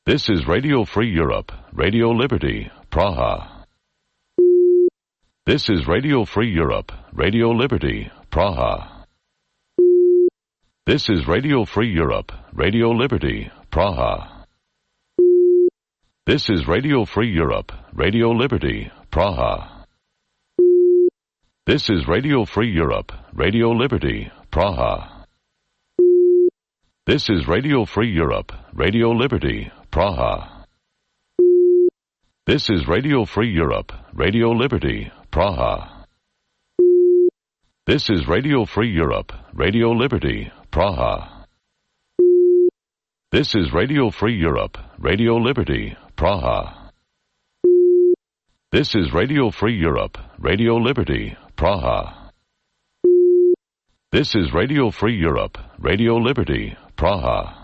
This is Radio Free Europe, Radio Liberty, Praha. This is Radio Free Europe, Radio Liberty, Praha. This is Radio Free Europe, Radio Liberty, Praha. This is Radio Free Europe, Radio Liberty, Praha. This is Radio Free Europe, Radio Liberty, Praha. This is Radio Free Europe, Radio Liberty, Praha. This is Radio Free Europe, Radio Liberty, Praha. This is Radio Free Europe, Radio Liberty, Praha. This is Radio Free Europe, Radio Liberty, Praha. This is Radio Free Europe, Radio Liberty, Praha. This is Radio Free Europe, Radio Liberty, Praha.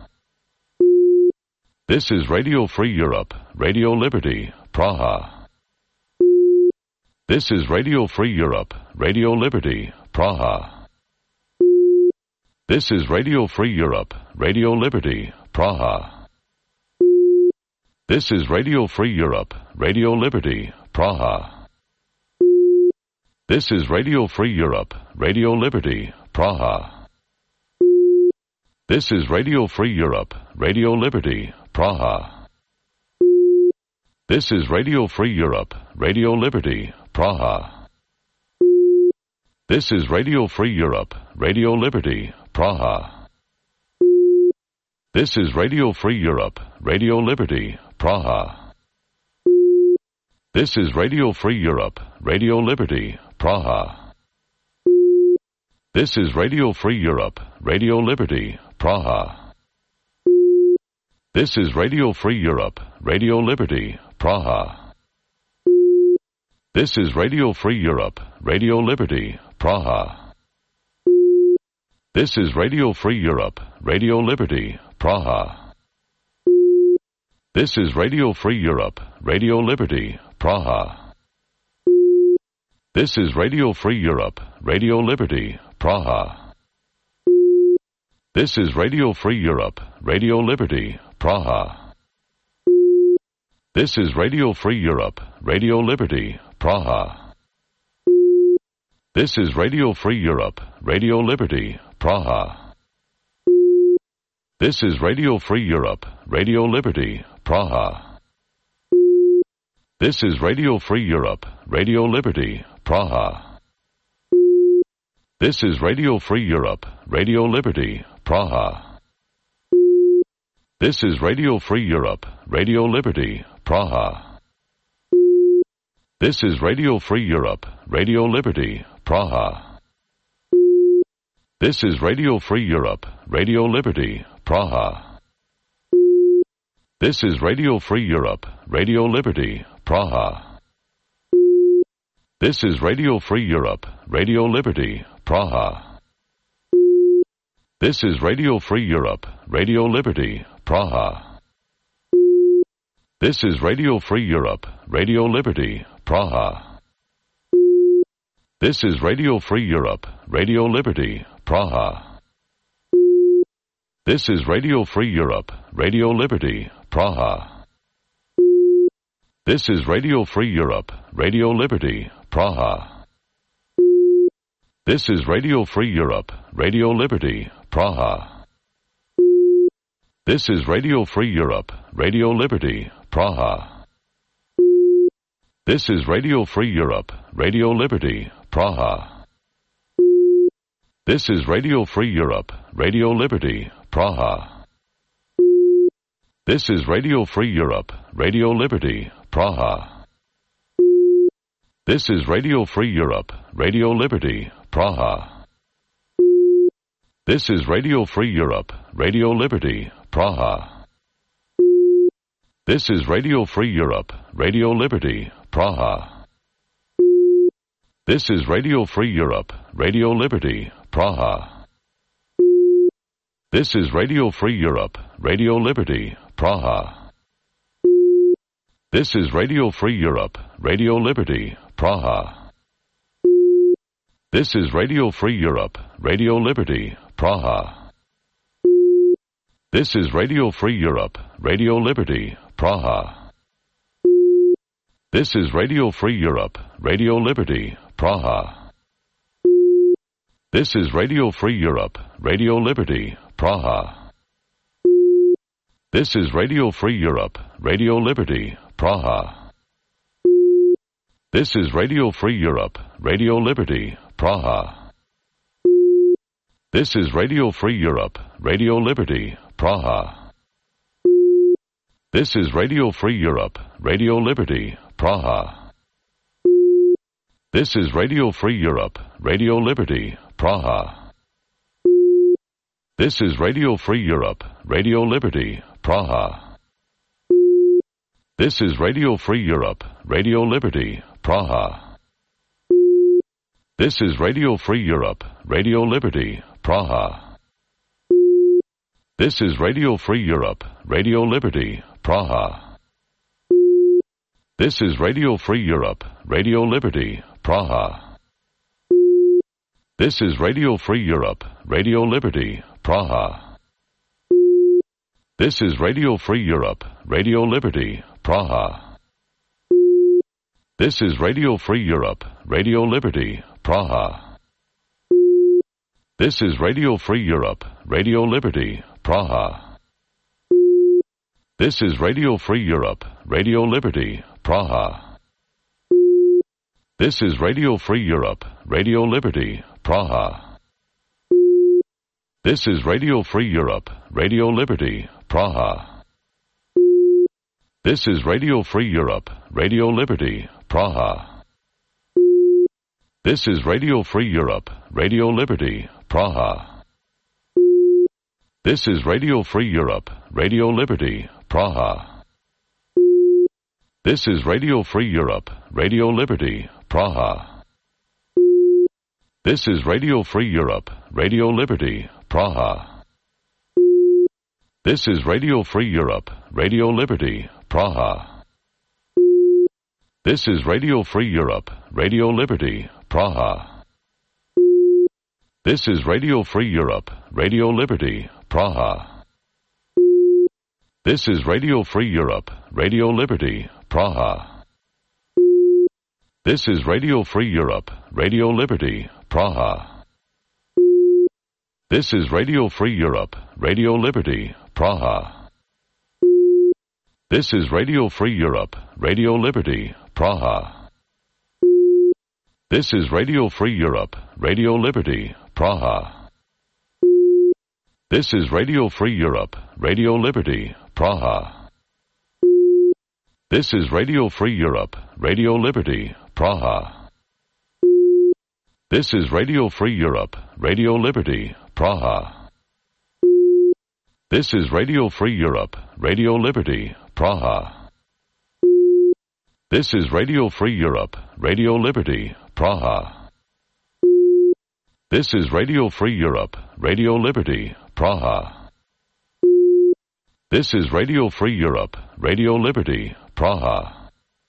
This is Radio Free Europe, Radio Liberty, Praha. This is Radio Free Europe, Radio Liberty, Praha. This is Radio Free Europe, Radio Liberty, Praha. This is Radio Free Europe, Radio Liberty, Praha. This is Radio Free Europe, Radio Liberty, Praha. This is Radio Free Europe, Radio Liberty, Praha. This is Radio Free Europe, Radio Liberty, Praha. This is Radio Free Europe, Radio Liberty, Praha. This is Radio Free Europe, Radio Liberty, Praha. This is Radio Free Europe, Radio Liberty, Praha. This is Radio Free Europe, Radio Liberty, Praha. This is Radio Free Europe, Radio Liberty, Praha. This is Radio Free Europe, Radio Liberty, Praha. This is Radio Free Europe, Radio Liberty, Praha. This is Radio Free Europe, Radio Liberty, Praha. This is Radio Free Europe, Radio Liberty, Praha. This is Radio Free Europe, Radio Liberty, Praha. This is Radio Free Europe, Radio Liberty, Praha. This is Radio Free Europe, Radio Liberty, Praha. This is Radio Free Europe, Radio Liberty, Praha. This is Radio Free Europe, Radio Liberty, Praha. This is Radio Free Europe, Radio Liberty, Praha. This is Radio Free Europe, Radio Liberty, Praha. This is Radio Free Europe, Radio Liberty, Praha. This is Radio Free Europe, Radio Liberty, Praha. This is Radio Free Europe, Radio Liberty, Praha. This is Radio Free Europe, Radio Liberty, Praha. This is Radio Free Europe, Radio Liberty, Praha. This is Radio Free Europe, Radio Liberty, Praha. This is Radio Free Europe, Radio Liberty, Praha. This is Radio Free Europe, Radio Liberty, Praha. This is Radio Free Europe, Radio Liberty, Praha. This is Radio Free Europe, Radio Liberty, Praha. This is Radio Free Europe, Radio Liberty, Praha. This is Radio Free Europe, Radio Liberty, Praha. This is Radio Free Europe, Radio Liberty, Praha. This is Radio Free Europe, Radio Liberty, Praha. This is Radio Free Europe, Radio Liberty, Praha. This is Radio Free Europe, Radio Liberty, Praha. This is Radio Free Europe, Radio Liberty, Praha. This is Radio Free Europe, Radio Liberty, Praha. This is Radio Free Europe, Radio Liberty, Praha. This is Radio Free Europe, Radio Liberty, Praha. This is Radio Free Europe, Radio Liberty, Praha. This is Radio Free Europe, Radio Liberty, Praha. This is Radio Free Europe, Radio Liberty, Praha. This is Radio Free Europe, Radio Liberty, Praha. This is Radio Free Europe, Radio Liberty, Praha. This is Radio Free Europe, Radio Liberty, Praha. This is Radio Free Europe, Radio Liberty, Praha. This is Radio Free Europe, Radio Liberty, Praha. This is Radio Free Europe, Radio Liberty, Praha. This is Radio Free Europe, Radio Liberty, Praha. This is Radio Free Europe, Radio Liberty, Praha. This is Radio Free Europe, Radio Liberty, Praha. This is Radio Free Europe, Radio Liberty, Praha. This is Radio Free Europe, Radio Liberty, Praha. This is Radio Free Europe, Radio Liberty, Praha. This is Radio Free Europe, Radio Liberty, Praha. This is Radio Free Europe, Radio Liberty, Praha. This is Radio Free Europe, Radio Liberty, Praha. This is Radio Free Europe, Radio Liberty, Praha. This is Radio Free Europe, Radio Liberty, Praha. This is Radio Free Europe, Radio Liberty, Praha. This is Radio Free Europe, Radio Liberty, Praha. This is Radio Free Europe, Radio Liberty, Praha. This is Radio Free Europe, Radio Liberty, Praha. This is Radio Free Europe, Radio Liberty, Praha. This is Radio Free Europe, Radio Liberty, Praha. This is Radio Free Europe, Radio Liberty, Praha. This is Radio Free Europe, Radio Liberty, Praha. This is Radio Free Europe, Radio Liberty, Praha. This is Radio Free Europe, Radio Liberty, Praha. This is Radio Free Europe, Radio Liberty, Praha. This is Radio Free Europe, Radio Liberty, Praha. This is Radio Free Europe, Radio Liberty, Praha. This is Radio Free Europe, Radio Liberty, Praha. This is Radio Free Europe, Radio Liberty, Praha. This is Radio Free Europe, Radio Liberty, Praha. This is Radio Free Europe, Radio Liberty, Praha. This is Radio Free Europe, Radio Liberty, Praha. This is Radio Free Europe, Radio Liberty, Praha. This is Radio Free Europe, Radio Liberty, Praha. This is Radio Free Europe, Radio Liberty, Praha.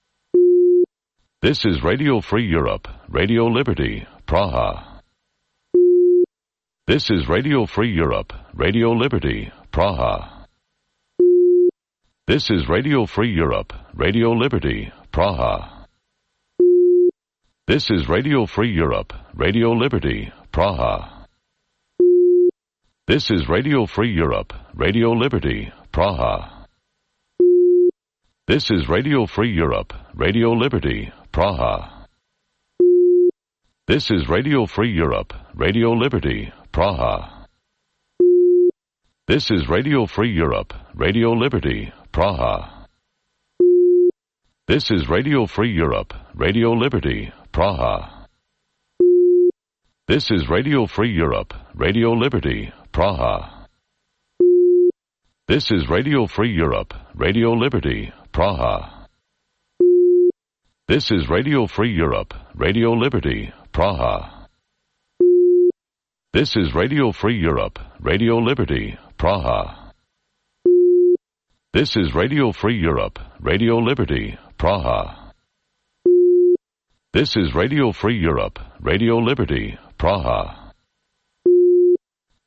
This is Radio Free Europe, Radio Liberty, Praha. This is Radio Free Europe, Radio Liberty, Praha. This is Radio Free Europe, Radio Liberty, Praha. This is Radio Free Europe, Radio Liberty, Praha. This is Radio Free Europe, Radio Liberty, Praha. This is Radio Free Europe, Radio Liberty, Praha. This is Radio Free Europe, Radio Liberty, Praha. This is Radio Free Europe, Radio Liberty, Praha. This is Radio Free Europe, Radio Liberty, Praha. This is Radio Free Europe, Radio Liberty, Praha. This is Radio Free Europe, Radio Liberty, Praha. This is Radio Free Europe, Radio Liberty, Praha. This is Radio Free Europe, Radio Liberty, Praha. This is Radio Free Europe, Radio Liberty, Praha. This is Radio Free Europe, Radio Liberty, Praha.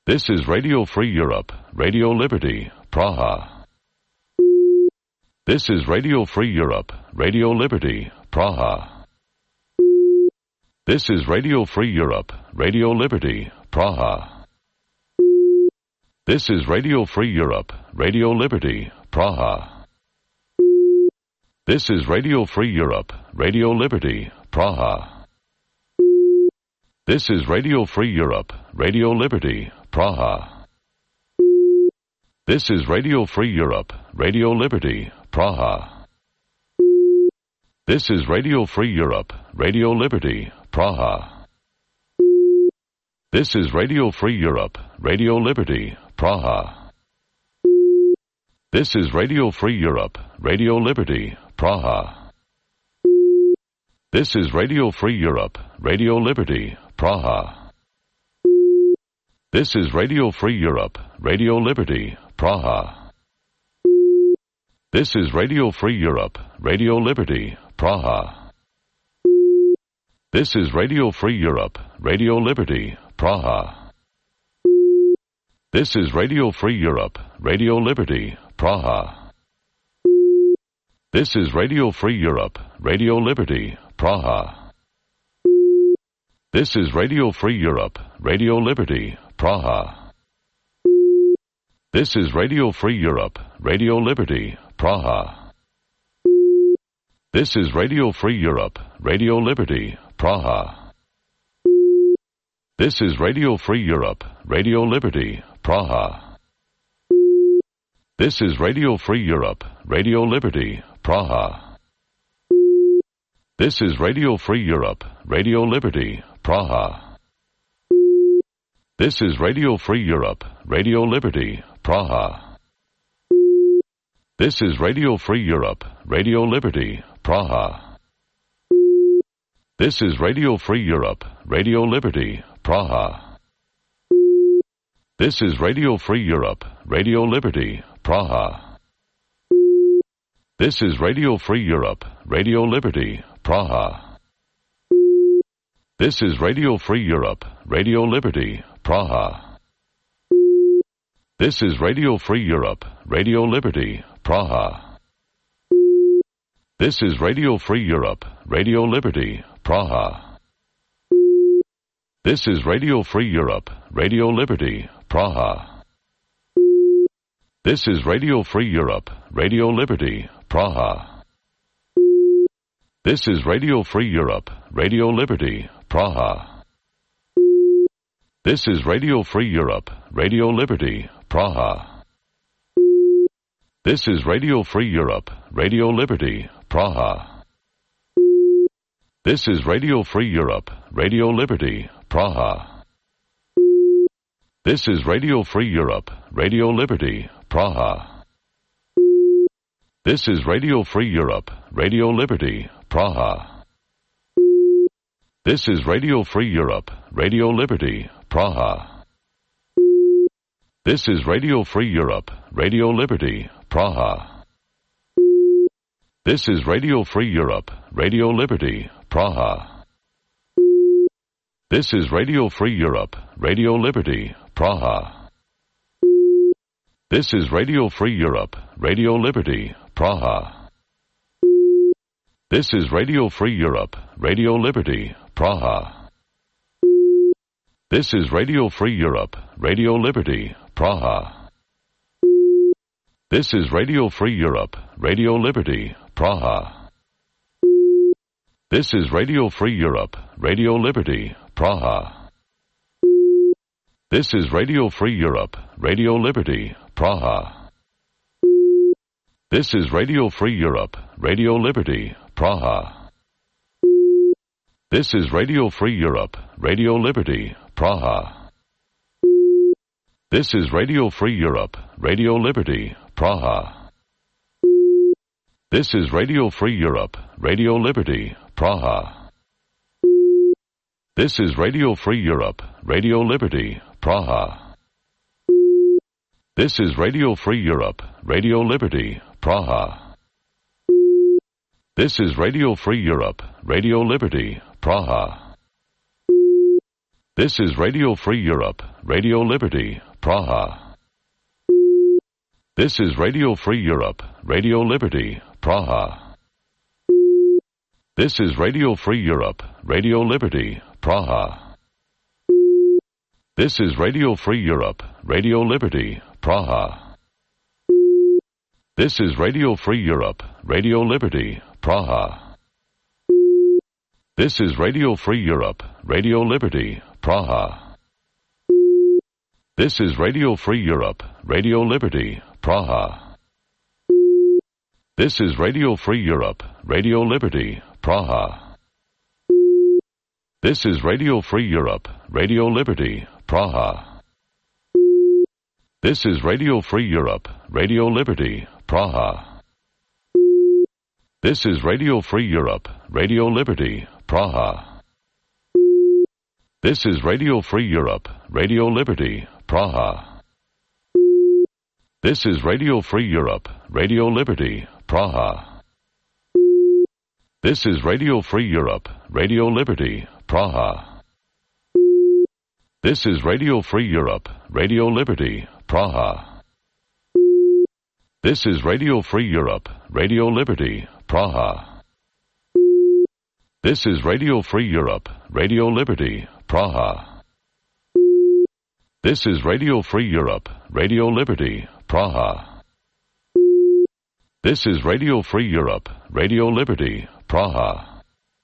This is Radio Free Europe, Radio Liberty, Praha. This is Radio Free Europe, Radio Liberty, Praha. This is Radio Free Europe, Radio Liberty, Praha. This is Radio Free Europe, Radio Liberty, Praha. This is Radio Free Europe, Radio Liberty, Praha. This is Radio Free Europe, Radio Liberty, Praha. This is Radio Free Europe, Radio Liberty, Praha. This is Radio Free Europe, Radio Liberty, Praha. This is Radio Free Europe, Radio Liberty, Praha. This is Radio Free Europe, Radio Liberty, Praha. This is Radio Free Europe, Radio Liberty, Praha. This is Radio Free Europe, Radio Liberty, Praha. This is Radio Free Europe, Radio Liberty, Praha. This is Radio Free Europe, Radio Liberty, Praha. This is Radio Free Europe, Radio Liberty, Praha. This is Radio Free Europe, Radio Liberty, Praha. This is Radio Free Europe, Radio Liberty, Praha. This is Radio Free Europe, Radio Liberty, Praha. This is Radio Free Europe, Radio Liberty, Praha. This is Radio Free Europe, Radio Liberty, Praha. This is Radio Free Europe, Radio Liberty, Praha. This is Radio Free Europe, Radio Liberty, Praha. This is Radio Free Europe, Radio Liberty, Praha. This is Radio Free Europe, Radio Liberty, Praha. This is Radio Free Europe, Radio Liberty, Praha. This is Radio Free Europe, Radio Liberty, Praha. This is Radio Free Europe, Radio Liberty, Praha. This is Radio Free Europe, Radio Liberty, Praha. This is Radio Free Europe, Radio Liberty, Praha. This is Radio Free Europe, Radio Liberty, Praha. This is Radio Free Europe, Radio Liberty, Praha. This is Radio Free Europe, Radio Liberty, Praha. This is Radio Free Europe, Radio Liberty, Praha. This is Radio Free Europe, Radio Liberty, Praha. This is Radio Free Europe, Radio Liberty, Praha. This is Radio Free Europe, Radio Liberty, Praha. This is Radio Free Europe, Radio Liberty, Praha. This is Radio Free Europe, Radio Liberty, Praha. This is Radio Free Europe, Radio Liberty, Praha. This is Radio Free Europe, Radio Liberty, Praha. This is Radio Free Europe, Radio Liberty, Praha. This is Radio Free Europe, Radio Liberty, Praha. This is Radio Free Europe, Radio Liberty, Praha. This is Radio Free Europe, Radio Liberty, Praha. This is Radio Free Europe, Radio Liberty, Praha. This is Radio Free Europe, Radio Liberty, Praha. This is Radio Free Europe, Radio Liberty, Praha. This is Radio Free Europe, Radio Liberty, Praha. This is Radio Free Europe, Radio Liberty, Praha. This is Radio Free Europe, Radio Liberty, Praha. This is Radio Free Europe, Radio Liberty, Praha. This is Radio Free Europe, Radio Liberty, Praha. This is Radio Free Europe, Radio Liberty, Praha. This is Radio Free Europe, Radio Liberty, Praha. This is Radio Free Europe, Radio Liberty, Praha. This is Radio Free Europe, Radio Liberty, Praha. This is Radio Free Europe, Radio Liberty, Praha. This is Radio Free Europe, Radio Liberty, Praha. This is Radio Free Europe, Radio Liberty, Praha. This is Radio Free Europe, Radio Liberty, Praha. This is Radio Free Europe, Radio Liberty, Praha. This is Radio Free Europe, Radio Liberty, Praha. This is Radio Free Europe, Radio Liberty, Praha. This is Radio Free Europe, Radio Liberty, Praha. This is Radio Free Europe, Radio Liberty, Praha. This is Radio Free Europe, Radio Liberty, Praha. This is Radio Free Europe, Radio Liberty, Praha. This is Radio Free Europe, Radio Liberty, Praha. This is Radio Free Europe, Radio Liberty, Praha. This is Radio Free Europe, Radio Liberty, Praha. This is Radio Free Europe, Radio Liberty, Praha. This is Radio Free Europe, Radio Liberty, Praha. This is Radio Free Europe, Radio Liberty, Praha. This is Radio Free Europe, Radio Liberty, Praha.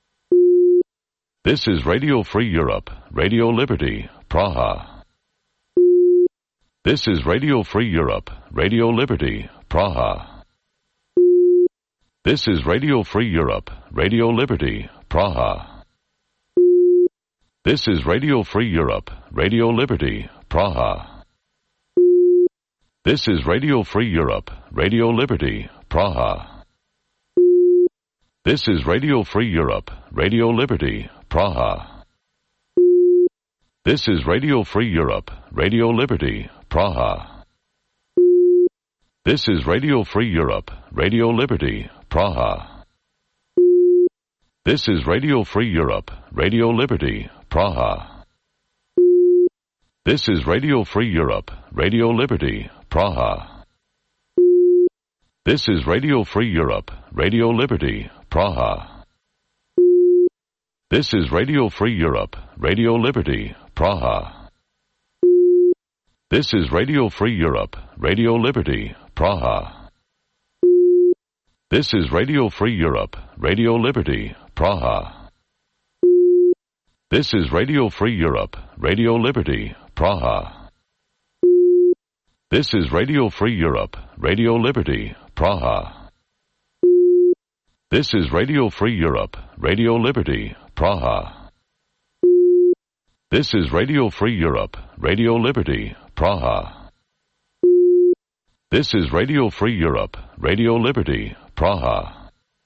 This is Radio Free Europe, Radio Liberty, Praha. This is Radio Free Europe, Radio Liberty, Praha. This is Radio Free Europe, Radio Liberty, Praha. This is Radio Free Europe, Radio Liberty, Praha. This is Radio Free Europe, Radio Liberty, Praha. This is Radio Free Europe, Radio Liberty, Praha. This is Radio Free Europe, Radio Liberty, Praha. This is Radio Free Europe, Radio Liberty, Praha. This is Radio Free Europe, Radio Liberty, Praha. This is Radio Free Europe, Radio Liberty, Praha. This is Radio Free Europe, Radio Liberty, Praha. This is Radio Free Europe, Radio Liberty, Praha. This is Radio Free Europe, Radio Liberty, Praha. This is Radio Free Europe, Radio Liberty, Praha. This is Radio Free Europe, Radio Liberty, Praha. This is Radio Free Europe, Radio Liberty, Praha. This is Radio Free Europe, Radio Liberty, Praha. This is Radio Free Europe, Radio Liberty, Praha. This is Radio Free Europe, Radio Liberty, Praha.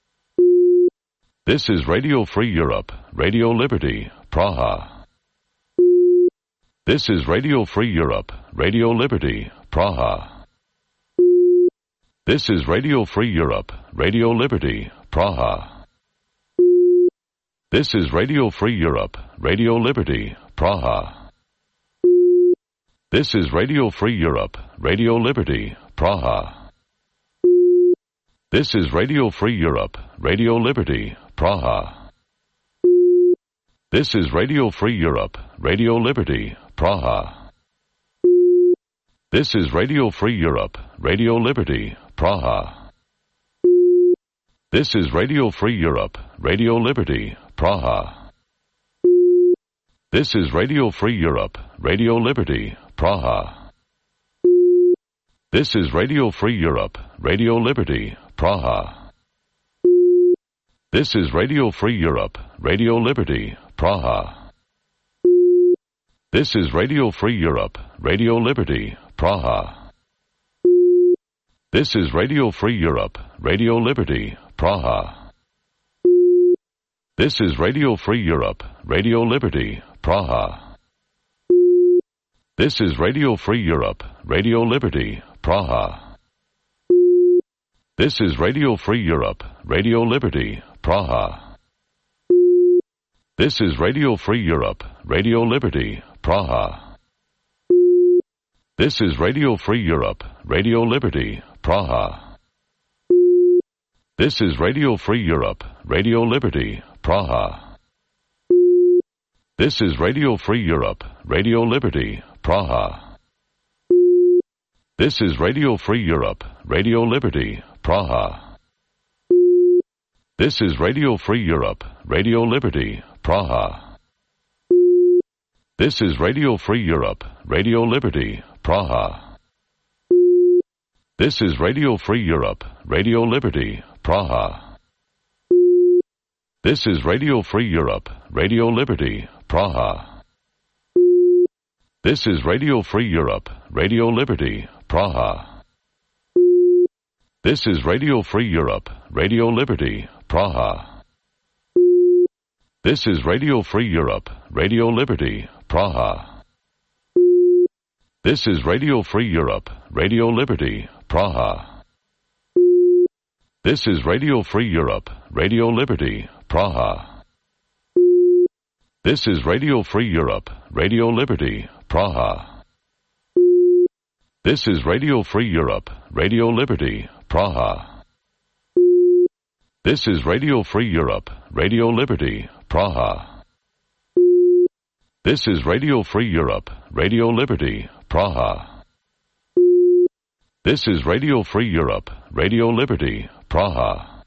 This is Radio Free Europe, Radio Liberty, Praha. This is Radio Free Europe, Radio Liberty, Praha. This is Radio Free Europe, Radio Liberty, Praha. This is Radio Free Europe, Radio Liberty, Praha. This is Radio Free Europe, Radio Liberty, Praha. This is Radio Free Europe, Radio Liberty, Praha. This is Radio Free Europe, Radio Liberty, Praha. This is Radio Free Europe, Radio Liberty, Praha. This is Radio Free Europe, Radio Liberty, Praha. This is Radio Free Europe, Radio Liberty, Praha. This is Radio Free Europe, Radio Liberty, Praha. This is Radio Free Europe, Radio Liberty, Praha. This is Radio Free Europe, Radio Liberty, Praha. This is Radio Free Europe, Radio Liberty, Praha. This is Radio Free Europe, Radio Liberty, Praha. This is Radio Free Europe, Radio Liberty, Praha. This is Radio Free Europe, Radio Liberty, Praha. This is Radio Free Europe, Radio Liberty, Praha. This is Radio Free Europe, Radio Liberty, Praha. This is Radio Free Europe, Radio Liberty, Praha. This is Radio Free Europe, Radio Liberty, Praha. This is Radio Free Europe, Radio Liberty, Praha. This is Radio Free Europe, Radio Liberty, Praha. This is Radio Free Europe, Radio Liberty, Praha. This is Radio Free Europe, Radio Liberty, Praha. This is Radio Free Europe, Radio Liberty, Praha. This is Radio Free Europe, Radio Liberty, Praha. This is Radio Free Europe, Radio Liberty, Praha. This is Radio Free Europe, Radio Liberty, Praha. This is Radio Free Europe, Radio Liberty, Praha. This is Radio Free Europe, Radio Liberty, Praha. This is Radio Free Europe, Radio Liberty, Praha. This is Radio Free Europe, Radio Liberty, Praha. This is Radio Free Europe, Radio Liberty, Praha. This is Radio Free Europe, Radio Liberty, Praha. This is Radio Free Europe, Radio Liberty, Praha.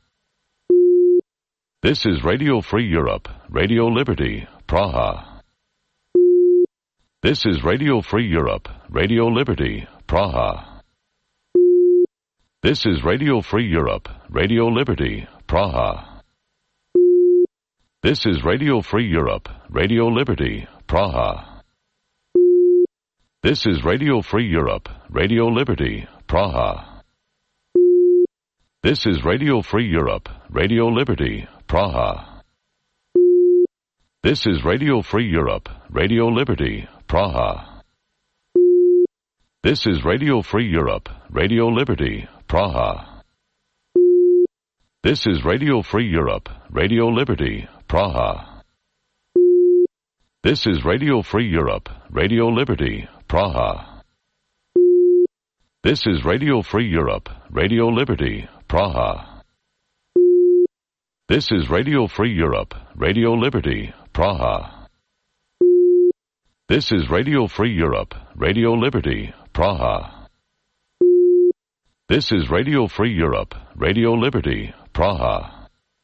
This is Radio Free Europe, Radio Liberty, Praha. This is Radio Free Europe, Radio Liberty, Praha. This is Radio Free Europe, Radio Liberty, Praha. This is Radio Free Europe, Radio Liberty, Praha. This is Radio Free Europe, Radio Liberty, Praha. This is Radio Free Europe, Radio Liberty, Praha. This is Radio Free Europe, Radio Liberty, Praha. This is Radio Free Europe, Radio Liberty, Praha. This is Radio Free Europe, Radio Liberty, Praha. This is Radio Free Europe, Radio Liberty, Praha. This is Radio Free Europe, Radio Liberty, Praha. This is Radio Free Europe, Radio Liberty, Praha. This is Radio Free Europe, Radio Liberty, Praha. This is Radio Free Europe, Radio Liberty, Praha.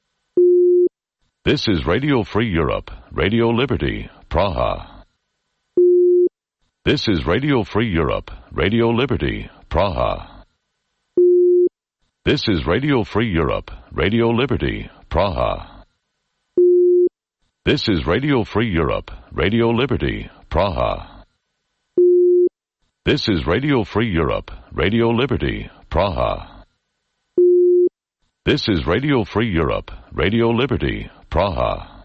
This is Radio Free Europe, Radio Liberty, Praha. This is Radio Free Europe, Radio Liberty, Praha. This is Radio Free Europe, Radio Liberty, Praha. This is Radio Free Europe, Radio Liberty, Praha. This is Radio Free Europe, Radio Liberty, Praha. This is Radio Free Europe, Radio Liberty, Praha.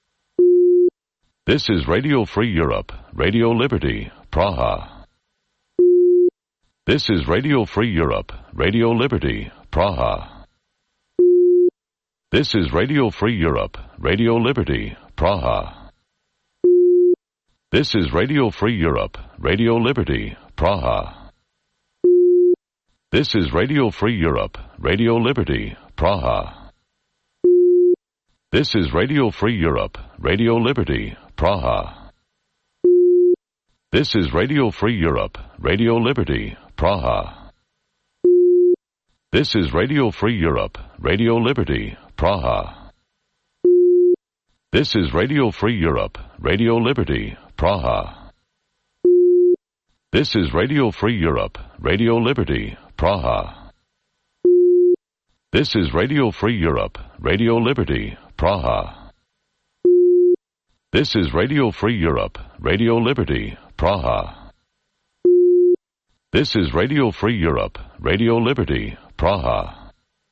This is Radio Free Europe, Radio Liberty, Praha. This is Radio Free Europe, Radio Liberty, Praha. This is Radio Free Europe, Radio Liberty, Praha. This is Radio Free Europe, Radio Liberty, Praha. This is Radio Free Europe, Radio Liberty, Praha. This is Radio Free Europe, Radio Liberty, Praha. This is Radio Free Europe, Radio Liberty, Praha. This is Radio Free Europe, Radio Liberty, Praha. This is Radio Free Europe, Radio Liberty, Praha. This is Radio Free Europe, Radio Liberty, Praha. This is Radio Free Europe, Radio Liberty, Praha. This is Radio Free Europe, Radio Liberty, Praha. This is Radio Free Europe, Radio Liberty, Praha.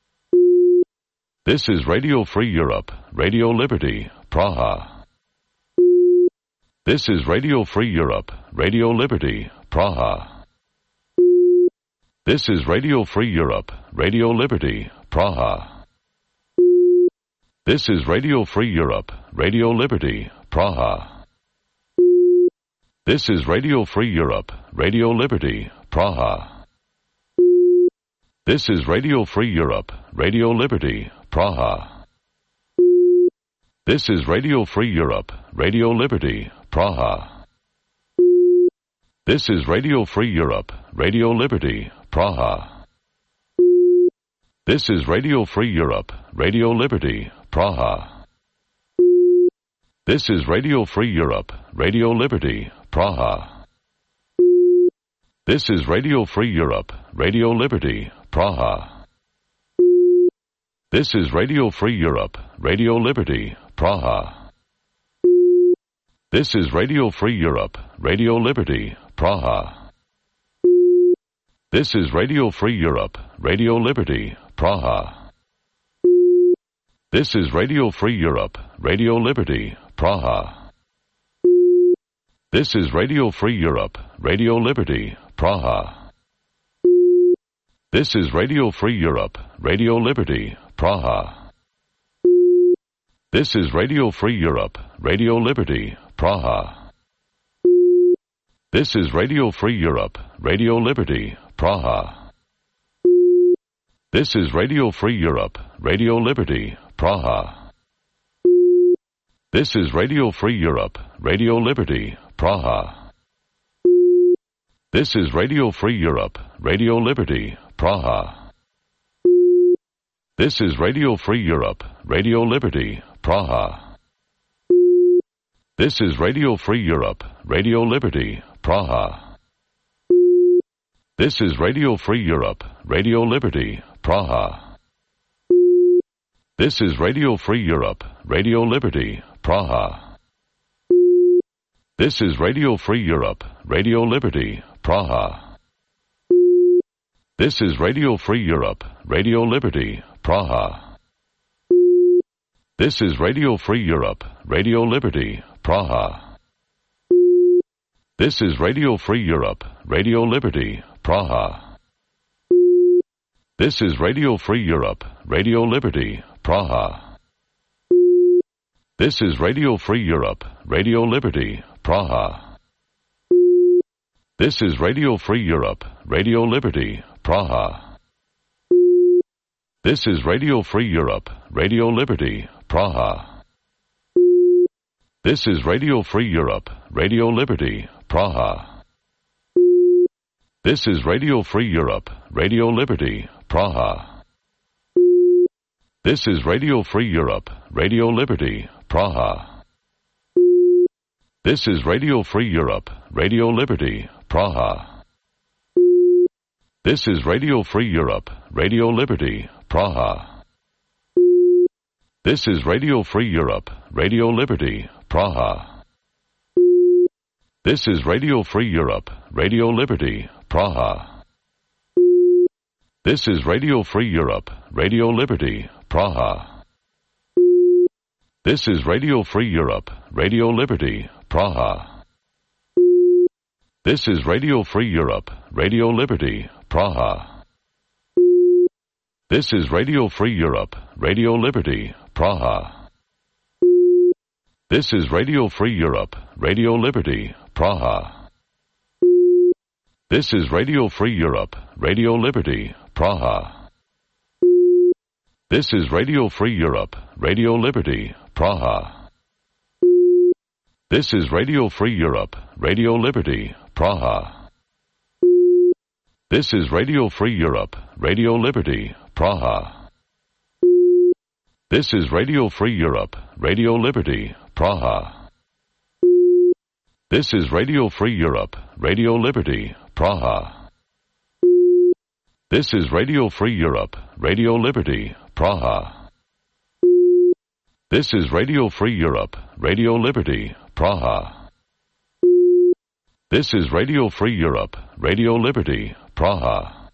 This is Radio Free Europe, Radio Liberty, Praha. This is Radio Free Europe, Radio Liberty, Praha. This is Radio Free Europe, Radio Liberty, Praha. This is Radio Free Europe, Radio Liberty, Praha. This is Radio Free Europe, Radio Liberty, Praha. This is Radio Free Europe, Radio Liberty, Praha. This is Radio Free Europe, Radio Liberty, Praha. This is Radio Free Europe, Radio Liberty, Praha. This is Radio Free Europe, Radio Liberty, Praha. This is Radio Free Europe, Radio Liberty, Praha. This is Radio Free Europe, Radio Liberty, Praha. This is Radio Free Europe, Radio Liberty, Praha. This is Radio Free Europe, Radio Liberty, Praha. This is Radio Free Europe, Radio Liberty, Praha. This is Radio Free Europe, Radio Liberty, Praha. This is Radio Free Europe, Radio Liberty, Praha. This is Radio Free Europe, Radio Liberty, Praha. This is Radio Free Europe, Radio Liberty, Praha. This is Radio Free Europe, Radio Liberty, Praha. This is Radio Free Europe, Radio Liberty, Praha. This is Radio Free Europe, Radio Liberty, Praha. This is Radio Free Europe, Radio Liberty, Praha. This is Radio Free Europe, Radio Liberty, Praha. This is Radio Free Europe, Radio Liberty, Praha. This is Radio Free Europe, Radio Liberty, Praha. This is Radio Free Europe, Radio Liberty, Praha. This is Radio Free Europe, Radio Liberty, Praha. This is Radio Free Europe, Radio Liberty, Praha. This is Radio Free Europe, Radio Liberty, Praha. This is Radio Free Europe, Radio Liberty, Praha. This is Radio Free Europe, Radio Liberty, Praha. This is Radio Free Europe, Radio Liberty, Praha. This is Radio Free Europe, Radio Liberty, Praha. This is Radio Free Europe, Radio Liberty, Praha. This is Radio Free Europe, Radio Liberty, Praha. This is Radio Free Europe, Radio Liberty, Praha. This is Radio Free Europe, Radio Liberty, Praha. This is Radio Free Europe, Radio Liberty, Praha. This is Radio Free Europe, Radio Liberty, Praha. This is Radio Free Europe, Radio Liberty, Praha. This is Radio Free Europe, Radio Liberty, Praha. This is Radio Free Europe, Radio Liberty, Praha. This is Radio Free Europe, Radio Liberty, Praha. This is Radio Free Europe, Radio Liberty, Praha. This is Radio Free Europe, Radio Liberty, Praha. This is Radio Free Europe, Radio Liberty, Praha. This is Radio Free Europe, Radio Liberty, Praha. This is Radio Free Europe, Radio Liberty, Praha. This is Radio Free Europe, Radio Liberty, Praha. This is Radio Free Europe, Radio Liberty, Praha. This is Radio Free Europe, Radio Liberty, Praha. This is Radio Free Europe, Radio Liberty, Praha. This is Radio Free Europe, Radio Liberty, Praha. This is Radio Free Europe, Radio Liberty, Praha. This is Radio Free Europe, Radio Liberty, Praha.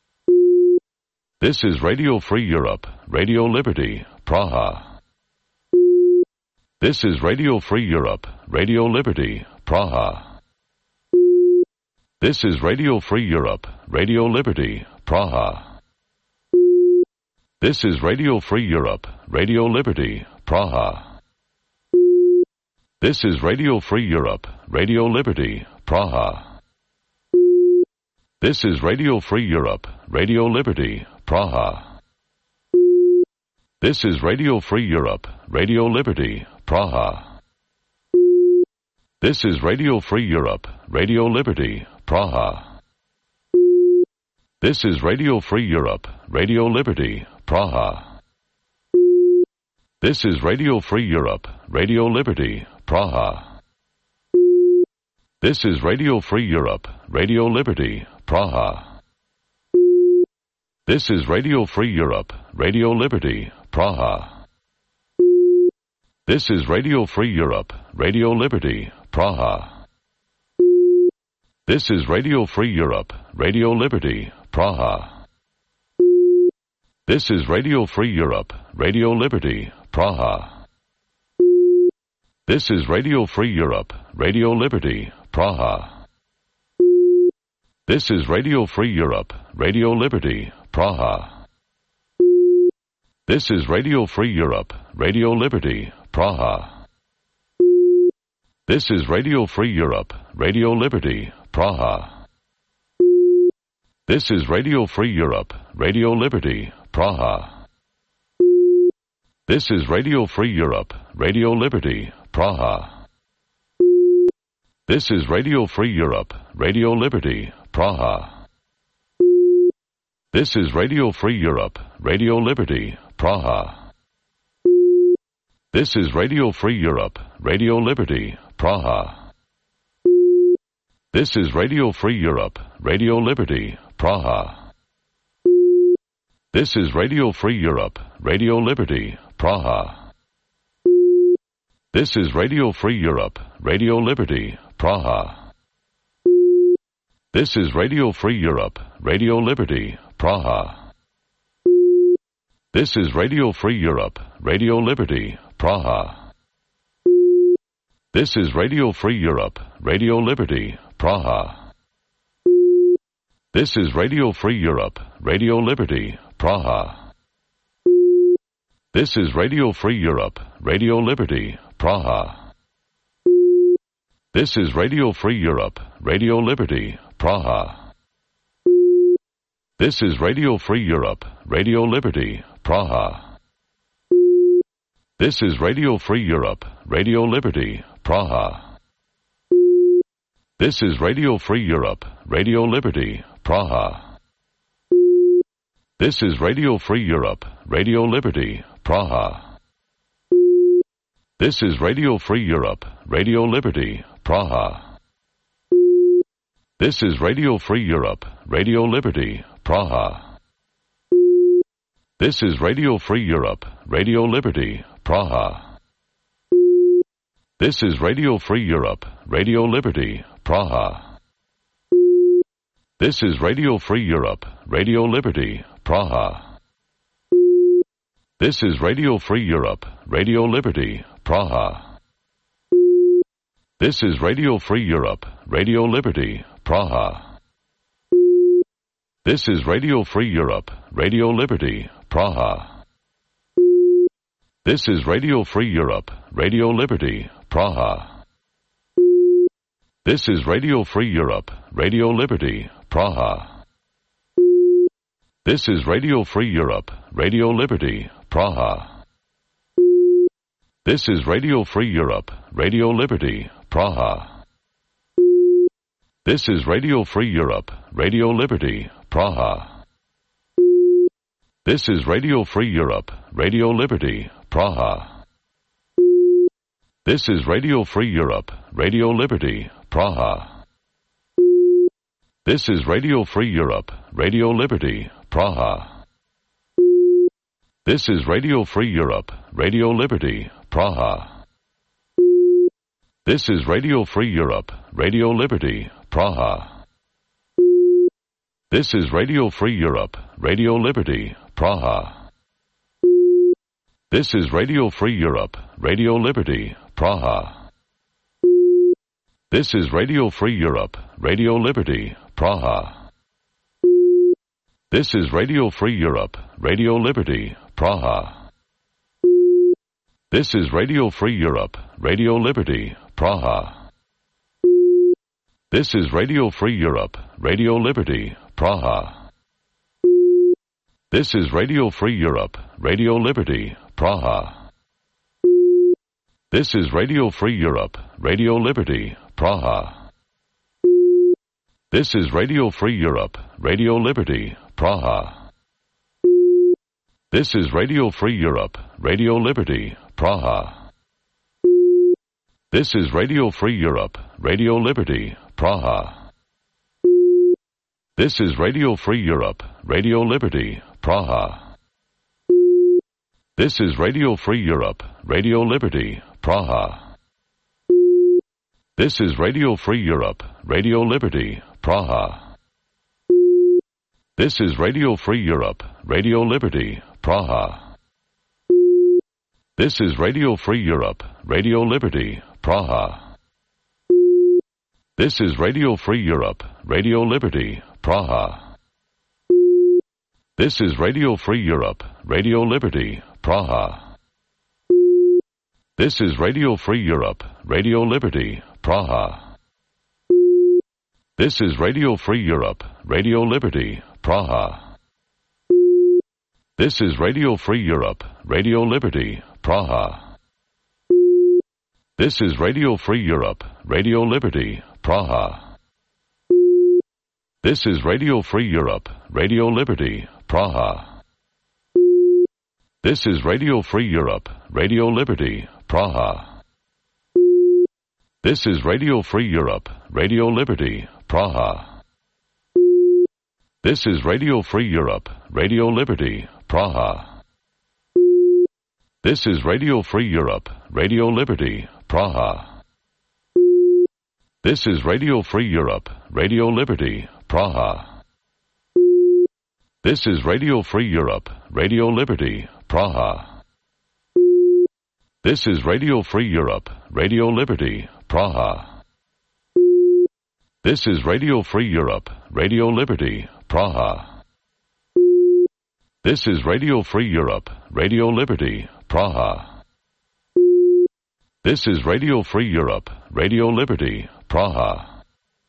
This is Radio Free Europe, Radio Liberty, Praha. This is Radio Free Europe, Radio Liberty, Praha. This is Radio Free Europe, Radio Liberty, Praha. This is Radio Free Europe, Radio Liberty, Praha. This is Radio Free Europe, Radio Liberty, Praha. This is Radio Free Europe, Radio Liberty, Praha. This is Radio Free Europe, Radio Liberty, Praha. This is Radio Free Europe, Radio Liberty, Praha. This is Radio Free Europe, Radio Liberty, Praha. This is Radio Free Europe, Radio Liberty, Praha. This is Radio Free Europe, Radio Liberty, Praha. This is Radio Free Europe, Radio Liberty, Praha. This is Radio Free Europe, Radio Liberty, Praha. This is Radio Free Europe, Radio Liberty, Praha. This is Radio Free Europe, Radio Liberty, Praha. This is Radio Free Europe, Radio Liberty, Praha. This is Radio Free Europe, Radio Liberty, Praha. This is Radio Free Europe, Radio Liberty, Praha. This is Radio Free Europe, Radio Liberty, Praha. This is Radio Free Europe, Radio Liberty, Praha. This is Radio Free Europe, Radio Liberty, Praha. This is Radio Free Europe, Radio Liberty, Praha. This is Radio Free Europe, Radio Liberty, Praha. This is Radio Free Europe, Radio Liberty, Praha. This is Radio Free Europe, Radio Liberty, Praha. This is Radio Free Europe, Radio Liberty, Praha. This is Radio Free Europe, Radio Liberty, Praha. This is Radio Free Europe, Radio Liberty, Praha. This is Radio Free Europe, Radio Liberty, Praha. This is Radio Free Europe, Radio Liberty, Praha. This is Radio Free Europe, Radio Liberty, Praha. This is Radio Free Europe, Radio Liberty, Praha. This is Radio Free Europe, Radio Liberty, Praha. This is Radio Free Europe, Radio Liberty, Praha. This is Radio Free Europe, Radio Liberty, Praha. This is Radio Free Europe, Radio Liberty, Praha. This is Radio Free Europe, Radio Liberty, Praha. This is Radio Free Europe, Radio Liberty, Praha. This is Radio Free Europe, Radio Liberty, Praha. This is Radio Free Europe, Radio Liberty, Praha. This is Radio Free Europe, Radio Liberty, Praha. This is Radio Free Europe, Radio Liberty, Praha. This is Radio Free Europe, Radio Liberty, Praha. This is Radio Free Europe, Radio Liberty, Praha. This is Radio Free Europe, Radio Liberty, Praha. This is Radio Free Europe, Radio Liberty, Praha. This is Radio Free Europe, Radio Liberty, Praha. This is Radio Free Europe, Radio Liberty, Praha. This is Radio Free Europe, Radio Liberty, Praha. This is Radio Free Europe, Radio Liberty, Praha. This is Radio Free Europe, Radio Liberty, Praha. This is Radio Free Europe, Radio Liberty, Praha. This is Radio Free Europe, Radio Liberty, Praha. This is Radio Free Europe, Radio Liberty, Praha. This is Radio Free Europe, Radio Liberty, Praha. This is Radio Free Europe, Radio Liberty, Praha. This is Radio Free Europe, Radio Liberty, Praha. This is Radio Free Europe, Radio Liberty, Praha. This is Radio Free Europe, Radio Liberty, Praha. This is Radio Free Europe, Radio Liberty, Praha. This is Radio Free Europe, Radio Liberty, Praha. This is Radio Free Europe, Radio Liberty, Praha. This is Radio Free Europe, Radio Liberty, Praha. This is Radio Free Europe, Radio Liberty, Praha. This is Radio Free Europe, Radio Liberty, Praha. This is Radio Free Europe, Radio Liberty, Praha. This is Radio Free Europe, Radio Liberty, Praha. This is Radio Free Europe, Radio Liberty, Praha. This is Radio Free Europe, Radio Liberty, Praha. This is Radio Free Europe, Radio Liberty, Praha. This is Radio Free Europe, Radio Liberty, Praha. This is Radio Free Europe, Radio Liberty, Praha. This is Radio Free Europe, Radio Liberty, Praha. This is Radio Free Europe, Radio Liberty, Praha. This is Radio Free Europe, Radio Liberty, Praha. This is Radio Free Europe, Radio Liberty, Praha. This is Radio Free Europe, Radio Liberty, Praha. This is Radio Free Europe, Radio Liberty, Praha. This is Radio Free Europe, Radio Liberty, Praha. This is Radio Free Europe, Radio Liberty, Praha. This is Radio Free Europe, Radio Liberty, Praha. This is Radio Free Europe, Radio Liberty, Praha. This is Radio Free Europe, Radio Liberty, Praha. This is Radio Free Europe, Radio Liberty, Praha. This is Radio Free Europe, Radio Liberty, Praha. This is Radio Free Europe, Radio Liberty, Praha. This is Radio Free Europe, Radio Liberty, Praha. This is Radio Free Europe, Radio Liberty, Praha.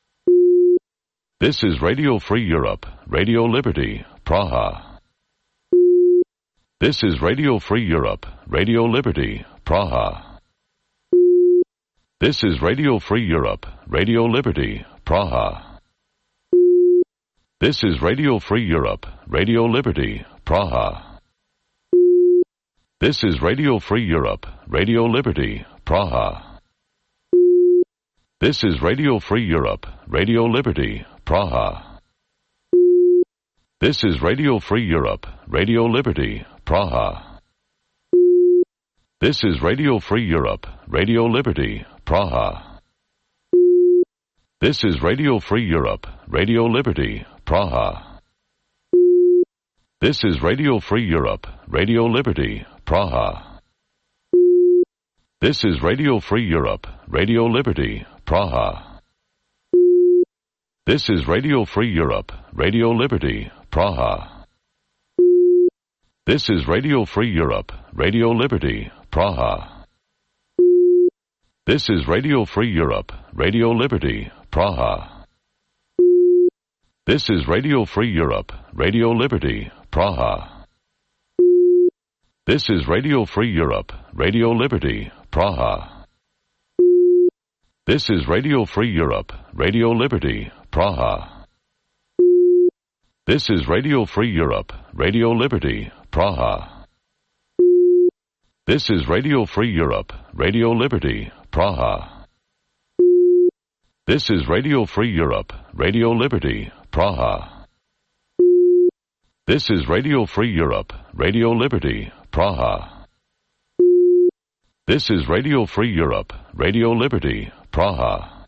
This is Radio Free Europe, Radio Liberty, Praha. This is Radio Free Europe, Radio Liberty, Praha. This is Radio Free Europe, Radio Liberty, Praha. This is Radio Free Europe, Radio Liberty, Praha. This is Radio Free Europe, Radio Liberty, Praha. This is Radio Free Europe, Radio Liberty, Praha. This is Radio Free Europe, Radio Liberty, Praha. This is Radio Free Europe, Radio Liberty, Praha. This is Radio Free Europe, Radio Liberty, Praha. This is Radio Free Europe, Radio Liberty, Praha. This is Radio Free Europe, Radio Liberty, Praha. This is Radio Free Europe, Radio Liberty, Praha. This is Radio Free Europe, Radio Liberty, Praha. This is Radio Free Europe, Radio Liberty, Praha. This is Radio Free Europe, Radio Liberty, Praha. This is Radio Free Europe, Radio Liberty, Praha. This is Radio Free Europe, Radio Liberty, Praha. This is Radio Free Europe, Radio Liberty, Praha. This is Radio Free Europe, Radio Liberty, Praha. This is Radio Free Europe, Radio Liberty, Praha. This is Radio Free Europe, Radio Liberty, Praha. This is Radio Free Europe, Radio Liberty, Praha.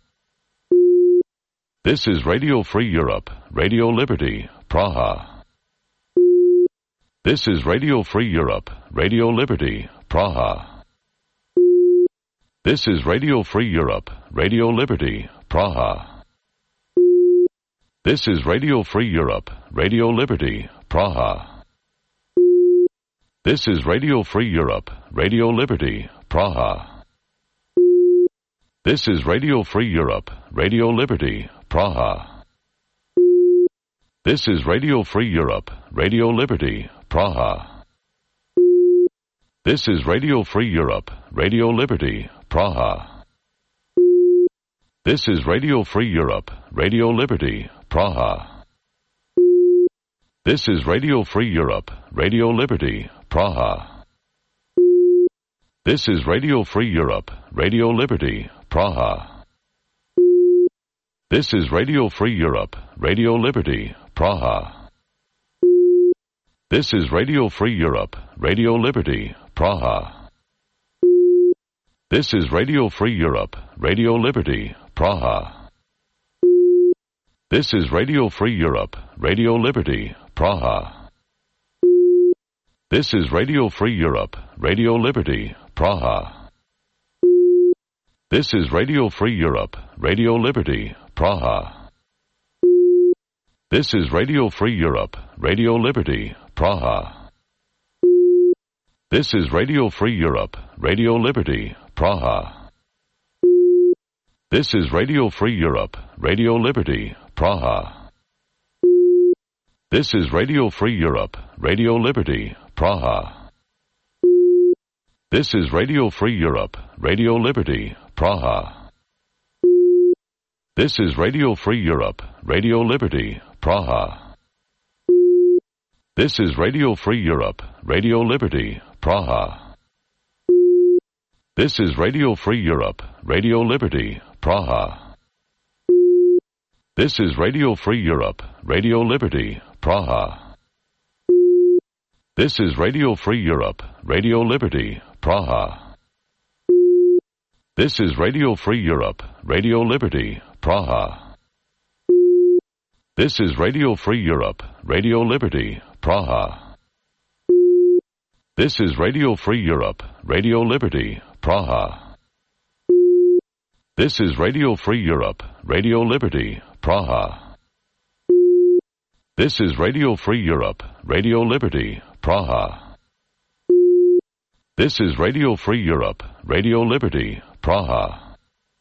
This is Radio Free Europe, Radio Liberty, Praha. This is Radio Free Europe, Radio Liberty, Praha. This is Radio Free Europe, Radio Liberty, Praha. This is Radio Free Europe, Radio Liberty, Praha. This is Radio Free Europe, Radio Liberty, Praha. This is Radio Free Europe, Radio Liberty, Praha. This is Radio Free Europe, Radio Liberty, Praha. This is Radio Free Europe, Radio Liberty, Praha. This is Radio Free Europe, Radio Liberty, Praha. This is Radio Free Europe, Radio Liberty, Praha. This is Radio Free Europe, Radio Liberty, Praha. This is Radio Free Europe, Radio Liberty, Praha. This is Radio Free Europe, Radio Liberty, Praha. This is Radio Free Europe, Radio Liberty, Praha. This is Radio Free Europe, Radio Liberty, Praha. This is Radio Free Europe, Radio Liberty, Praha. This is Radio Free Europe, Radio Liberty, Praha. This is Radio Free Europe, Radio Liberty, Praha. This is Radio Free Europe, Radio Liberty, Praha. This is Radio Free Europe, Radio Liberty, Praha. This is Radio Free Europe, Radio Liberty, Praha. This is Radio Free Europe, Radio Liberty, Praha. This is Radio Free Europe, Radio Liberty, Praha. This is Radio Free Europe, Radio Liberty, Praha. This is Radio Free Europe, Radio Liberty, Praha. This is Radio Free Europe, Radio Liberty, Praha. This is Radio Free Europe, Radio Liberty, Praha. This is Radio Free Europe, Radio Liberty, Praha. This is Radio Free Europe, Radio Liberty, Praha. This is Radio Free Europe, Radio Liberty, Praha. This is Radio Free Europe, Radio Liberty, Praha. This is Radio Free Europe, Radio Liberty, Praha. This is Radio Free Europe, Radio Liberty, Praha.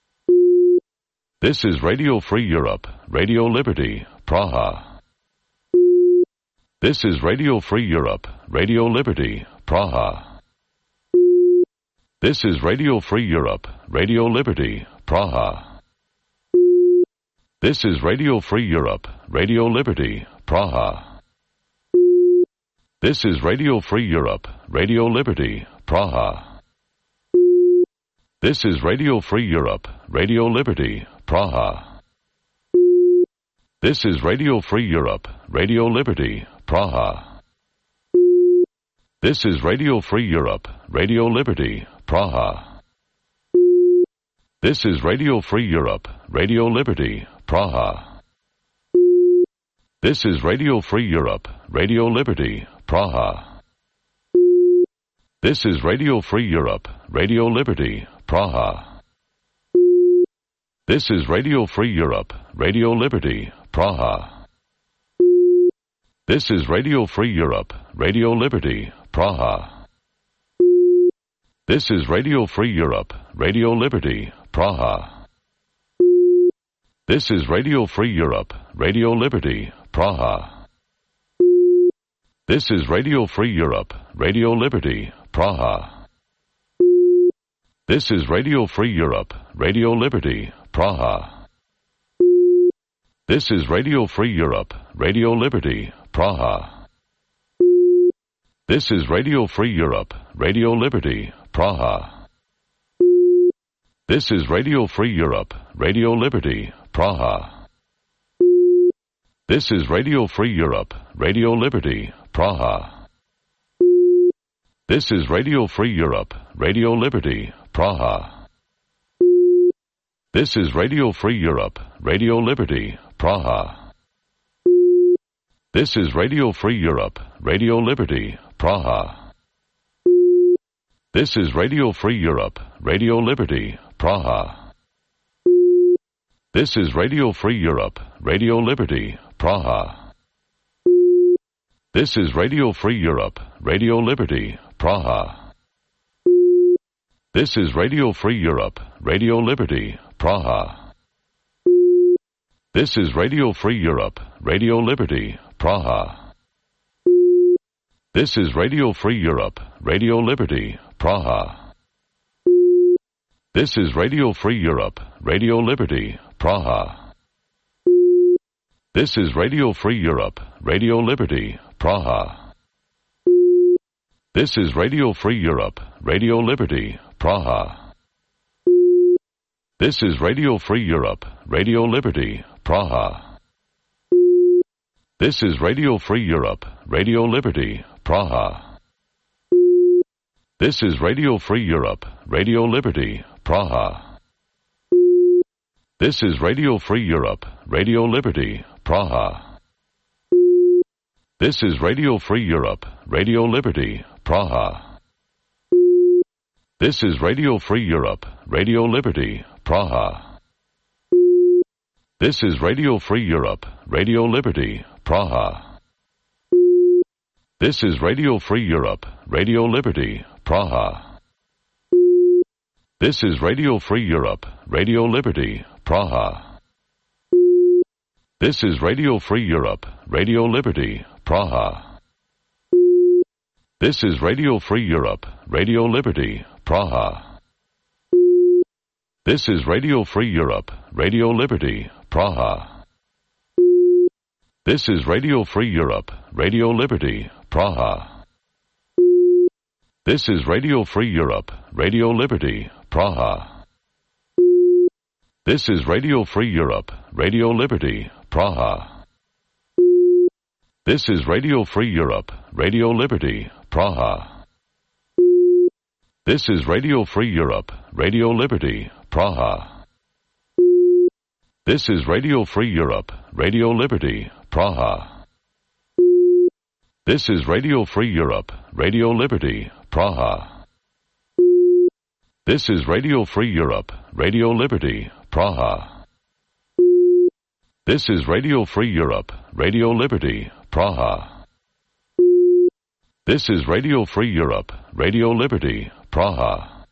This is Radio Free Europe, Radio Liberty, Praha. This is Radio Free Europe, Radio Liberty, Praha. This is Radio Free Europe, Radio Liberty, Praha. This is Radio Free Europe, Radio Liberty, Praha. This is Radio Free Europe, Radio Liberty, Praha. This is Radio Free Europe, Radio Liberty, Praha. This is Radio Free Europe, Radio Liberty, Praha. This is Radio Free Europe, Radio Liberty, Praha. This is Radio Free Europe, Radio Liberty, Praha. This is Radio Free Europe, Radio Liberty, Praha. This is Radio Free Europe, Radio Liberty, Praha. This is Radio Free Europe, Radio Liberty, Praha. This is Radio Free Europe, Radio Liberty, Praha. This is Radio Free Europe, Radio Liberty, Praha. This is Radio Free Europe, Radio Liberty, Praha. This is Radio Free Europe, Radio Liberty, Praha. This is Radio Free Europe, Radio Liberty, Praha. This is Radio Free Europe, Radio Liberty, Praha. This is Radio Free Europe, Radio Liberty, Praha. This is Radio Free Europe, Radio Liberty, Praha. This is Radio Free Europe, Radio Liberty, Praha. This is Radio Free Europe, Radio Liberty, Praha. This is Radio Free Europe, Radio Liberty, Praha. This is Radio Free Europe, Radio Liberty, Praha. This is Radio Free Europe, Radio Liberty, Praha. This is Radio Free Europe, Radio Liberty, Praha. This is Radio Free Europe, Radio Liberty, Praha. This is Radio Free Europe, Radio Liberty, Praha. This is Radio Free Europe, Radio Liberty, Praha. This is Radio Free Europe, Radio Liberty, Praha. This is Radio Free Europe, Radio Liberty, Praha. This is Radio Free Europe, Radio Liberty, Praha. This is Radio Free Europe, Radio Liberty, Praha. This is Radio Free Europe, Radio Liberty, Praha. This is Radio Free Europe, Radio Liberty, Praha. This is Radio Free Europe, Radio Liberty, Praha. This is Radio Free Europe, Radio Liberty, Praha. This is Radio Free Europe, Radio Liberty, Praha. This is Radio Free Europe, Radio Liberty, Praha. This is Radio Free Europe, Radio Liberty, Praha. This is Radio Free Europe, Radio Liberty, Praha. This is Radio Free Europe, Radio Liberty, Praha. This is Radio Free Europe, Radio Liberty, Praha. This is Radio Free Europe, Radio Liberty, Praha. This is Radio Free Europe, Radio Liberty, Praha. This is Radio Free Europe, Radio Liberty, Praha. This is Radio Free Europe, Radio Liberty, Praha. This is Radio Free Europe, Radio Liberty, Praha. This is Radio Free Europe, Radio Liberty, Praha. This is Radio Free Europe, Radio Liberty, Praha. This is Radio Free Europe, Radio Liberty, Praha. This is Radio Free Europe, Radio Liberty, Praha. This is Radio Free Europe, Radio Liberty, Praha. This is Radio Free Europe, Radio Liberty, Praha. This is Radio Free Europe, Radio Liberty, Praha.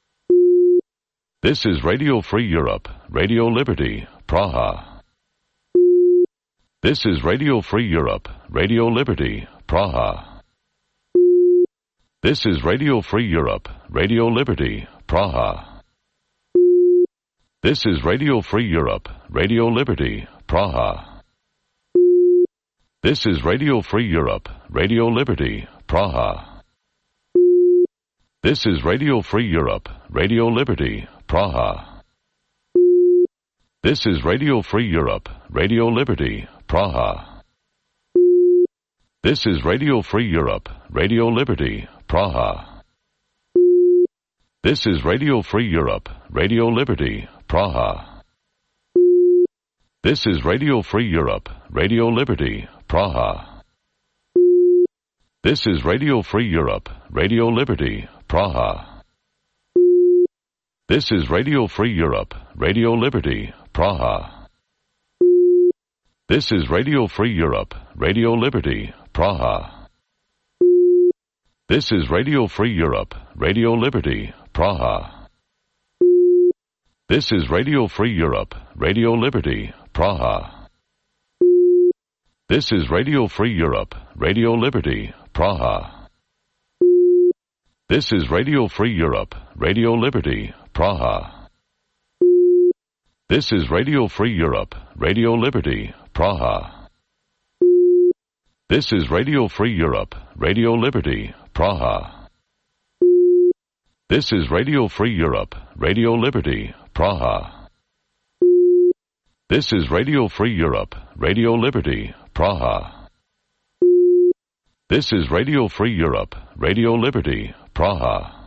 This is Radio Free Europe, Radio Liberty, Praha. This is Radio Free Europe, Radio Liberty, Praha. This is Radio Free Europe, Radio Liberty, Praha. This is Radio Free Europe, Radio Liberty, Praha. This is Radio Free Europe, Radio Liberty, Praha. This is Radio Free Europe, Radio Liberty, Praha. This is Radio Free Europe, Radio Liberty, Praha. This is Radio Free Europe, Radio Liberty, Praha. This is Radio Free Europe, Radio Liberty, Praha. This is Radio Free Europe, Radio Liberty, Praha. This is Radio Free Europe, Radio Liberty, Praha. This is Radio Free Europe, Radio Liberty, Praha. This is Radio Free Europe, Radio Liberty, Praha. This is Radio Free Europe, Radio Liberty, Praha. This is Radio Free Europe, Radio Liberty, Praha. This is Radio Free Europe, Radio Liberty, Praha. This is Radio Free Europe, Radio Liberty, Praha. This is Radio Free Europe, Radio Liberty, Praha. This is Radio Free Europe, Radio Liberty, Praha. This is Radio Free Europe, Radio Liberty, Praha. This is Radio Free Europe, Radio Liberty, Praha. This is Radio Free Europe, Radio Liberty, Praha.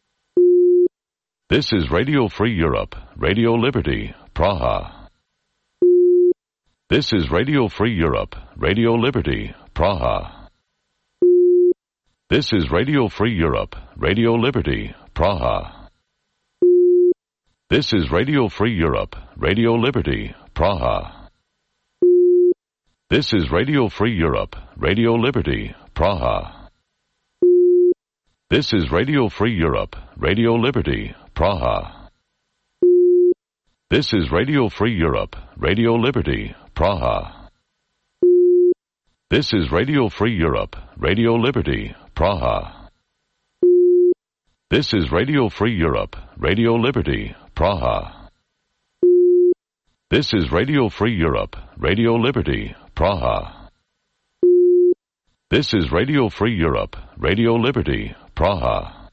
This is Radio Free Europe, Radio Liberty, Praha. This is Radio Free Europe, Radio Liberty, Praha. This is Radio Free Europe, Radio Liberty, Praha. This is Radio Free Europe, Radio Liberty, Praha. This is Radio Free Europe, Radio Liberty, Praha. This is Radio Free Europe, Radio Liberty, Praha. This is Radio Free Europe, Radio Liberty, Praha. This is Radio Free Europe, Radio Liberty, Praha. This is Radio Free Europe, Radio Liberty, Praha. This is Radio Free Europe, Radio Liberty, Praha. This is Radio Free Europe, Radio Liberty, Praha.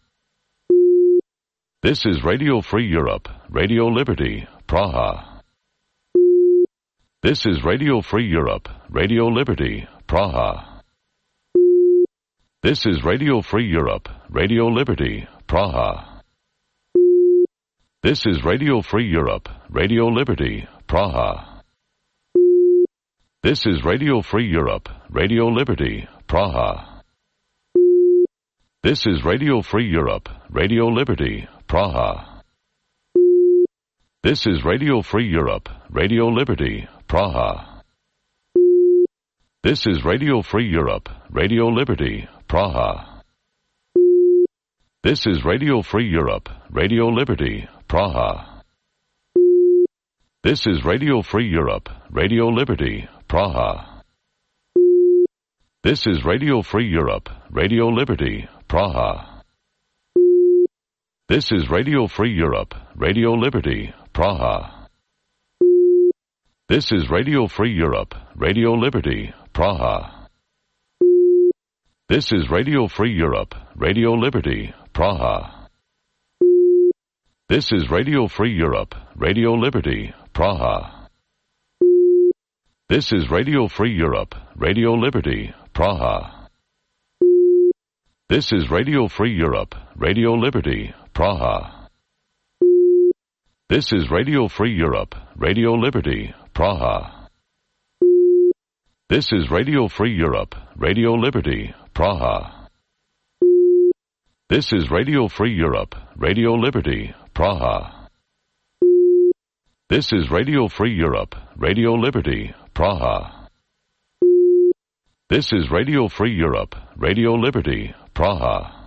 This is Radio Free Europe, Radio Liberty, Praha. This is Radio Free Europe, Radio Liberty, Praha. This is Radio Free Europe, Radio Liberty, Praha. This is Radio Free Europe, Radio Liberty, Praha. This is Radio Free Europe, Radio Liberty, Praha. This is Radio Free Europe, Radio Liberty, Praha. This is Radio Free Europe, Radio Liberty, Praha. This is Radio Free Europe, Radio Liberty, Praha. This is Radio Free Europe, Radio Liberty, Praha. This is Radio Free Europe, Radio Liberty, Praha. This is Radio Free Europe, Radio Liberty, Praha. This is Radio Free Europe, Radio Liberty, Praha. This is Radio Free Europe, Radio Liberty, Praha. This is Radio Free Europe, Radio Liberty, Praha. This is Radio Free Europe, Radio Liberty, Praha. This is Radio Free Europe, Radio Liberty, Praha. This is Radio Free Europe, Radio Liberty, Praha. This is Radio Free Europe, Radio Liberty, Praha. This is Radio Free Europe, Radio Liberty, Praha. This is Radio Free Europe, Radio Liberty, Praha. This is Radio Free Europe, Radio Liberty, Praha. This is Radio Free Europe, Radio Liberty, Praha.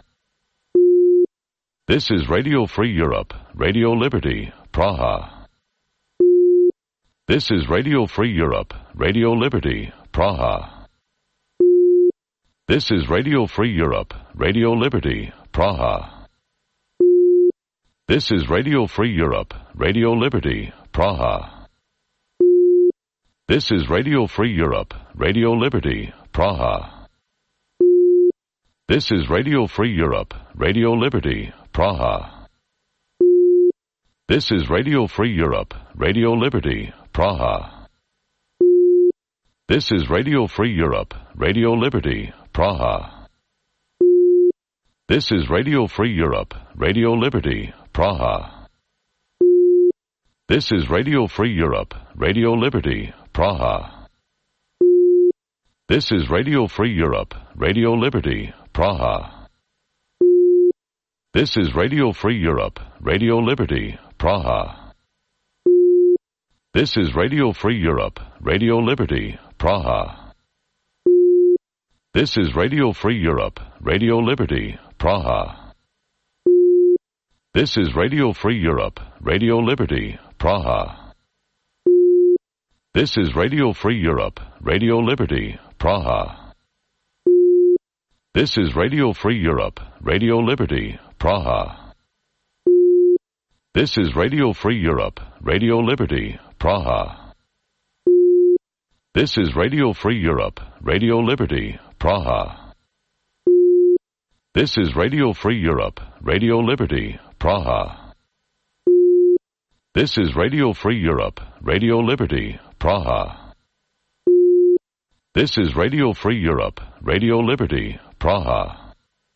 This is Radio Free Europe, Radio Liberty, Praha. This is Radio Free Europe, Radio Liberty, Praha. This is Radio Free Europe, Radio Liberty, Praha. This is Radio Free Europe, Radio Liberty, Praha. This is Radio Free Europe, Radio Liberty, Praha. This is Radio Free Europe, Radio Liberty, Praha. This is Radio Free Europe, Radio Liberty, Praha. This is Radio Free Europe, Radio Liberty, Praha. This is Radio Free Europe, Radio Liberty, Praha. This is Radio Free Europe, Radio Liberty, Praha. This is Radio Free Europe, Radio Liberty, Praha. This is Radio Free Europe, Radio Liberty, Praha. This is Radio Free Europe, Radio Liberty, Praha. This is Radio Free Europe, Radio Liberty, Praha. This is Radio Free Europe, Radio Liberty, Praha. This is Radio Free Europe, Radio Liberty, Praha. This is Radio Free Europe, Radio Liberty, Praha. This is Radio Free Europe, Radio Liberty, Praha. This is Radio Free Europe, Radio Liberty, Praha. This is Radio Free Europe, Radio Liberty, Praha. This is Radio Free Europe, Radio Liberty, Praha. This is Radio Free Europe, Radio Liberty, Praha.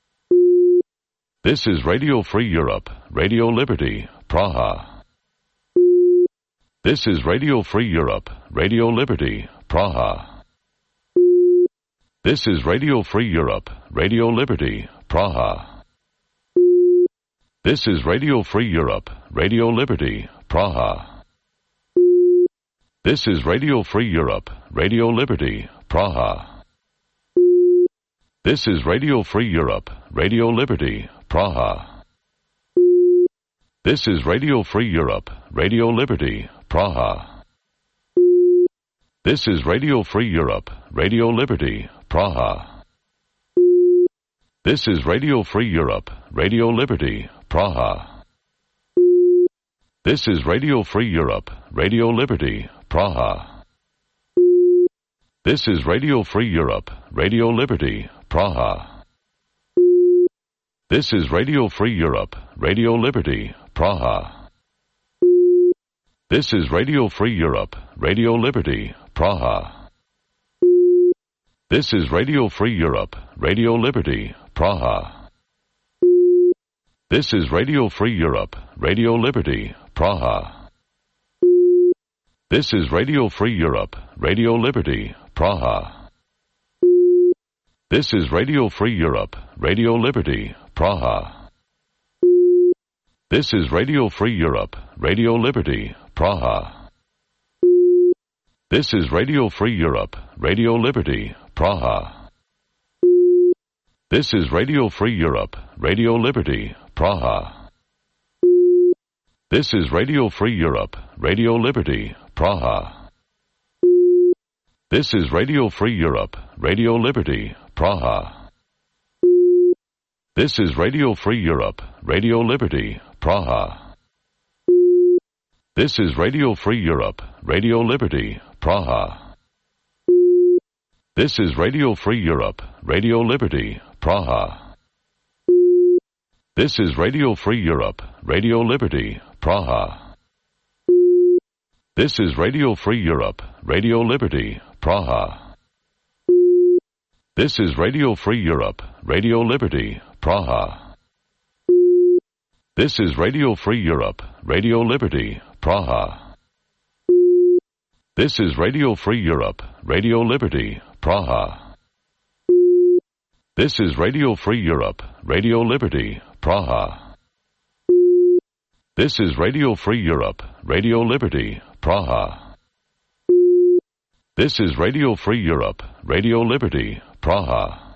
This is Radio Free Europe, Radio Liberty, Praha. This is Radio Free Europe, Radio Liberty, Praha. This is Radio Free Europe, Radio Liberty, Praha. This is Radio Free Europe, Radio Liberty, Praha. This is Radio Free Europe, Radio Liberty, Praha. This is Radio Free Europe, Radio Liberty, Praha. This is Radio Free Europe, Radio Liberty, Praha. This is Radio Free Europe, Radio Liberty, Praha. This is Radio Free Europe, Radio Liberty, Praha. This is Radio Free Europe, Radio Liberty, Praha. This is Radio Free Europe, Radio Liberty, Praha. This is Radio Free Europe, Radio Liberty, Praha. This is Radio Free Europe, Radio Liberty, Praha. This is Radio Free Europe, Radio Liberty, Praha. This is Radio Free Europe, Radio Liberty, Praha. This is Radio Free Europe, Radio Liberty, Praha. This is Radio Free Europe, Radio Liberty, Praha. This is Radio Free Europe, Radio Liberty, Praha. This is Radio Free Europe, Radio Liberty, Praha. This is Radio Free Europe, Radio Liberty, Praha. This is Radio Free Europe, Radio Liberty, Praha. This is Radio Free Europe, Radio Liberty, Praha. This is Radio Free Europe, Radio Liberty, Praha. This is Radio Free Europe, Radio Liberty, Praha. This is Radio Free Europe, Radio Liberty, Praha. This is Radio Free Europe, Radio Liberty, Praha. This is Radio Free Europe, Radio Liberty, Praha. This is Radio Free Europe, Radio Liberty, Praha. This is Radio Free Europe, Radio Liberty, Praha. This is Radio Free Europe, Radio Liberty, Praha. This is Radio Free Europe, Radio Liberty, Praha. This is Radio Free Europe, Radio Liberty, Praha. This is Radio Free Europe, Radio Liberty, Praha.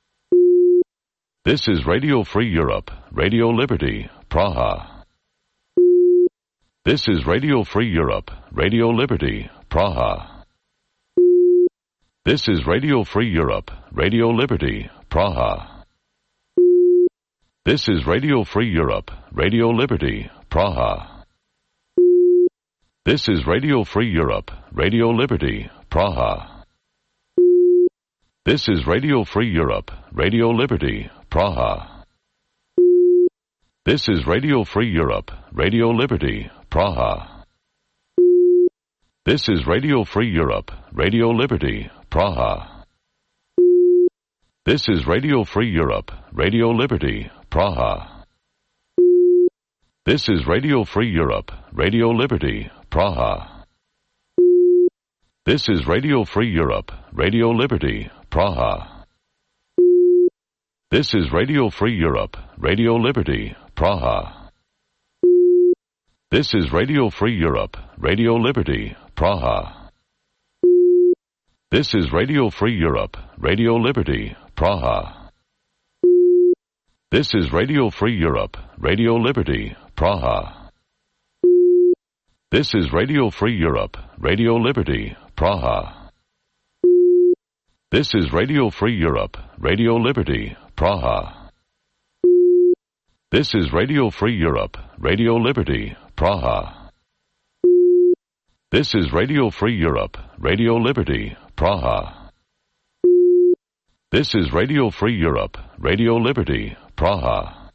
This is Radio Free Europe, Radio Liberty, Praha. This is Radio Free Europe, Radio Liberty, Praha. This is Radio Free Europe, Radio Liberty, Praha. This is Radio Free Europe, Radio Liberty, Praha. This is Radio Free Europe, Radio Liberty, Praha. This is Radio Free Europe, Radio Liberty, Praha. This is Radio Free Europe, Radio Liberty, Praha. This is Radio Free Europe, Radio Liberty, Praha. This is Radio Free Europe, Radio Liberty, Praha. This is Radio Free Europe, Radio Liberty, Praha. This is Radio Free Europe, Radio Liberty, Praha. This is Radio Free Europe, Radio Liberty, Praha. This is Radio Free Europe, Radio Liberty, Praha. This is Radio Free Europe, Radio Liberty, Praha. This is Radio Free Europe, Radio Liberty, Praha. This is Radio Free Europe, Radio Liberty, Praha. This is Radio Free Europe, Radio Liberty, Praha. This is Radio Free Europe, Radio Liberty, Praha. This is Radio Free Europe, Radio Liberty, Praha. This is Radio Free Europe, Radio Liberty, Praha.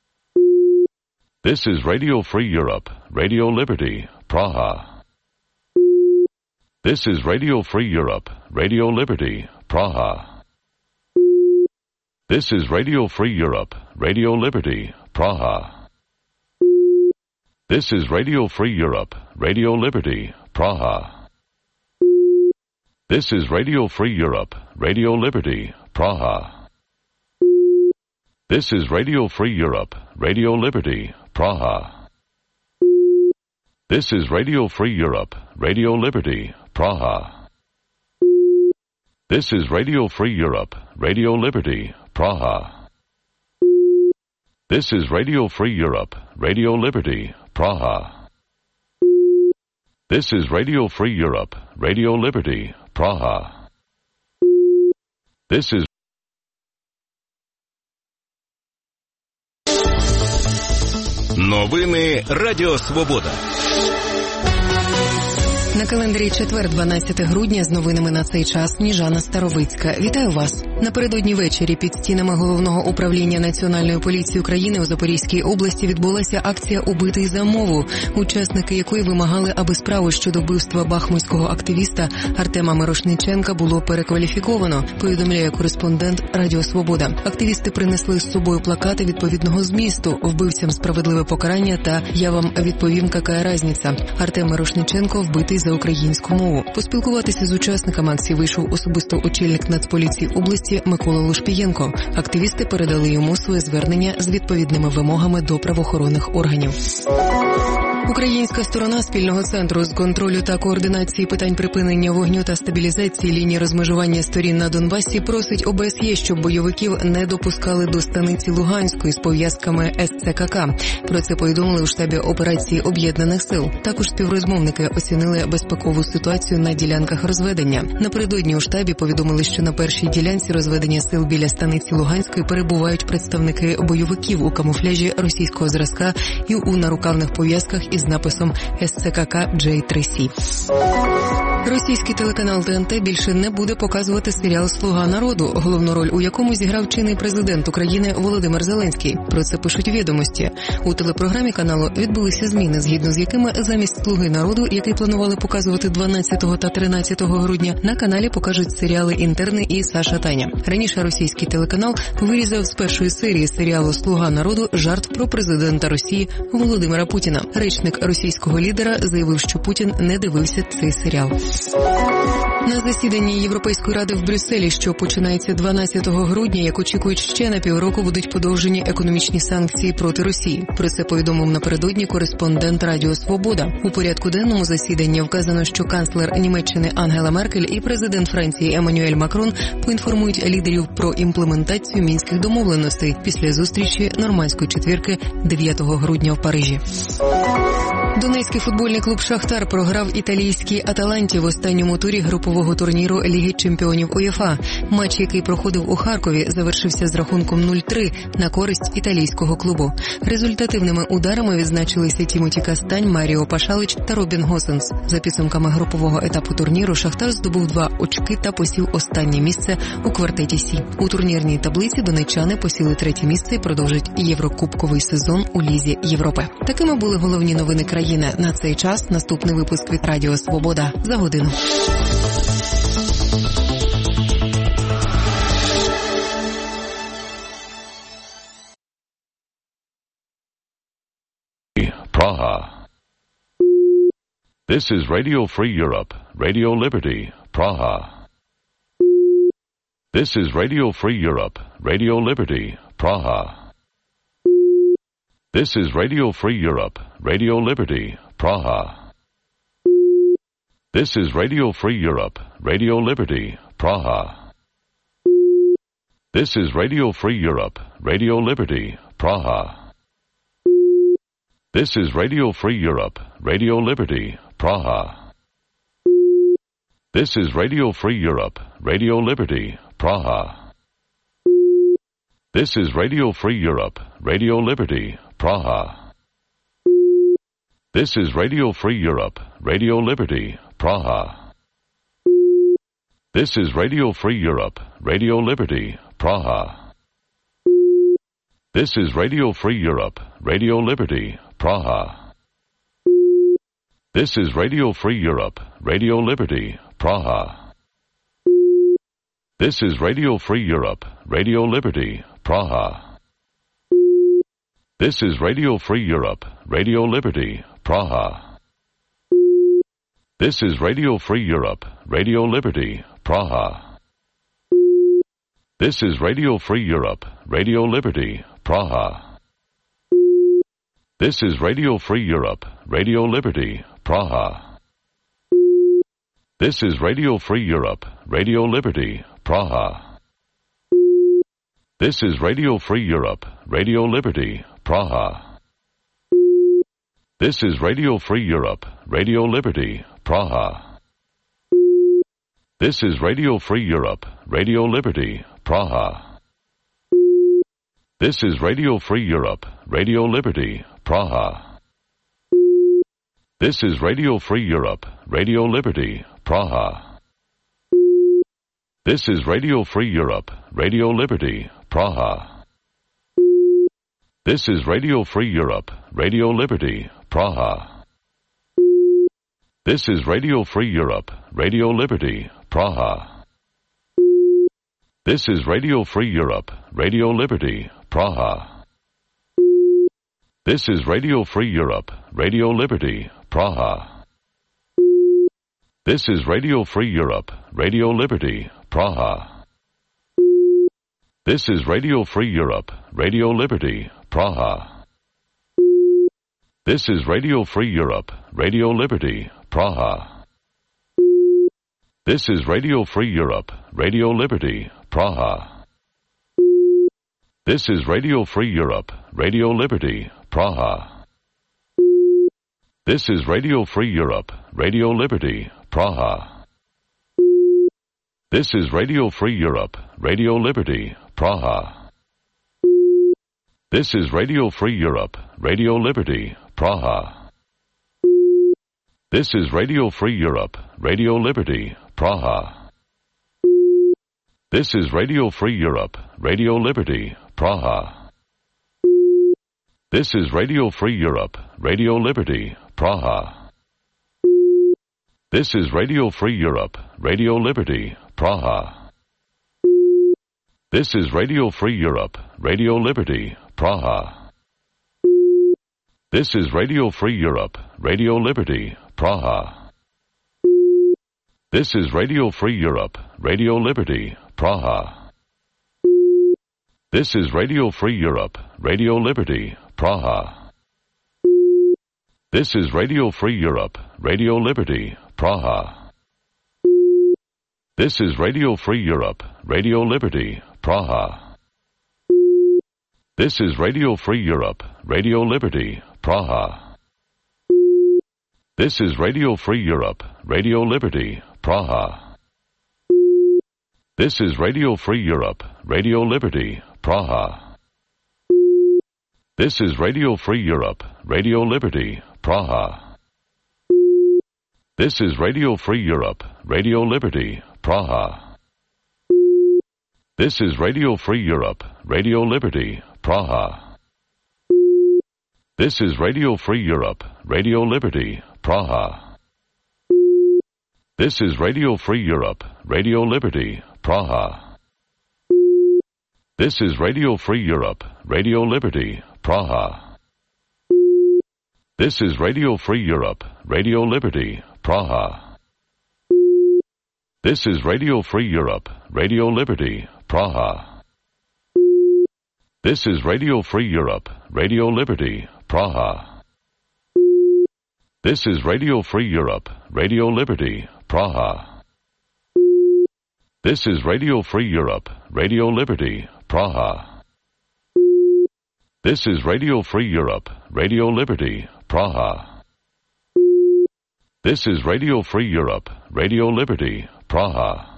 This is Radio Free Europe, Radio Liberty, Praha. This is Radio Free Europe, Radio Liberty, Praha. This is Radio Free Europe, Radio Liberty, Praha. This is Radio Free Europe, Radio Liberty, Praha. This is Radio Free Europe, Radio Liberty, Praha. This is Radio Free Europe, Radio Liberty, Praha. This is Radio Free Europe, Radio Liberty, Praha. This is Radio Free Europe, Radio Liberty, Praha. This is Radio Free Europe, Radio Liberty, Praha. This is Radio Free Europe, Radio Liberty, Praha. This is Новини Радіо Свобода. На календарі четвер, 12 грудня, з новинами на цей час Сніжана Старовицька. Вітаю вас. Напередодні ввечері під стінами Головного управління Національної поліції України у Запорізькій області відбулася акція «Убитий за мову», учасники якої вимагали, аби справу щодо вбивства бахмутського активіста Артема Мирошниченка було перекваліфіковано, повідомляє кореспондент Радіо Свобода. Активісти принесли з собою плакати відповідного змісту «Вбивцям справедливе покарання» та «Я вам відповім, какая разниця». Артем Мирошниченко вбитий за українську мову. Поспілкуватися з учасниками акції вийшов особисто очільник Нацполіції області Микола Лушпієнко. Активісти передали йому своє звернення з відповідними вимогами до правоохоронних органів. Українська сторона спільного центру з контролю та координації питань припинення вогню та стабілізації лінії розмежування сторін на Донбасі просить ОБСЄ, щоб бойовиків не допускали до станиці Луганської з пов'язками СЦКК. Про це повідомили у штабі операції Об'єднаних сил. Також співрозмовники оцінили безпекову ситуацію на ділянках розведення. Напередодні у штабі повідомили, що на першій ділянці розведення сил біля станиці Луганської перебувають представники бойовиків у камуфляжі російського зразка і у нарукавних пов'язках із написом СЦКК J3C. Російський телеканал ТНТ більше не буде показувати серіал «Слуга народу», головну роль у якому зіграв чинний президент України Володимир Зеленський. Про це пишуть «Відомості». У телепрограмі каналу відбулися зміни, згідно з якими замість «Слуги народу», який планували показувати 12 та 13 грудня, на каналі покажуть серіали «Інтерни» і «Саша Таня». Раніше російський телеканал вирізав з першої серії серіалу «Слуга народу» жарт про президента Росії Володимира Путіна. Речник російського лідера заявив, що Путін не дивився цей серіал. На засіданні Європейської ради в Брюсселі, що починається 12 грудня, як очікують ще на півроку, будуть подовжені економічні санкції проти Росії. Про це повідомив напередодні кореспондент Радіо Свобода. У порядку денному засідання вказано, що канцлер Німеччини Ангела Меркель і президент Франції Еммануель Макрон поінформують лідерів про імплементацію мінських домовленостей після зустрічі Нормандської четвірки 9 грудня в Парижі. Донецький футбольний клуб «Шахтар» програв італійській «Аталанті» в останньому турі групового турніру Ліги чемпіонів УЄФА. Матч, який проходив у Харкові, завершився з рахунком 0-3 на користь італійського клубу. Результативними ударами відзначилися Тімоті Кастань, Маріо Пашалич та Робін Госенс. За підсумками групового етапу турніру «Шахтар» здобув 2 очки та посів останнє місце у квартеті «Сі». У турнірній таблиці донеччани посіли 3-є місце і продовжать єврокубковий сезон у Лізі Європи. Такими були головні новини країни на цей час. Наступний випуск від Радіо Свобода за годину. Praha. This is Radio Free Europe, Radio Liberty, Praha. This is Radio Free Europe, Radio Liberty, Praha. This is Radio Free Europe, Radio Liberty, Praha. This is Radio Free Europe, Radio Liberty, Praha. This is Radio Free Europe, Radio Liberty, Praha. This is Radio Free Europe, Radio Liberty, Praha. This is Radio Free Europe, Radio Liberty, Praha. This is Radio Free Europe, Radio Liberty, Praha. This is Radio Free Europe, Radio Liberty, Praha. This is Radio Free Europe, Radio Liberty, Praha. This is Radio Free Europe, Radio Liberty, Praha. This is Radio Free Europe, Radio Liberty, Praha. This is Radio Free Europe, Radio Liberty, Praha. This is Radio Free Europe, Radio Liberty, Praha. This is Radio Free Europe, Radio Liberty, Praha. This is Radio Free Europe, Radio Liberty, Praha. This is Radio Free Europe, Radio Liberty, Praha. This is Radio Free Europe, Radio Liberty, Praha. This is Radio Free Europe, Radio Liberty, Praha. This is Radio Free Europe, Radio Liberty, Praha. This is Radio Free Europe, Radio Liberty, Praha. This is Radio Free Europe, Radio Liberty, Praha. This is Radio Free Europe, Radio Liberty, Praha. This is Radio Free Europe, Radio Liberty, Praha. This is Radio Free Europe, Radio Liberty, Praha. This is Radio Free Europe, Radio Liberty, Praha. This is Radio Free Europe, Radio Liberty, Praha. This is Radio Free Europe, Radio Liberty, Praha. This is Radio Free Europe, Radio Liberty, Praha. This is Radio Free Europe, Radio Liberty, Praha. This is Radio Free Europe, Radio Liberty, Praha. This is Radio Free Europe, Radio Liberty, Praha. This is Radio Free Europe, Radio Liberty, Praha. This is Radio Free Europe, Radio Liberty, Praha. This is Radio Free Europe, Radio Liberty, Praha. This is Radio Free Europe, Radio Liberty, Praha. This is Radio Free Europe, Radio Liberty, Praha. This is Radio Free Europe, Radio Liberty, Praha. This is Radio Free Europe, Radio Liberty, Praha. This is Radio Free Europe, Radio Liberty, Praha. This is Radio Free Europe, Radio Liberty, Praha. This is Radio Free Europe, Radio Liberty, Praha. This is Radio Free Europe, Radio Liberty, Praha. This is Radio Free Europe, Radio Liberty, Praha. This is Radio Free Europe, Radio Liberty, Praha. This is Radio Free Europe, Radio Liberty, Praha. This is Radio Free Europe, Radio Liberty, Praha. This is Radio Free Europe, Radio Liberty, Praha. This is Radio Free Europe, Radio Liberty, Praha. This is Radio Free Europe, Radio Liberty, Praha. This is Radio Free Europe, Radio Liberty, Praha. This is Radio Free Europe, Radio Liberty, Praha. This is Radio Free Europe, Radio Liberty, Praha. This is Radio Free Europe, Radio Liberty, Praha. This is Radio Free Europe, Radio Liberty, Praha. This is Radio Free Europe, Radio Liberty, Praha. This is Radio Free Europe, Radio Liberty, Praha. This is Radio Free Europe, Radio Liberty, Praha. This is Radio Free Europe, Radio Liberty, Praha. This is Radio Free Europe, Radio Liberty, Praha. This is Radio Free Europe, Radio Liberty, Praha. This is Radio Free Europe, Radio Liberty, Praha.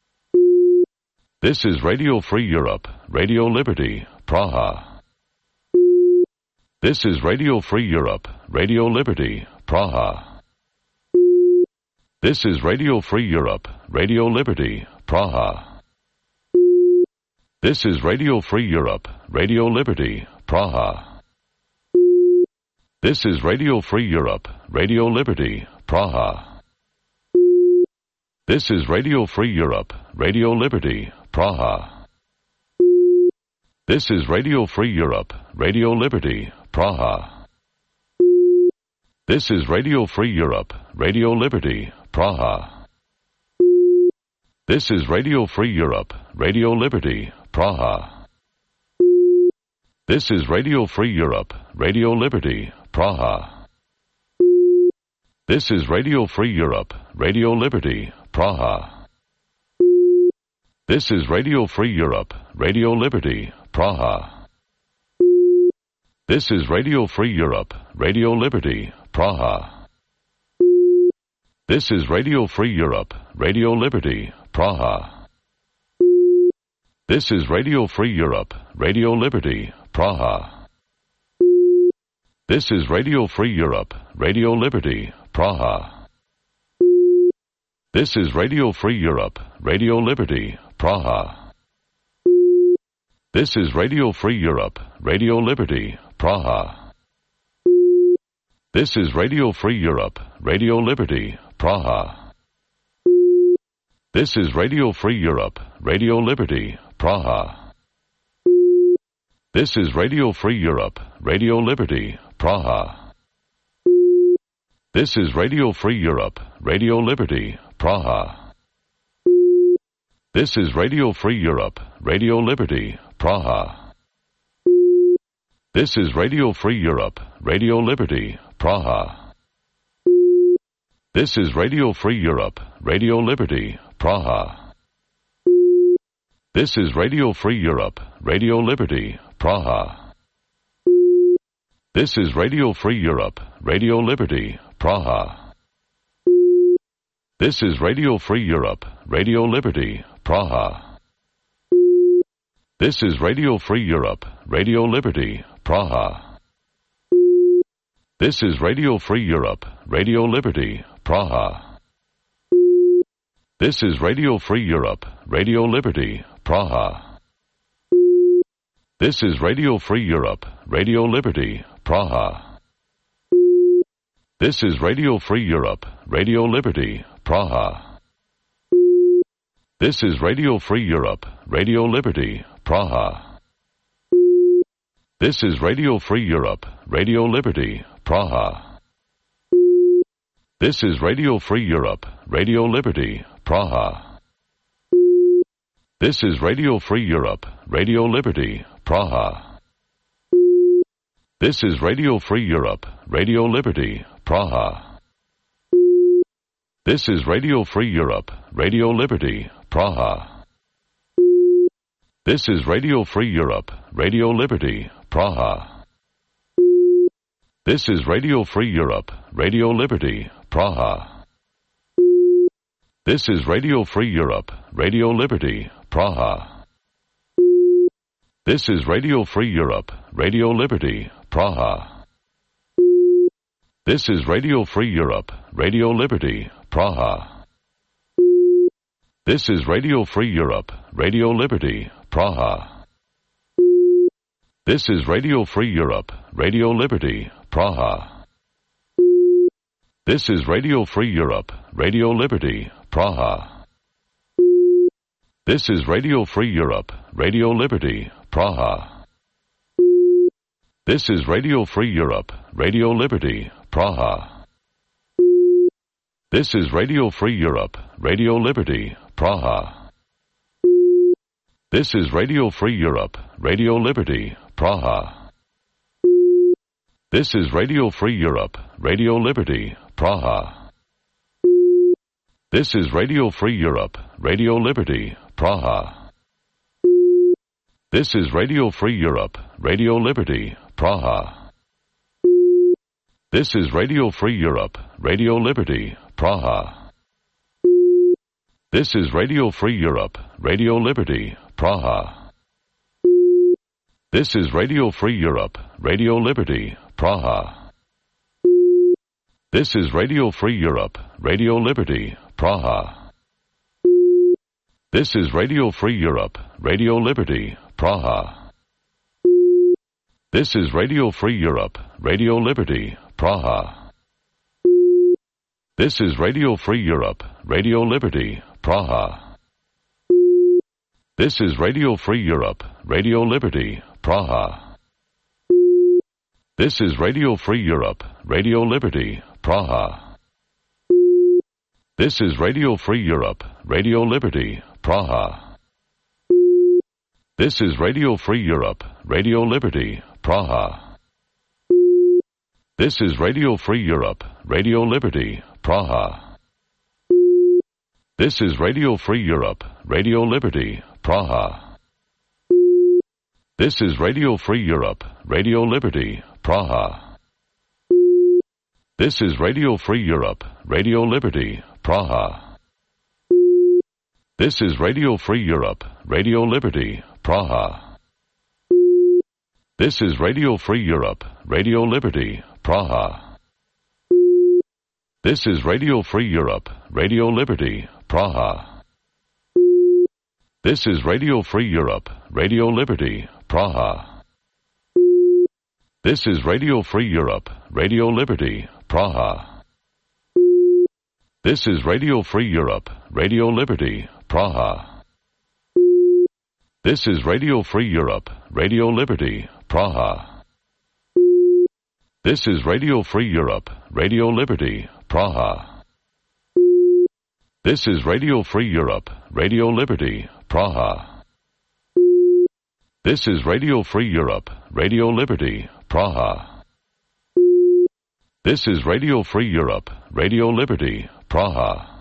This is Radio Free Europe, Radio Liberty, Praha. This is Radio Free Europe, Radio Liberty, Praha. This is Radio Free Europe, Radio Liberty, Praha. This is Radio Free Europe, Radio Liberty, Praha. This is Radio Free Europe, Radio Liberty, Praha. This is Radio Free Europe, Radio Liberty, Praha. This is Radio Free Europe, Radio Liberty, Praha. This is Radio Free Europe, Radio Liberty, Praha. This is Radio Free Europe, Radio Liberty, Praha. This is Radio Free Europe, Radio Liberty, Praha. This is Radio Free Europe, Radio Liberty, Praha. This is Radio Free Europe, Radio Liberty, Praha. This is Radio Free Europe, Radio Liberty, Praha. This is Radio Free Europe, Radio Liberty, Praha. This is Radio Free Europe, Radio Liberty, Praha. This is Radio Free Europe, Radio Liberty, Praha. This is Radio Free Europe, Radio Liberty, Praha. This is Radio Free Europe, Radio Liberty, Praha. This is Radio Free Europe, Radio Liberty, Praha. This is Radio Free Europe, Radio Liberty, Praha. This is Radio Free Europe, Radio Liberty, Praha. This is Radio Free Europe, Radio Liberty, Praha. This is Radio Free Europe, Radio Liberty, Praha. This is Radio Free Europe, Radio Liberty, Praha. This is Radio Free Europe, Radio Liberty, Praha. This is Radio Free Europe, Radio Liberty, Praha. This is Radio Free Europe, Radio Liberty, Praha. This is Radio Free Europe, Radio Liberty, Praha. This is Radio Free Europe, Radio Liberty, Praha. This is Radio Free Europe, Radio Liberty, Praha. This is Radio Free Europe, Radio Liberty, Praha. This is Radio Free Europe, Radio Liberty, Praha. This is Radio Free Europe, Radio Liberty, Praha. This is Radio Free Europe, Radio Liberty, Praha. This is Radio Free Europe, Radio Liberty, Praha. This is Radio Free Europe, Radio Liberty, Praha. This is Radio Free Europe, Radio Liberty, Praha. This is Radio Free Europe, Radio Liberty, Praha. This is Radio Free Europe, Radio Liberty, Praha. This is Radio Free Europe, Radio Liberty, Praha. This is Radio Free Europe, Radio Liberty, Praha. This is Radio Free Europe, Radio Liberty, Praha. This is Radio Free Europe, Radio Liberty, Praha. This is Radio Free Europe, Radio Liberty, Praha. This is Radio Free Europe, Radio Liberty, Praha. This is Radio Free Europe, Radio Liberty, Praha. This is Radio Free Europe, Radio Liberty, Praha. This is Radio Free Europe, Radio Liberty, Praha. This is Radio Free Europe, Radio Liberty, Praha. This is Radio Free Europe, Radio Liberty, Praha. This is Radio Free Europe, Radio Liberty, Praha. This is Radio Free Europe, Radio Liberty, Praha. This is Radio Free Europe, Radio Liberty, Praha. This is Radio Free Europe, Radio Liberty, Praha. This is Radio Free Europe, Radio Liberty, Praha. This is Radio Free Europe, Radio Liberty, Praha. This is Radio Free Europe, Radio Liberty, Praha. This is Radio Free Europe, Radio Liberty, Praha. This is Radio Free Europe, Radio Liberty, Praha. This is Radio Free Europe, Radio Liberty, Praha. This is Radio Free Europe, Radio Liberty, Praha. This is Radio Free Europe, Radio Liberty, Praha. This is Radio Free Europe, Radio Liberty, Praha. This is Radio Free Europe, Radio Liberty, Praha. This is Radio Free Europe, Radio Liberty, Praha. This is Radio Free Europe, Radio Liberty, Praha. This is Radio Free Europe, Radio Liberty, Praha. This is Radio Free Europe, Radio Liberty, Praha. This is Radio Free Europe, Radio Liberty, Praha. This is Radio Free Europe, Radio Liberty, Praha. This is Radio Free Europe, Radio Liberty, Praha. This is Radio Free Europe, Radio Liberty, Praha. This is Radio Free Europe, Radio Liberty, Praha. This is Radio Free Europe, Radio Liberty, Praha. This is Radio Free Europe, Radio Liberty, Praha. This is Radio Free Europe, Radio Liberty, Praha. This is Radio Free Europe, Radio Liberty, Praha. This is Radio Free Europe, Radio Liberty, Praha. This is Radio Free Europe, Radio Liberty, Praha. This is Radio Free Europe, Radio Liberty, Praha.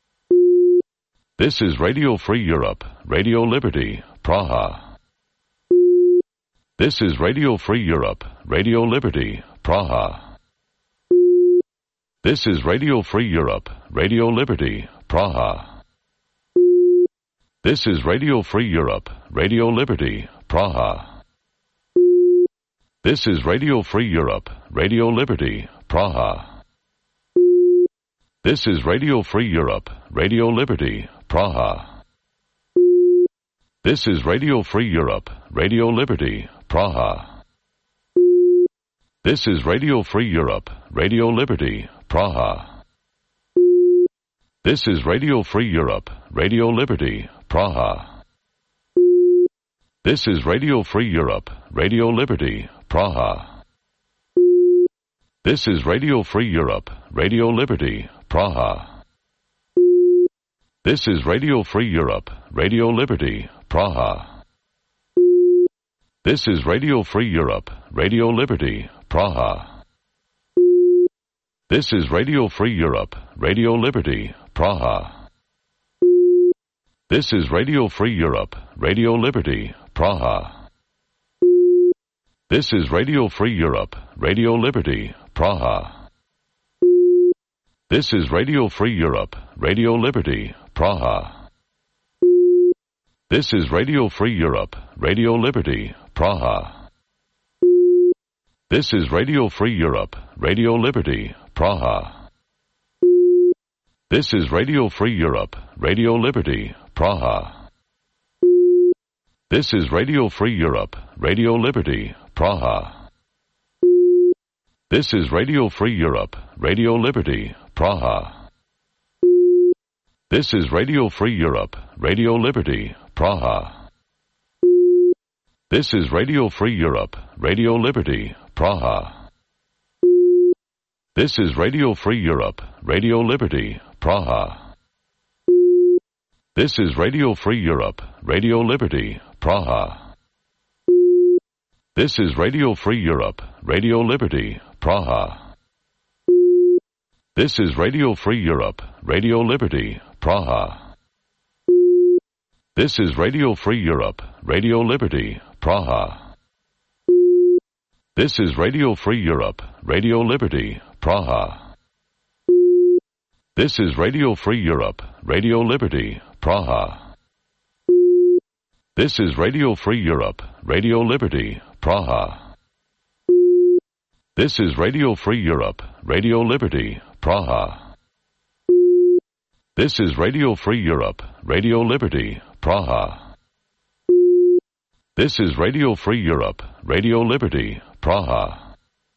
This is Radio Free Europe, Radio Liberty, Praha. This is Radio Free Europe, Radio Liberty, Praha. This is Radio Free Europe, Radio Liberty, Praha. This is Radio Free Europe, Radio Liberty, Praha. This is Radio Free Europe, Radio Liberty, Praha. This is Radio Free Europe, Radio Liberty, Praha. This is Radio Free Europe, Radio Liberty, Praha. This is Radio Free Europe, Radio Liberty, Praha. This is Radio Free Europe, Radio Liberty, Praha. This is Radio Free Europe, Radio Liberty, Praha. This is Radio Free Europe, Radio Liberty, Praha. This is Radio Free Europe, Radio Liberty, Praha. This is Radio Free Europe, Radio Liberty, Praha. This is Radio Free Europe, Radio Liberty, Praha. This is Radio Free Europe, Radio Liberty, Praha. This is Radio Free Europe, Radio Liberty, Praha. This is Radio Free Europe, Radio Liberty, Praha. This is Radio Free Europe, Radio Liberty, Praha. This is Radio Free Europe, Radio Liberty, Praha. This is Radio Free Europe, Radio Liberty, Praha. This is Radio Free Europe, Radio Liberty, Praha. This is Radio Free Europe, Radio Liberty, Praha. This is Radio Free Europe, Radio Liberty, Praha. This is Radio Free Europe, Radio Liberty, Praha. This is Radio Free Europe, Radio Liberty, Praha. This is Radio Free Europe, Radio Liberty, Praha. This is Radio Free Europe, Radio Liberty, Praha. This is Radio Free Europe, Radio Liberty, Praha. This is Radio Free Europe, Radio Liberty, Praha. This is Radio Free Europe, Radio Liberty, Praha. This is Radio Free Europe, Radio Liberty, Praha. This is Radio Free Europe, Radio Liberty, Praha. This is Radio Free Europe, Radio Liberty, Praha. This is Radio Free Europe, Radio Liberty, Praha. This is Radio Free Europe, Radio Liberty, Praha.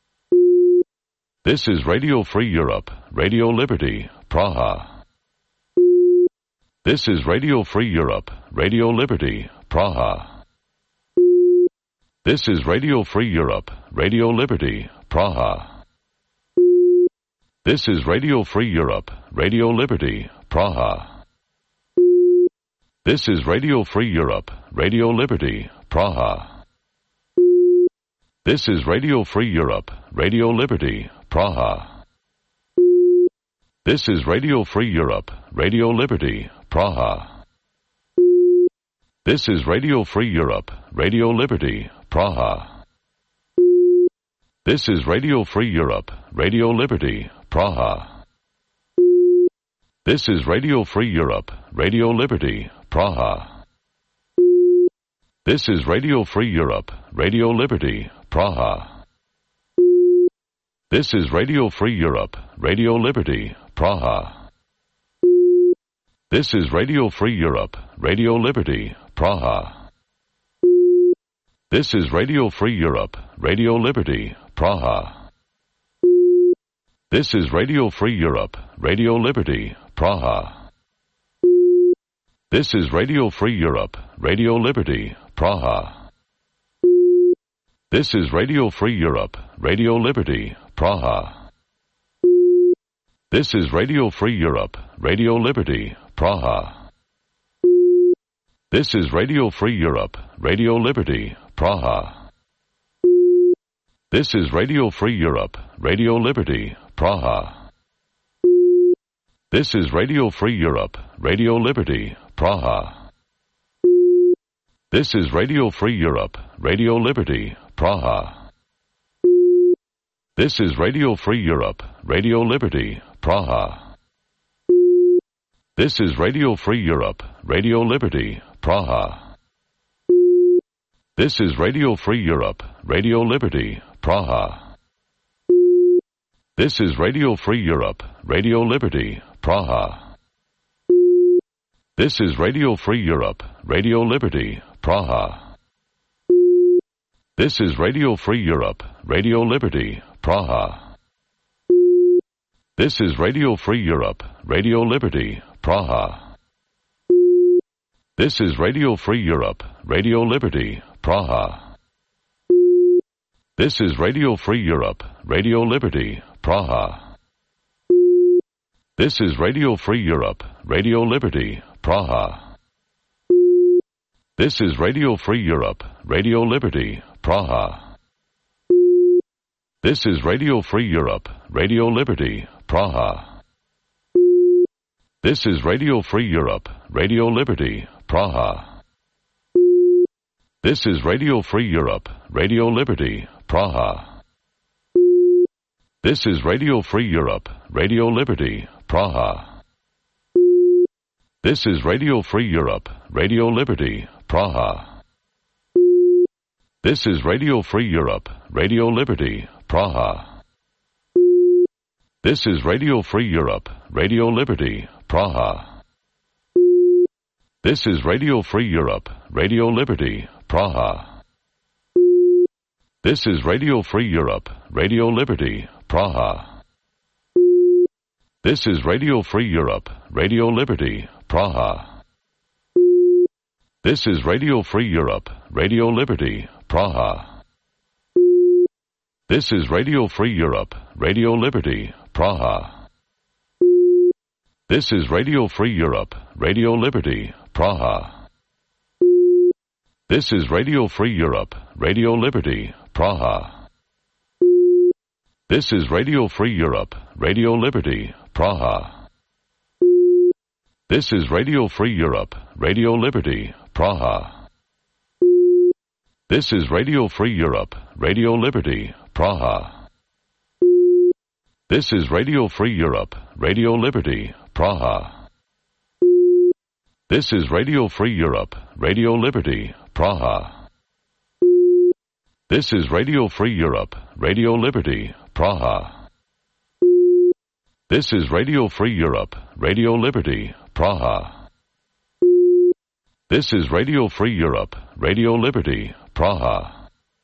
This is Radio Free Europe, Radio Liberty, Praha. This is Radio Free Europe, Radio Liberty, Praha. This is Radio Free Europe, Radio Liberty, Praha. This is Radio Free Europe, Radio Liberty, Praha. This is Radio Free Europe, Radio Liberty, Praha. This is Radio Free Europe, Radio Liberty, Praha. This is Radio Free Europe, Radio Liberty, Praha. This is Radio Free Europe, Radio Liberty, Praha. This is Radio Free Europe, Radio Liberty, Praha. This is Radio Free Europe, Radio Liberty, Praha. This is Radio Free Europe, Radio Liberty, Praha. This is Radio Free Europe, Radio Liberty, Praha. This is Radio Free Europe, Radio Liberty, Praha. This is Radio Free Europe, Radio Liberty, Praha. This is Radio Free Europe, Radio Liberty, Praha. This is Radio Free Europe, Radio Liberty, Praha. This is Radio Free Europe, Radio Liberty, Praha. This is Radio Free Europe, Radio Liberty, Praha. This is Radio Free Europe, Radio Liberty, Praha. This is Radio Free Europe, Radio Liberty, Praha. This is Radio Free Europe, Radio Liberty, Praha. This is Radio Free Europe, Radio Liberty, Praha. This is Radio Free Europe, Radio Liberty, Praha. This is Radio Free Europe, Radio Liberty, Praha. This is Radio Free Europe, Radio Liberty, Praha. This is Radio Free Europe, Radio Liberty, Praha. This is Radio Free Europe, Radio Liberty, Praha. This is Radio Free Europe, Radio Liberty, Praha. This is Radio Free Europe, Radio Liberty, Praha. This is Radio Free Europe, Radio Liberty, Praha. This is Radio Free Europe, Radio Liberty, Praha. This is Radio Free Europe, Radio Liberty, Praha. This is Radio Free Europe, Radio Liberty, Praha. This is Radio Free Europe, Radio Liberty, Praha. This is Radio Free Europe, Radio Liberty, Praha. This is Radio Free Europe, Radio Liberty, Praha. This is Radio Free Europe, Radio Liberty, Praha. This is Radio Free Europe, Radio Liberty, Praha. This is Radio Free Europe, Radio Liberty, Praha. This is Radio Free Europe, Radio Liberty, Praha. This is Radio Free Europe, Radio Liberty, Praha. This is Radio Free Europe, Radio Liberty, Praha. This is Radio Free Europe, Radio Liberty, Praha. This is Radio Free Europe, Radio Liberty, Praha. This is Radio Free Europe, Radio Liberty, Praha. This is Radio Free Europe, Radio Liberty, Praha. This is Radio Free Europe, Radio Liberty, Praha. This is Radio Free Europe, Radio Liberty, Praha. This is Radio Free Europe, Radio Liberty, Praha. This is Radio Free Europe, Radio Liberty, Praha. This is Radio Free Europe, Radio Liberty, Praha. This is Radio Free Europe, Radio Liberty, Praha. This is Radio Free Europe, Radio Liberty, Praha. This is Radio Free Europe, Radio Liberty, Praha. This is Radio Free Europe, Radio Liberty, Praha.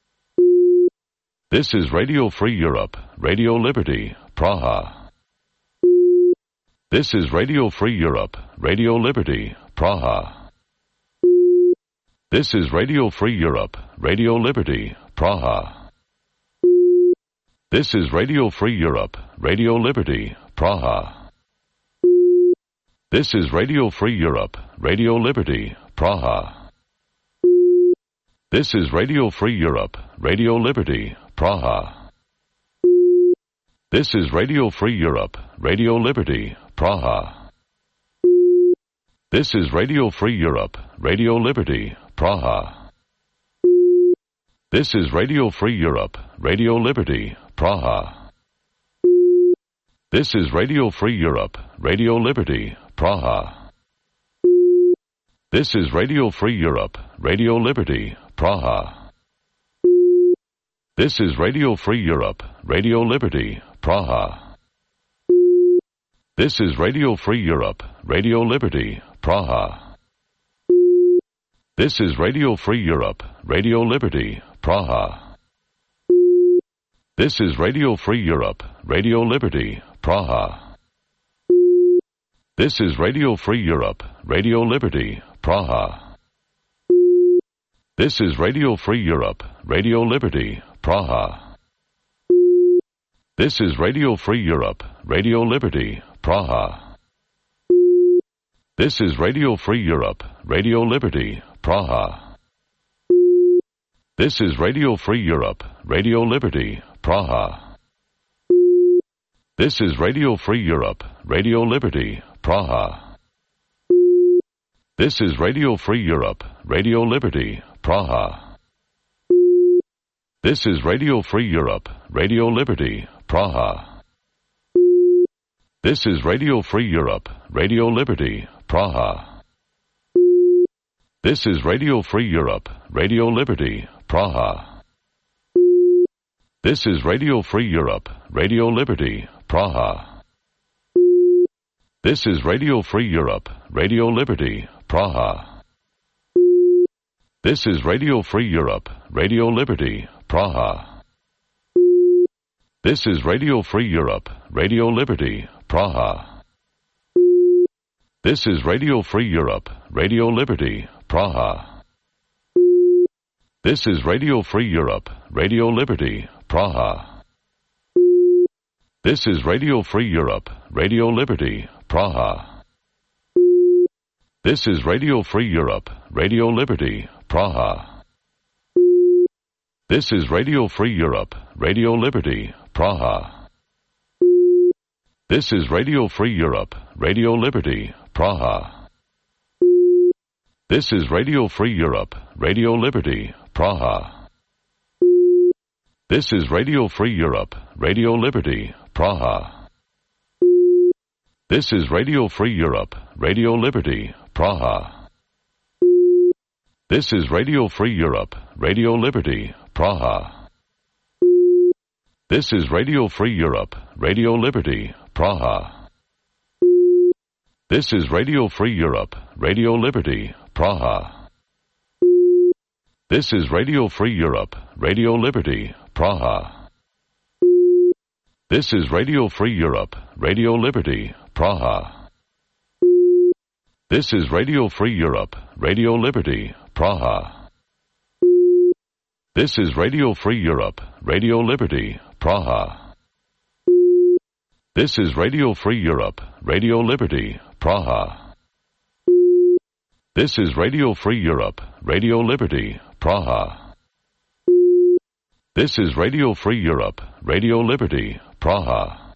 This is Radio Free Europe, Radio Liberty, Praha. This is Radio Free Europe, Radio Liberty, Praha. This is Radio Free Europe, Radio Liberty, Praha. This is Radio Free Europe, Radio Liberty, Praha. This is Radio Free Europe, Radio Liberty, Praha. This is Radio Free Europe, Radio Liberty, Praha. This is Radio Free Europe, Radio Liberty, Praha. This is Radio Free Europe, Radio Liberty, Praha. This is Radio Free Europe, Radio Liberty, Praha. This is Radio Free Europe, Radio Liberty, Praha. This is Radio Free Europe, Radio Liberty, Praha. This is Radio Free Europe, Radio Liberty, Praha. This is Radio Free Europe, Radio Liberty, Praha. This is Radio Free Europe, Radio Liberty, Praha. This is Radio Free Europe, Radio Liberty, Praha. This is Radio Free Europe, Radio Liberty, Praha. This is Radio Free Europe, Radio Liberty, Praha. This is Radio Free Europe, Radio Liberty, Praha. This is Radio Free Europe, Radio Liberty, Praha. This is Radio Free Europe, Radio Liberty, Praha. This is Radio Free Europe, Radio Liberty, Praha. This is Radio Free Europe, Radio Liberty, Praha. This is Radio Free Europe, Radio Liberty, Praha. This is Radio Free Europe, Radio Liberty, Praha. This is Radio Free Europe, Radio Liberty, Praha. This is Radio Free Europe, Radio Liberty, Praha. This is Radio Free Europe, Radio Liberty, Praha. This is Radio Free Europe, Radio Liberty, Praha. This is Radio Free Europe, Radio Liberty, Praha. This is Radio Free Europe, Radio Liberty, Praha. This is Radio Free Europe, Radio Liberty, Praha. This is Radio Free Europe, Radio Liberty, Praha. This is Radio Free Europe, Radio Liberty, Praha. This is Radio Free Europe, Radio Liberty, Praha. This is Radio Free Europe, Radio Liberty, Praha. This is Radio Free Europe, Radio Liberty, Praha. This is Radio Free Europe, Radio Liberty, Praha. This is Radio Free Europe, Radio Liberty, Praha. This is Radio Free Europe, Radio Liberty, Praha. This is Radio Free Europe, Radio Liberty, Praha. This is Radio Free Europe, Radio Liberty, Praha. This is Radio Free Europe, Radio Liberty, Praha. This is Radio Free Europe, Radio Liberty, Praha. This is Radio Free Europe, Radio Liberty, Praha. This is Radio Free Europe, Radio Liberty, Praha. This is Radio Free Europe, Radio Liberty, Praha. This is Radio Free Europe, Radio Liberty, Praha. This is Radio Free Europe, Radio Liberty, Praha.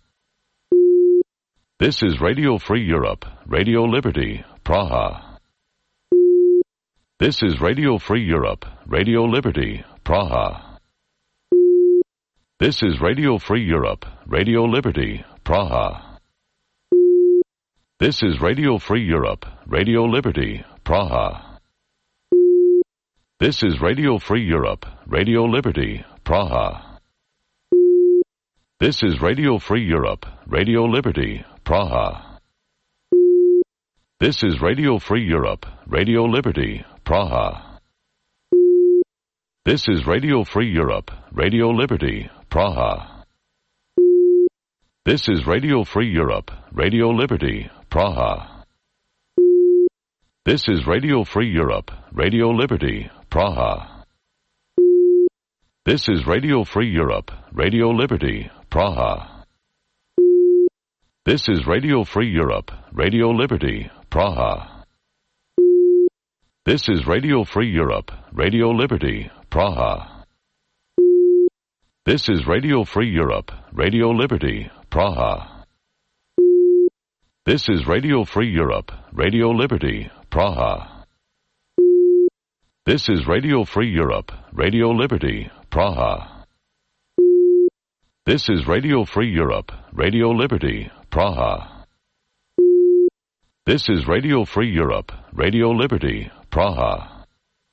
This is Radio Free Europe, Radio Liberty, Praha. This is Radio Free Europe, Radio Liberty, Praha. This is Radio Free Europe, Radio Liberty, Praha. This is Radio Free Europe, Radio Liberty, Praha. This is Radio Free Europe, Radio Liberty, Praha. This is Radio Free Europe, Radio Liberty, Praha. This is Radio Free Europe, Radio Liberty, Praha. This is Radio Free Europe, Radio Liberty, Praha. This is Radio Free Europe, Radio Liberty, Praha. This is Radio Free Europe, Radio Liberty, Praha. This is Radio Free Europe, Radio Liberty, Praha. This is Radio Free Europe, Radio Liberty, Praha. This is Radio Free Europe, Radio Liberty, Praha. This is Radio Free Europe, Radio Liberty, Praha. This is Radio Free Europe, Radio Liberty, Praha. This is Radio Free Europe, Radio Liberty, Praha. This is Radio Free Europe, Radio Liberty, Praha. This is Radio Free Europe, Radio Liberty, Praha.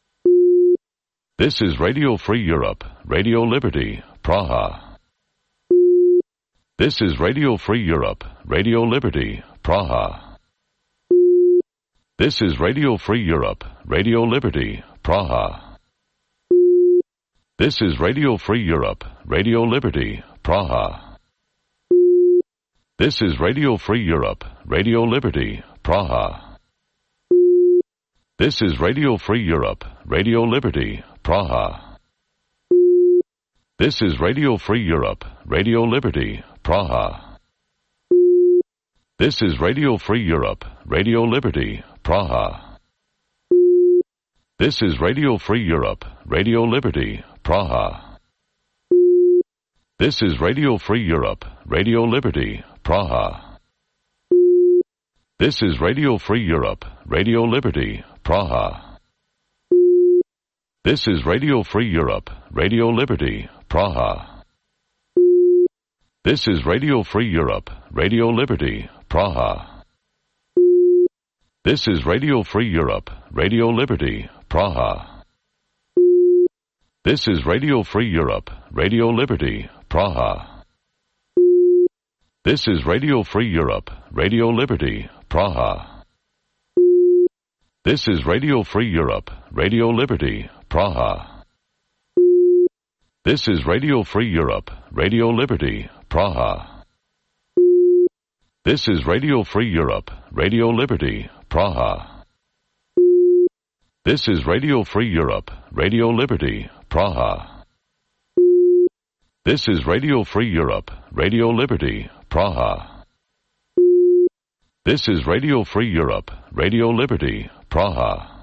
This is Radio Free Europe, Radio Liberty, Praha. This is Radio Free Europe, Radio Liberty, Praha. This is Radio Free Europe, Radio Liberty, Praha. This is Radio Free Europe, Radio Liberty, Praha. This is Radio Free Europe, Radio Liberty, Praha. This is Radio Free Europe, Radio Liberty, Praha. This is Radio Free Europe, Radio Liberty, Praha. This is Radio Free Europe, Radio Liberty, Praha. This is Radio Free Europe, Radio Liberty, Praha. This is Radio Free Europe, Radio Liberty, Praha. This is Radio Free Europe, Radio Liberty, Praha. This is Radio Free Europe, Radio Liberty, Praha. This is Radio Free Europe, Radio Liberty, Praha. This is Radio Free Europe, Radio Liberty, Praha. This is Radio Free Europe, Radio Liberty, Praha. This is Radio Free Europe, Radio Liberty, Praha. This is Radio Free Europe, Radio Liberty, Praha. This is Radio Free Europe, Radio Liberty, Praha. This is Radio Free Europe, Radio Liberty, Praha. This is Radio Free Europe, Radio Liberty, Praha. This is Radio Free Europe, Radio Liberty, Praha. This is Radio Free Europe, Radio Liberty, Praha.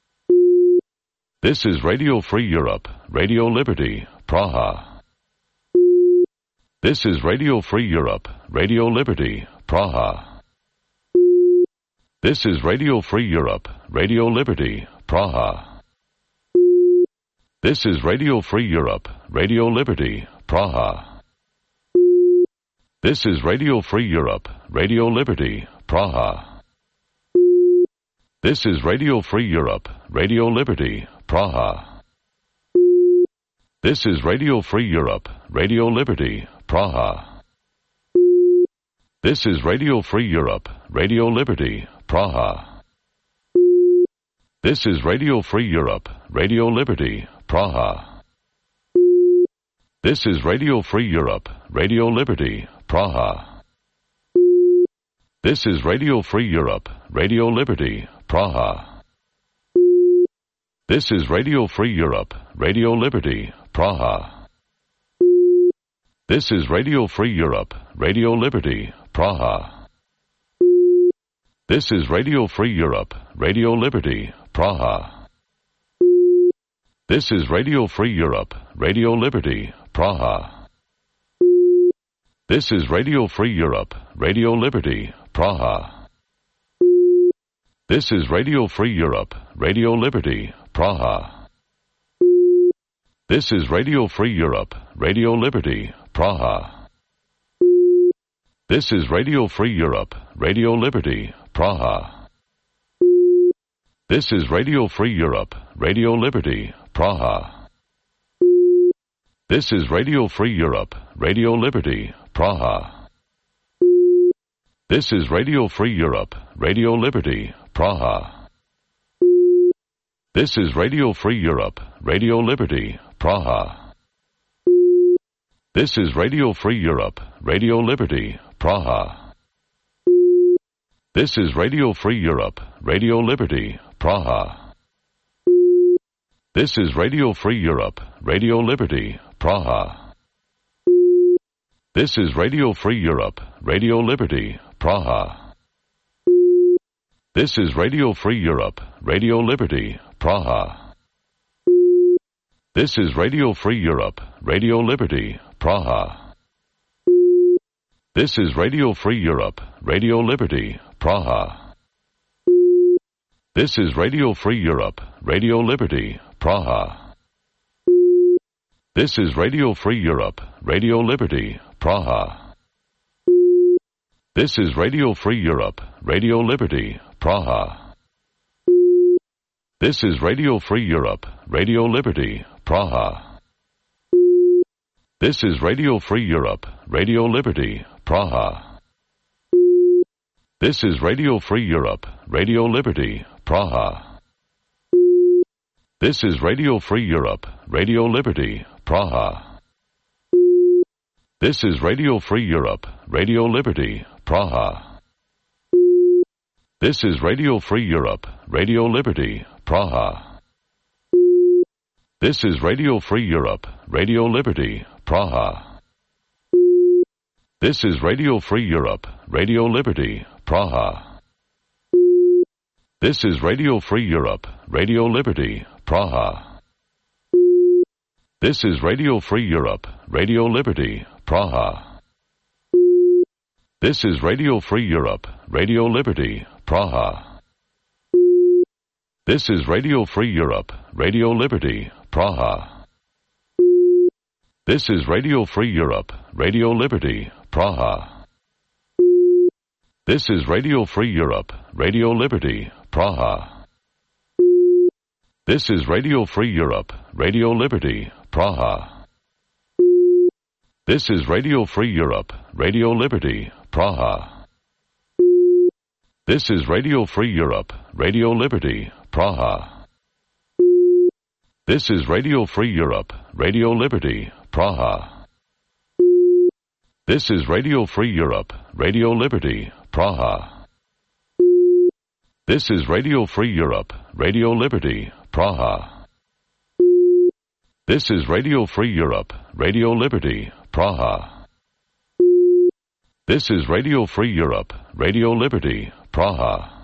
This is Radio Free Europe, Radio Liberty, Praha. This is Radio Free Europe, Radio Liberty, Praha. This is Radio Free Europe, Radio Liberty, Praha. This is Radio Free Europe, Radio Liberty, Praha. This is Radio Free Europe, Radio Liberty, Praha. This is Radio Free Europe, Radio Liberty, Praha. This is Radio Free Europe, Radio Liberty, Praha. This is Radio Free Europe, Radio Liberty, Praha. This is Radio Free Europe, Radio Liberty, Praha. This is Radio Free Europe, Radio Liberty, Praha. This is Radio Free Europe, Radio Liberty, Praha. This is Radio Free Europe, Radio Liberty, Praha. This is Radio Free Europe, Radio Liberty, Praha. This is Radio Free Europe, Radio Liberty, Praha. This is Radio Free Europe, Radio Liberty, Praha. This is Radio Free Europe, Radio Liberty, Praha. This is Radio Free Europe, Radio Liberty, Praha. This is Radio Free Europe, Radio Liberty, Praha. This is Radio Free Europe, Radio Liberty, Praha. This is Radio Free Europe, Radio Liberty, Praha. This is Radio Free Europe, Radio Liberty, Praha. This is Radio Free Europe, Radio Liberty, Praha. This is Radio Free Europe, Radio Liberty, Praha. This is Radio Free Europe, Radio Liberty, Praha. This is Radio Free Europe, Radio Liberty, Praha. This is Radio Free Europe, Radio Liberty, Praha. This is Radio Free Europe, Radio Liberty, Praha. This is Radio Free Europe, Radio Liberty, Praha. This is Radio Free Europe, Radio Liberty, Praha. This is Radio Free Europe, Radio Liberty, Praha. This is Radio Free Europe, Radio Liberty, Praha. This is Radio Free Europe, Radio Liberty, Praha. This is Radio Free Europe, Radio Liberty, Praha. This is Radio Free Europe, Radio Liberty, Praha. This is Radio Free Europe, Radio Liberty, Praha. This is Radio Free Europe, Radio Liberty, Praha. This is Radio Free Europe, Radio Liberty, Praha. This is Radio Free Europe, Radio Liberty, Praha. This is Radio Free Europe, Radio Liberty, Praha. This is Radio Free Europe, Radio Liberty, Praha. This is Radio Free Europe, Radio Liberty, Praha. This is Radio Free Europe, Radio Liberty, Praha. This is Radio Free Europe, Radio Liberty, Praha. This is Radio Free Europe, Radio Liberty, Praha. This is Radio Free Europe, Radio Liberty, Praha. This is Radio Free Europe, Radio Liberty, Praha. This is Radio Free Europe, Radio Liberty, Praha. This is Radio Free Europe, Radio Liberty, Praha. This is Radio Free Europe, Radio Liberty, Praha. This is Radio Free Europe, Radio Liberty, Praha. This is Radio Free Europe, Radio Liberty, Praha. This is Radio Free Europe, Radio Liberty, Praha. This is Radio Free Europe, Radio Liberty, Praha. This is Radio Free Europe, Radio Liberty, Praha. This is Radio Free Europe, Radio Liberty, Praha.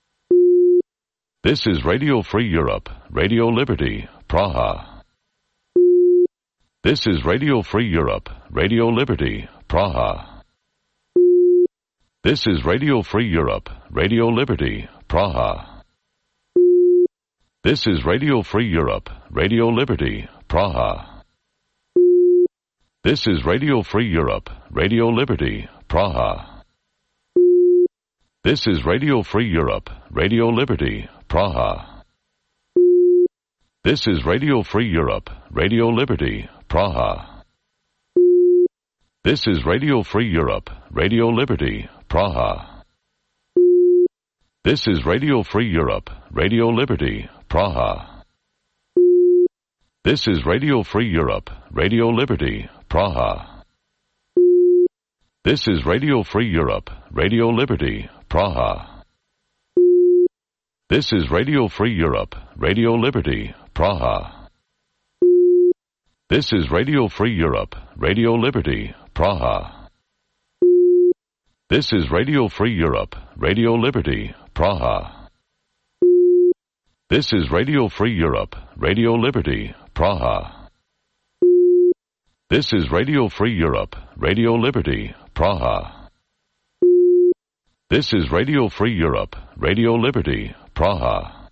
This is Radio Free Europe, Radio Liberty, Praha. This is Radio Free Europe, Radio Liberty, Praha. This is Radio Free Europe, Radio Liberty, Praha. This is Radio Free Europe, Radio Liberty, Praha. This is Radio Free Europe, Radio Liberty, Praha. This is Radio Free Europe, Radio Liberty, Praha. This is Radio Free Europe, Radio Liberty, Praha. This is Radio Free Europe, Radio Liberty, Praha. This is Radio Free Europe, Radio Liberty, Praha. This is Radio Free Europe, Radio Liberty, Praha. This is Radio Free Europe, Radio Liberty, Praha. This is Radio Free Europe, Radio Liberty, Praha. This is Radio Free Europe, Radio Liberty, Praha. This is Radio Free Europe, Radio Liberty, Praha. This is Radio Free Europe, Radio Liberty, Praha. This is Radio Free Europe, Radio Liberty, Praha. This is Radio Free Europe, Radio Liberty, Praha.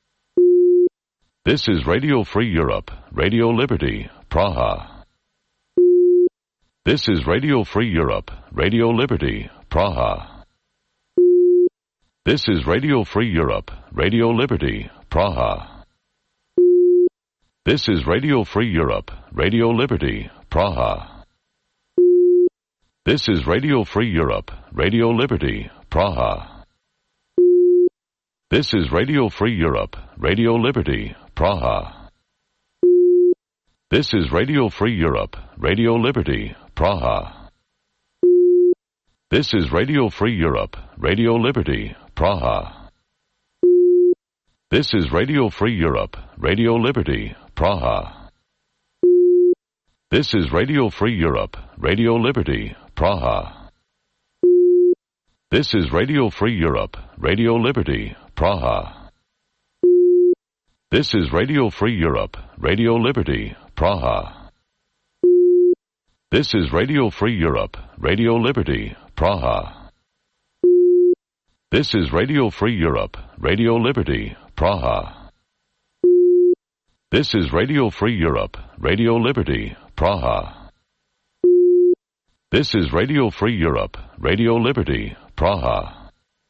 This is Radio Free Europe, Radio Liberty, Praha. This is Radio Free Europe, Radio Liberty, Praha. This is Radio Free Europe, Radio Liberty, Praha. This is Radio Free Europe, Radio Liberty, Praha. This is Radio Free Europe, Radio Liberty, Praha. This is Radio Free Europe, Radio Liberty, Praha. This is Radio Free Europe, Radio Liberty, Praha. This is Radio Free Europe, Radio Liberty, Praha. This is Radio Free Europe, Radio Liberty, Praha. This is Radio Free Europe, Radio Liberty, Praha. This is Radio Free Europe, Radio Liberty, Praha. This is Radio Free Europe, Radio Liberty, Praha. This is Radio Free Europe, Radio Liberty, Praha. This is Radio Free Europe, Radio Liberty, Praha. This is Radio Free Europe, Radio Liberty, Praha. This is Radio Free Europe, Radio Liberty, Praha.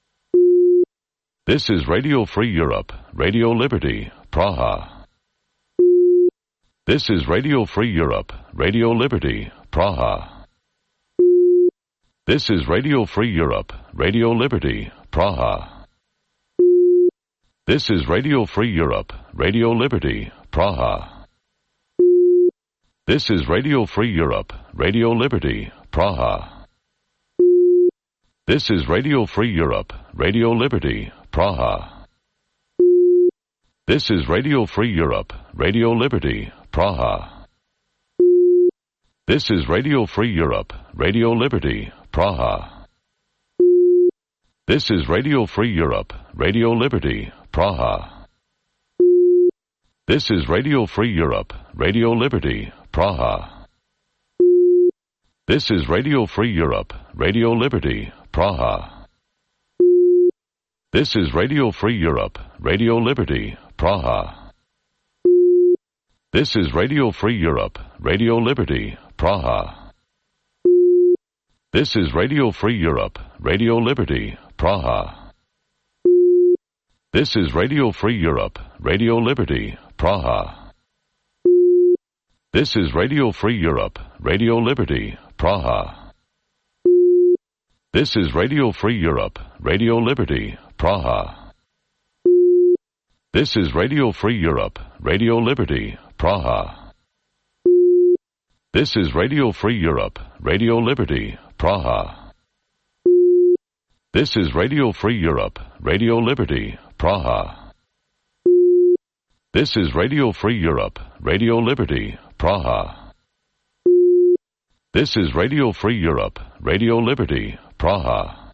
This is Radio Free Europe, Radio Liberty, Praha. This is Radio Free Europe, Radio Liberty, Praha. This is Radio Free Europe, Radio Liberty, Praha. This is Radio Free Europe, Radio Liberty, Praha. This is Radio Free Europe, Radio Liberty, Praha. This is Radio Free Europe, Radio Liberty, Praha. This is Radio Free Europe, Radio Liberty, Praha. This is Radio Free Europe, Radio Liberty, Praha. This is Radio Free Europe, Radio Liberty, Praha. This is Radio Free Europe, Radio Liberty, Praha. This is Radio Free Europe, Radio Liberty, Praha. This is Radio Free Europe, Radio Liberty, Praha. This is Radio Free Europe, Radio Liberty, Praha. This is Radio Free Europe, Radio Liberty, Praha. This is Radio Free Europe, Radio Liberty, Praha. This is Radio Free Europe, Radio Liberty, Praha. This is Radio Free Europe, Radio Liberty, Praha. This is Radio Free Europe, Radio Liberty, Praha. This is Radio Free Europe, Radio Liberty, Praha. This is Radio Free Europe, Radio Liberty, Praha. This is Radio Free Europe, Radio Liberty, Praha. This is Radio Free Europe, Radio Liberty, Praha.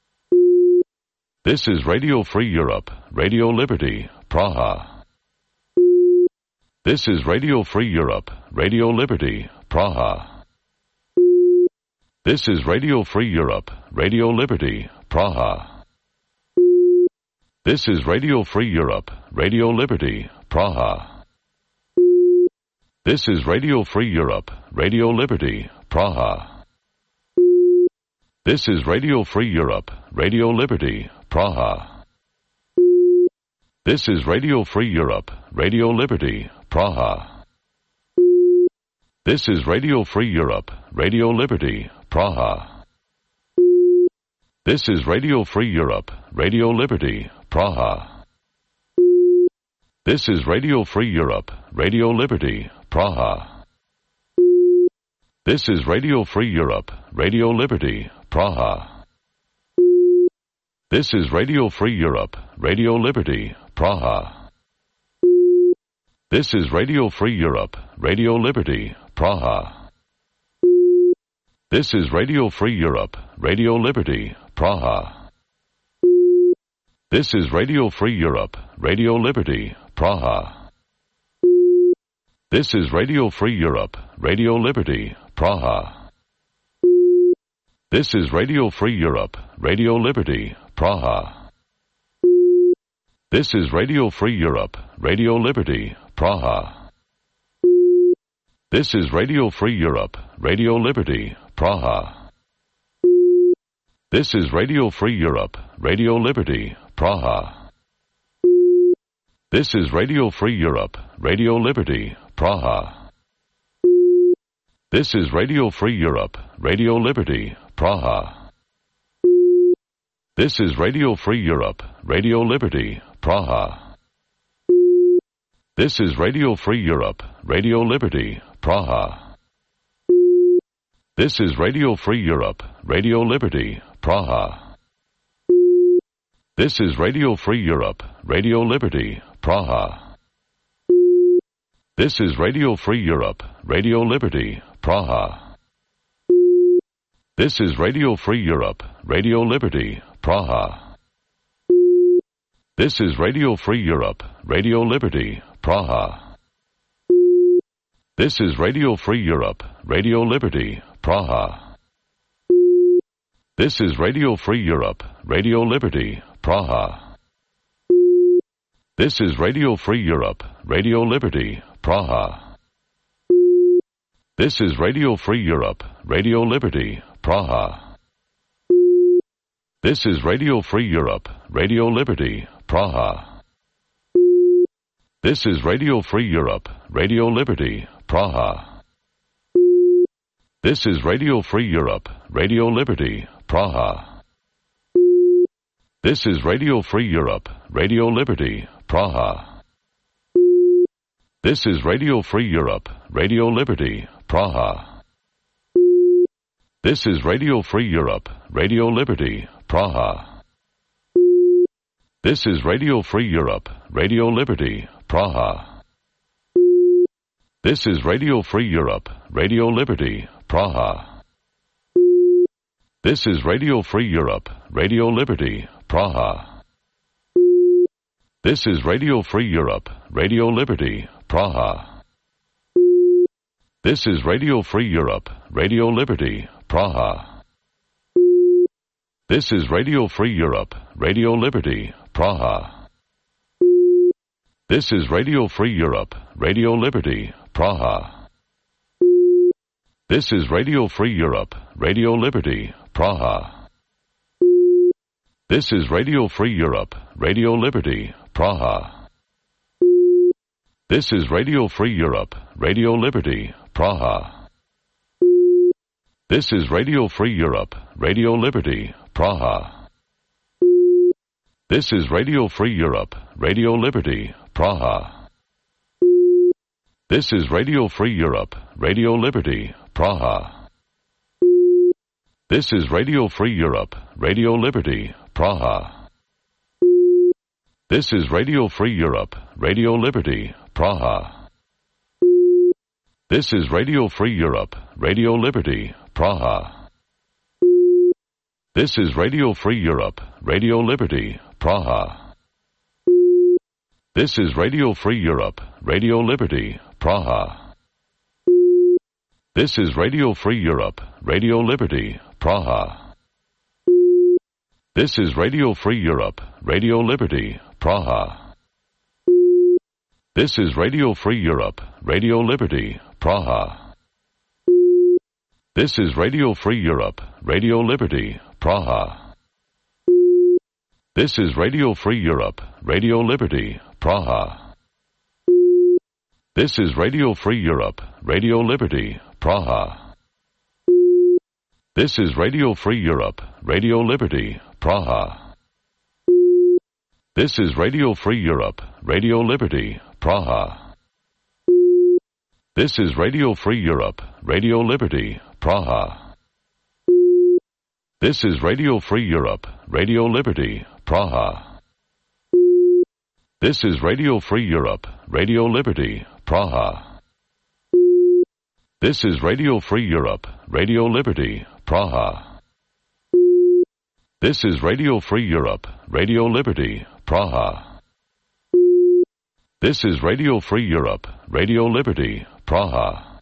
This is Radio Free Europe, Radio Liberty, Praha. This is Radio Free Europe, Radio Liberty, Praha. This is Radio Free Europe, Radio Liberty, Praha. This is Radio Free Europe, Radio Liberty, Praha. This is Radio Free Europe, Radio Liberty, Praha. This is Radio Free Europe, Radio Liberty, Praha. This is Radio Free Europe, Radio Liberty, Praha. This is Radio Free Europe, Radio Liberty, Praha. This is Radio Free Europe, Radio Liberty, Praha. This is Radio Free Europe, Radio Liberty, Praha. This is Radio Free Europe, Radio Liberty, Praha. This is Radio Free Europe, Radio Liberty, Praha. This is Radio Free Europe, Radio Liberty, Praha. This is Radio Free Europe, Radio Liberty, Praha. This is Radio Free Europe, Radio Liberty, Praha. This is Radio Free Europe, Radio Liberty, Praha. This is Radio Free Europe, Radio Liberty, Praha. This is Radio Free Europe, Radio Liberty, Praha. This is Radio Free Europe, Radio Liberty, Praha. This is Radio Free Europe, Radio Liberty, Praha. This is Radio Free Europe, Radio Liberty, Praha. This is Radio Free Europe, Radio Liberty, Praha. This is Radio Free Europe, Radio Liberty, Praha. This is Radio Free Europe, Radio Liberty, Praha. This is Radio Free Europe, Radio Liberty, Praha. This is Radio Free Europe, Radio Liberty, Praha. This is Radio Free Europe, Radio Liberty, Praha. This is Radio Free Europe, Radio Liberty, Praha. This is Radio Free Europe, Radio Liberty, Praha. This is Radio Free Europe, Radio Liberty, Praha. This is Radio Free Europe, Radio Liberty, Praha. This is Radio Free Europe, Radio Liberty, Praha. This is Radio Free Europe, Radio Liberty, Praha. This is Radio Free Europe, Radio Liberty, Praha. This is Radio Free Europe, Radio Liberty, Praha. This is Radio Free Europe, Radio Liberty, Praha. This is Radio Free Europe, Radio Liberty, Praha. This is Radio Free Europe, Radio Liberty, Praha. This is Radio Free Europe, Radio Liberty, Praha. This is Radio Free Europe, Radio Liberty, Praha. This is Radio Free Europe, Radio Liberty, Praha. This is Radio Free Europe, Radio Liberty, Praha. This is Radio Free Europe, Radio Liberty, Praha. This is Radio Free Europe, Radio Liberty, Praha. This is Radio Free Europe, Radio Liberty, Praha. This is Radio Free Europe, Radio Liberty, Praha. This is Radio Free Europe, Radio Liberty, Praha. This is Radio Free Europe, Radio Liberty, Praha. This is Radio Free Europe, Radio Liberty, Praha. This is Radio Free Europe, Radio Liberty, Praha. This is Radio Free Europe, Radio Liberty, Praha. This is Radio Free Europe, Radio Liberty, Praha. This is Radio Free Europe, Radio Liberty, Praha. This is Radio Free Europe, Radio Liberty, Praha. This is Radio Free Europe, Radio Liberty, Praha. This is Radio Free Europe, Radio Liberty, Praha. This is Radio Free Europe, Radio Liberty, Praha. This is Radio Free Europe, Radio Liberty, Praha. This is Radio Free Europe, Radio Liberty, Praha. This is Radio Free Europe, Radio Liberty, Praha. This is Radio Free Europe, Radio Liberty, Praha. This is Radio Free Europe, Radio Liberty, Praha. This is Radio Free Europe, Radio Liberty, Praha. This is Radio Free Europe, Radio Liberty, Praha. This is Radio Free Europe, Radio Liberty, Praha. This is Radio Free Europe, Radio Liberty, Praha. This is Radio Free Europe, Radio Liberty, Praha. This is Radio Free Europe, Radio Liberty, Praha. This is Radio Free Europe, Radio Liberty, Praha. This is Radio Free Europe, Radio Liberty, Praha. This is Radio Free Europe, Radio Liberty, Praha.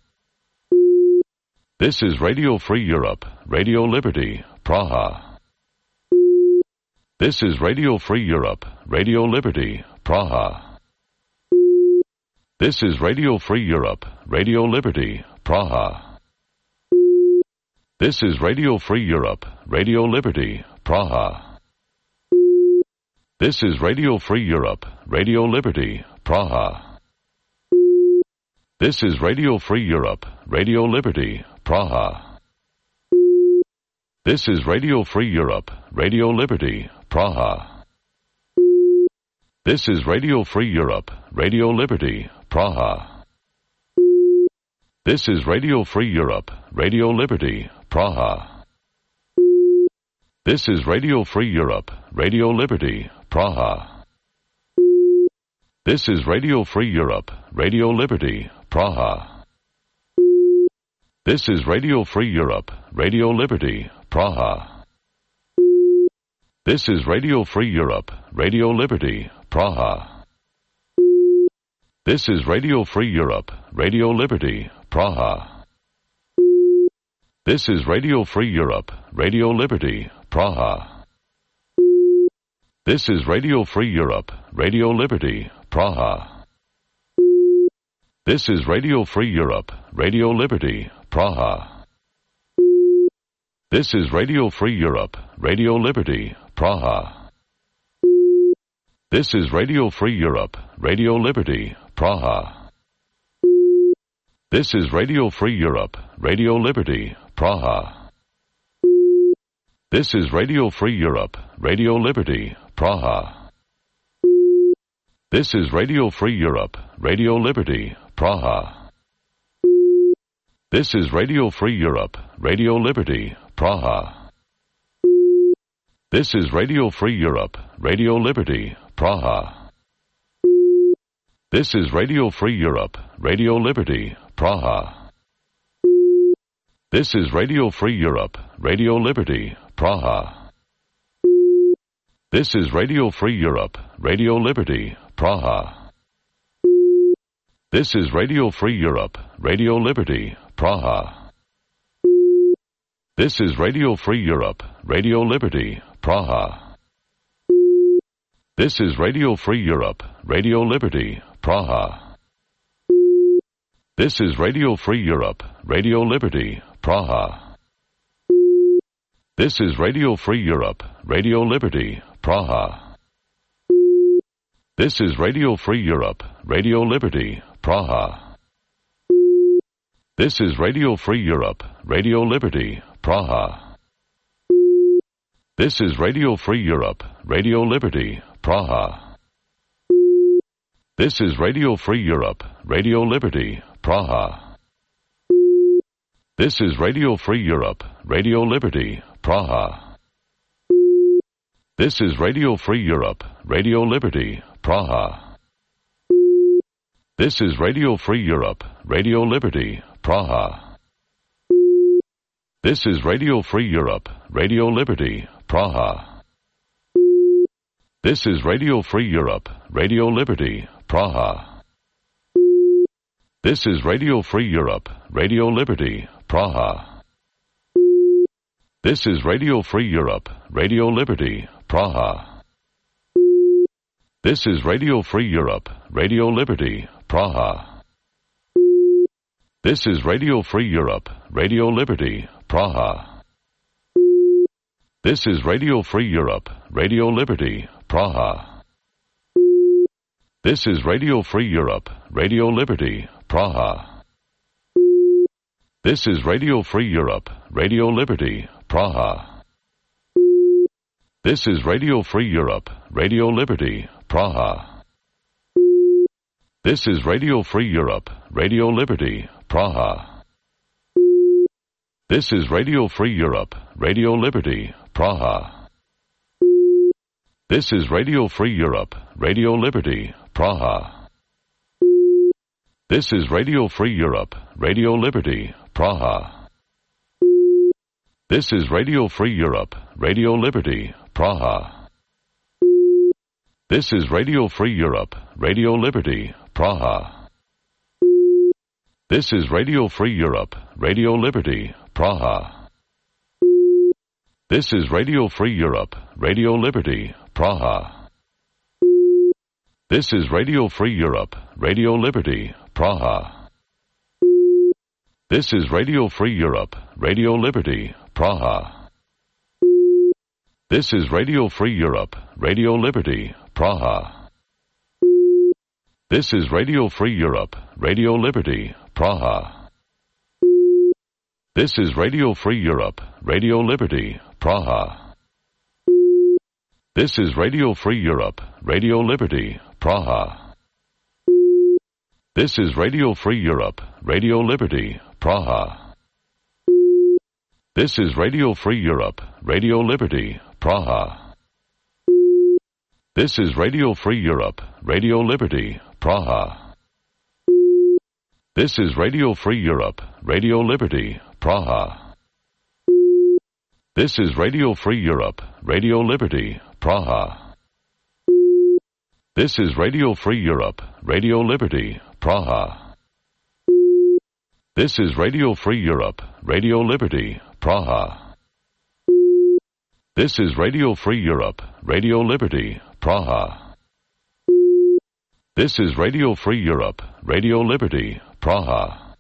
This is Radio Free Europe, Radio Liberty, Praha. This is Radio Free Europe, Radio Liberty, Praha. This is Radio Free Europe, Radio Liberty, Praha. This is Radio Free Europe, Radio Liberty, Praha. This is Radio Free Europe, Radio Liberty, Praha. This is Radio Free Europe, Radio Liberty, Praha. This is Radio Free Europe, Radio Liberty, Praha. This is Radio Free Europe, Radio Liberty, Praha. This is Radio Free Europe, Radio Liberty, Praha. This is Radio Free Europe, Radio Liberty, Praha. This is Radio Free Europe, Radio Liberty, Praha. This is Radio Free Europe, Radio Liberty, Praha. This is Radio Free Europe, Radio Liberty, Praha. This is Radio Free Europe, Radio Liberty, Praha. This is Radio Free Europe, Radio Liberty, Praha. This is Radio Free Europe, Radio Liberty, Praha. This is Radio Free Europe, Radio Liberty, Praha. This is Radio Free Europe, Radio Liberty, Praha. This is Radio Free Europe, Radio Liberty, Praha. This is Radio Free Europe, Radio Liberty, Praha. This is Radio Free Europe, Radio Liberty, Praha. This is Radio Free Europe, Radio Liberty, Praha. This is Radio Free Europe, Radio Liberty, Praha. This is Radio Free Europe, Radio Liberty, Praha. This is Radio Free Europe, Radio Liberty, Praha. This is Radio Free Europe, Radio Liberty, Praha. This is Radio Free Europe, Radio Liberty, Praha. This is Radio Free Europe, Radio Liberty, Praha. This is Radio Free Europe, Radio Liberty, Praha. This is Radio Free Europe, Radio Liberty, Praha. This is Radio Free Europe, Radio Liberty, Praha. This is Radio Free Europe, Radio Liberty, Praha. This is Radio Free Europe, Radio Liberty, Praha. This is Radio Free Europe, Radio Liberty, Praha. This is Radio Free Europe, Radio Liberty, Praha. This is Radio Free Europe, Radio Liberty, Praha. This is Radio Free Europe, Radio Liberty, Praha. This is Radio Free Europe, Radio Liberty, Praha. This is Radio Free Europe, Radio Liberty, Praha. This is Radio Free Europe, Radio Liberty, Praha. This is Radio Free Europe, Radio Liberty, Praha. This is Radio Free Europe, Radio Liberty, Praha. This is Radio Free Europe, Radio Liberty, Praha. This is Radio Free Europe, Radio Liberty, Praha. This is Radio Free Europe, Radio Liberty, Praha. This is Radio Free Europe, Radio Liberty, Praha. This is Radio Free Europe, Radio Liberty, Praha. This is Radio Free Europe, Radio Liberty, Praha. This is Radio Free Europe, Radio Liberty, Praha. This is Radio Free Europe, Radio Liberty, Praha. This is Radio Free Europe, Radio Liberty, Praha. This is Radio Free Europe, Radio Liberty, Praha. This is Radio Free Europe, Radio Liberty, Praha. This is Radio Free Europe, Radio Liberty, Praha. This is Radio Free Europe, Radio Liberty, Praha. This is Radio Free Europe, Radio Liberty, Praha. This is Radio Free Europe, Radio Liberty, Praha. This is Radio Free Europe, Radio Liberty, Praha. This is Radio Free Europe, Radio Liberty, Praha. This is Radio Free Europe, Radio Liberty, Praha. This is Radio Free Europe, Radio Liberty, Praha. This is Radio Free Europe, Radio Liberty, Praha. This is Radio Free Europe, Radio Liberty, Praha. This is Radio Free Europe, Radio Liberty, Praha. This is Radio Free Europe, Radio Liberty, Praha. This is Radio Free Europe, Radio Liberty, Praha. This is Radio Free Europe, Radio Liberty, Praha. This is Radio Free Europe, Radio Liberty, Praha. This is Radio Free Europe, Radio Liberty, Praha. This is Radio Free Europe, Radio Liberty, Praha. This is Radio Free Europe, Radio Liberty, Praha. This is Radio Free Europe, Radio Liberty, Praha.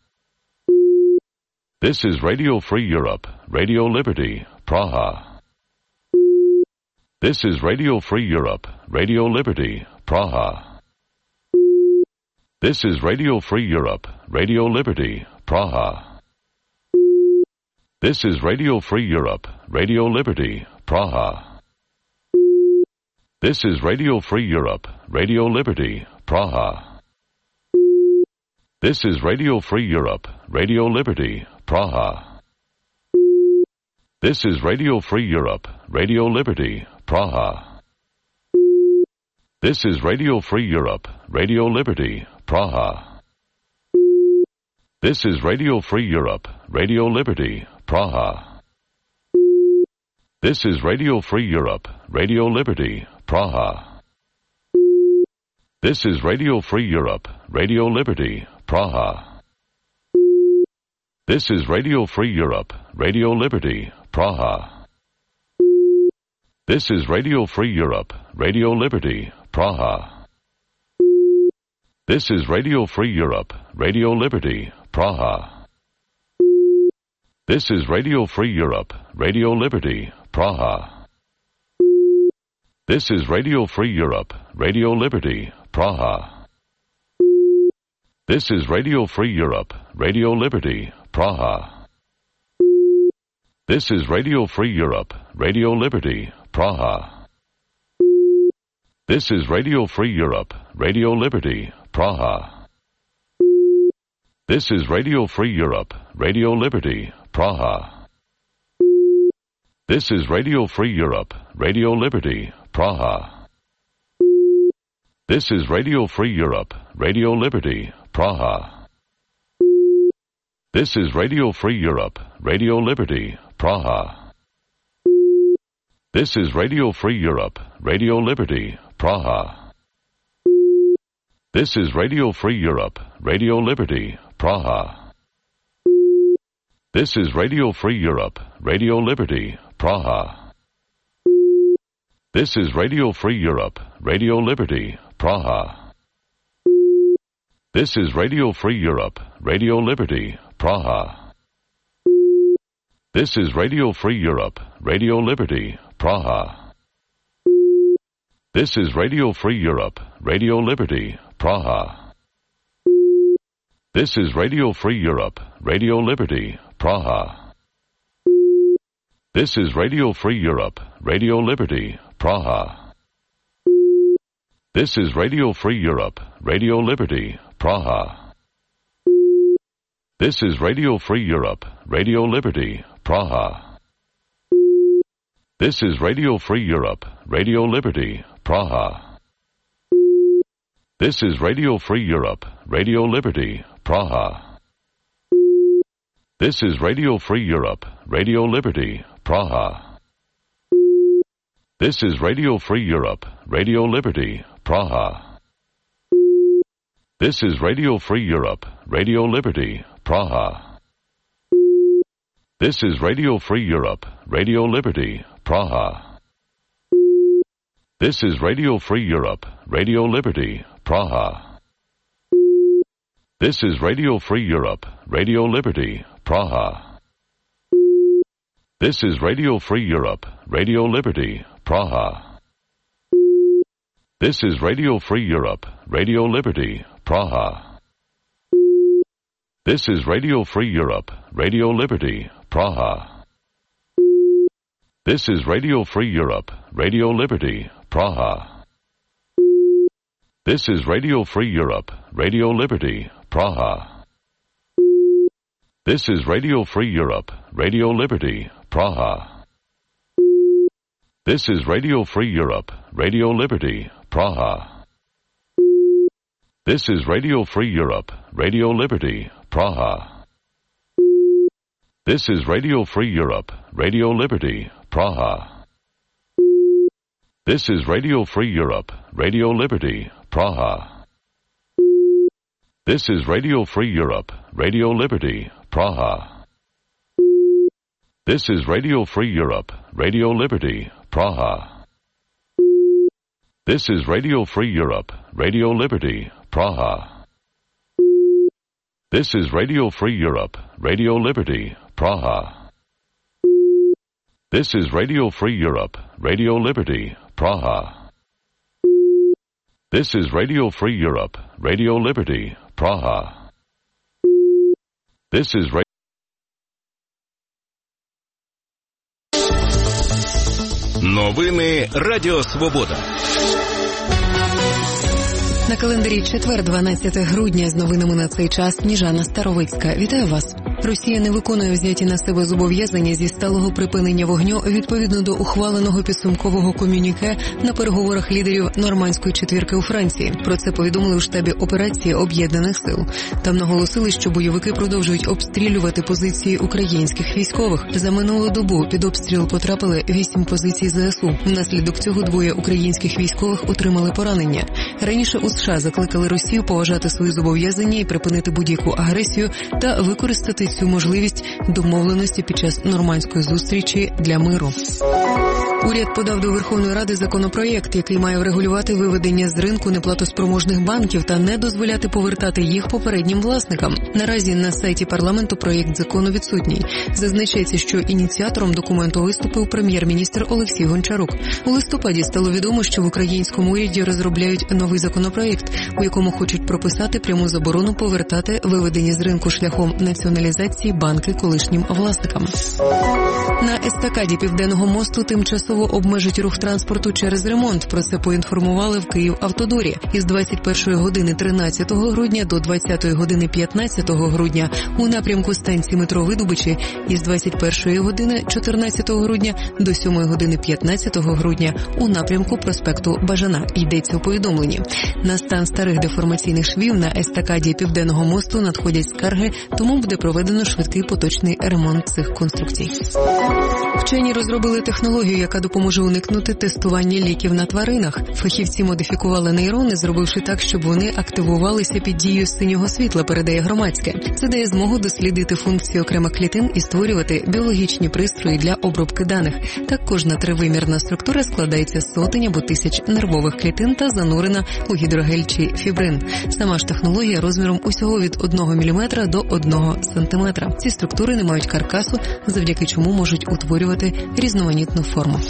This is Radio Free Europe, Radio Liberty, Praha. This is Radio Free Europe, Radio Liberty, Praha. This is Radio Free Europe, Radio Liberty, Praha. This is Radio Free Europe, Radio Liberty, Praha. This is Radio Free Europe, Radio Liberty, Praha. This is Radio Free Europe, Radio Liberty, Praha. This is Radio Free Europe, Radio Liberty, Praha. This is Radio Free Europe, Radio Liberty, Praha. This is Radio Free Europe, Radio Liberty, Praha. This is Radio Free Europe, Radio Liberty, Praha. This is Radio Free Europe, Radio Liberty, Praha. This is Radio Free Europe, Radio Liberty, Praha. This is Radio Free Europe, Radio Liberty, Praha. This is Radio Free Europe, Radio Liberty, Praha. This is Radio Free Europe, Radio Liberty, Praha. This is Radio Free Europe, Radio Liberty, Praha. This is Radio Free Europe, Radio Liberty, Praha. This is Radio Free Europe, Radio Liberty, Praha. This is Radio Free Europe, Radio Liberty, Praha. This is Radio Free Europe, Radio Liberty, Praha. This is Radio Free Europe, Radio Liberty, Praha. This is Radio Free Europe, Radio Liberty, Praha. This is Radio Free Europe, Radio Liberty, Praha. This is Radio Free Europe, Radio Liberty, Praha. This is Radio Free Europe, Radio Liberty, Praha. This is Radio Free Europe, Radio Liberty, Praha. This is Radio Free Europe, Radio Liberty, Praha. This is Radio Free Europe, Radio Liberty, Praha. This is Radio Free Europe, Radio Liberty, Praha. This is Radio Free Europe, Radio Liberty, Praha. This is Radio Free Europe, Radio Liberty, Praha. This is Radio Free Europe, Radio Liberty, Praha. This is Radio Free Europe, Radio Liberty, Praha. This is Radio Free Europe, Radio Liberty, Praha. This is Radio Free Europe, Radio Liberty, Praha. This is Radio Free Europe, Radio Liberty, Praha. This is Radio Free Europe, Radio Liberty, Praha. This is Radio Free Europe, Radio Liberty, Praha. This is Radio Free Europe, Radio Liberty, Praha. This is Radio Free Europe, Radio Liberty, Praha. This is Radio Free Europe, Radio Liberty, Praha. This is Radio Free Europe, Radio Liberty, Praha. This is Radio Free Europe, Radio Liberty, Praha. This is Radio Free Europe, Radio Liberty, Praha. This is Radio Free Europe, Radio Liberty, Praha. This is Radio Free Europe, Radio Liberty, Praha. This is Radio Free Europe, Radio Liberty, Praha. This is Radio Free Europe, Radio Liberty, Praha. This is Radio Free Europe, Radio Liberty, Praha. This is Radio Free Europe, Radio Liberty, Praha. This is Radio Free Europe, Radio Liberty, Praha. This is Radio Free Europe, Radio Liberty, Praha. This is Radio Free Europe, Radio Liberty, Praha. This is Radio Free Europe, Radio Liberty, Praha. This is Radio Free Europe, Radio Liberty, Praha. This is Radio Free Europe, Radio Liberty, Praha. This is Radio Free Europe, Radio Liberty, Praha. This is Radio Free Europe, Radio Liberty, Praha. This is Новини Радіо Свобода. На календарі четвер, 12 грудня, з новинами на цей час Сніжана Старовицька. Вітаю вас. Росія не виконує взяті на себе зобов'язання зі сталого припинення вогню відповідно до ухваленого підсумкового комюніке на переговорах лідерів Нормандської четвірки у Франції. Про це повідомили у штабі операції Об'єднаних сил. Там наголосили, що бойовики продовжують обстрілювати позиції українських військових. За минулу добу під обстріл потрапили 8 позицій ЗСУ. Внаслідок цього 2 українських військових отримали поранення. Раніше у США закликали Росію поважати свої зобов'язання і припинити будь-яку агресію та використати цю можливість домовленості під час нормандської зустрічі для миру. Уряд подав до Верховної Ради законопроєкт, який має врегулювати виведення з ринку неплатоспроможних банків та не дозволяти повертати їх попереднім власникам. Наразі на сайті парламенту проєкт закону відсутній. Зазначається, що ініціатором документу виступив прем'єр-міністр Олексій Гончарук. У листопаді стало відомо, що в українському уряді розробляють новий законопроєкт, у якому хочуть прописати пряму заборону повертати виведені з ринку шляхом націоналізації банки колишнім власникам. На естакаді Південного мосту тимчасово обмежить рух транспорту через ремонт. Про це поінформували в Київавтодорі. Із 21 години 13 грудня до 20 години 15 грудня у напрямку станції метро Видубичі, із 21 години 14 грудня до 7 години 15 грудня у напрямку проспекту Бажана, йдеться у повідомленні. На стан старих деформаційних швів на естакаді Південного мосту надходять скарги, тому буде проведено швидкий поточний ремонт цих конструкцій. Вчені розробили технологію, яка допоможе уникнути тестування ліків на тваринах. Фахівці модифікували нейрони, зробивши так, щоб вони активувалися під дією синього світла, передає Громадське. Це дає змогу дослідити функції окремих клітин і створювати біологічні пристрої для обробки даних. Так кожна тривимірна структура складається з сотень або тисяч нервових клітин та занурена у гідрогель чи фібрин. Сама ж технологія розміром усього від 1 мм до 1 см. Ці структури не мають каркасу, завдяки чому можуть утворювати різноманітну форму.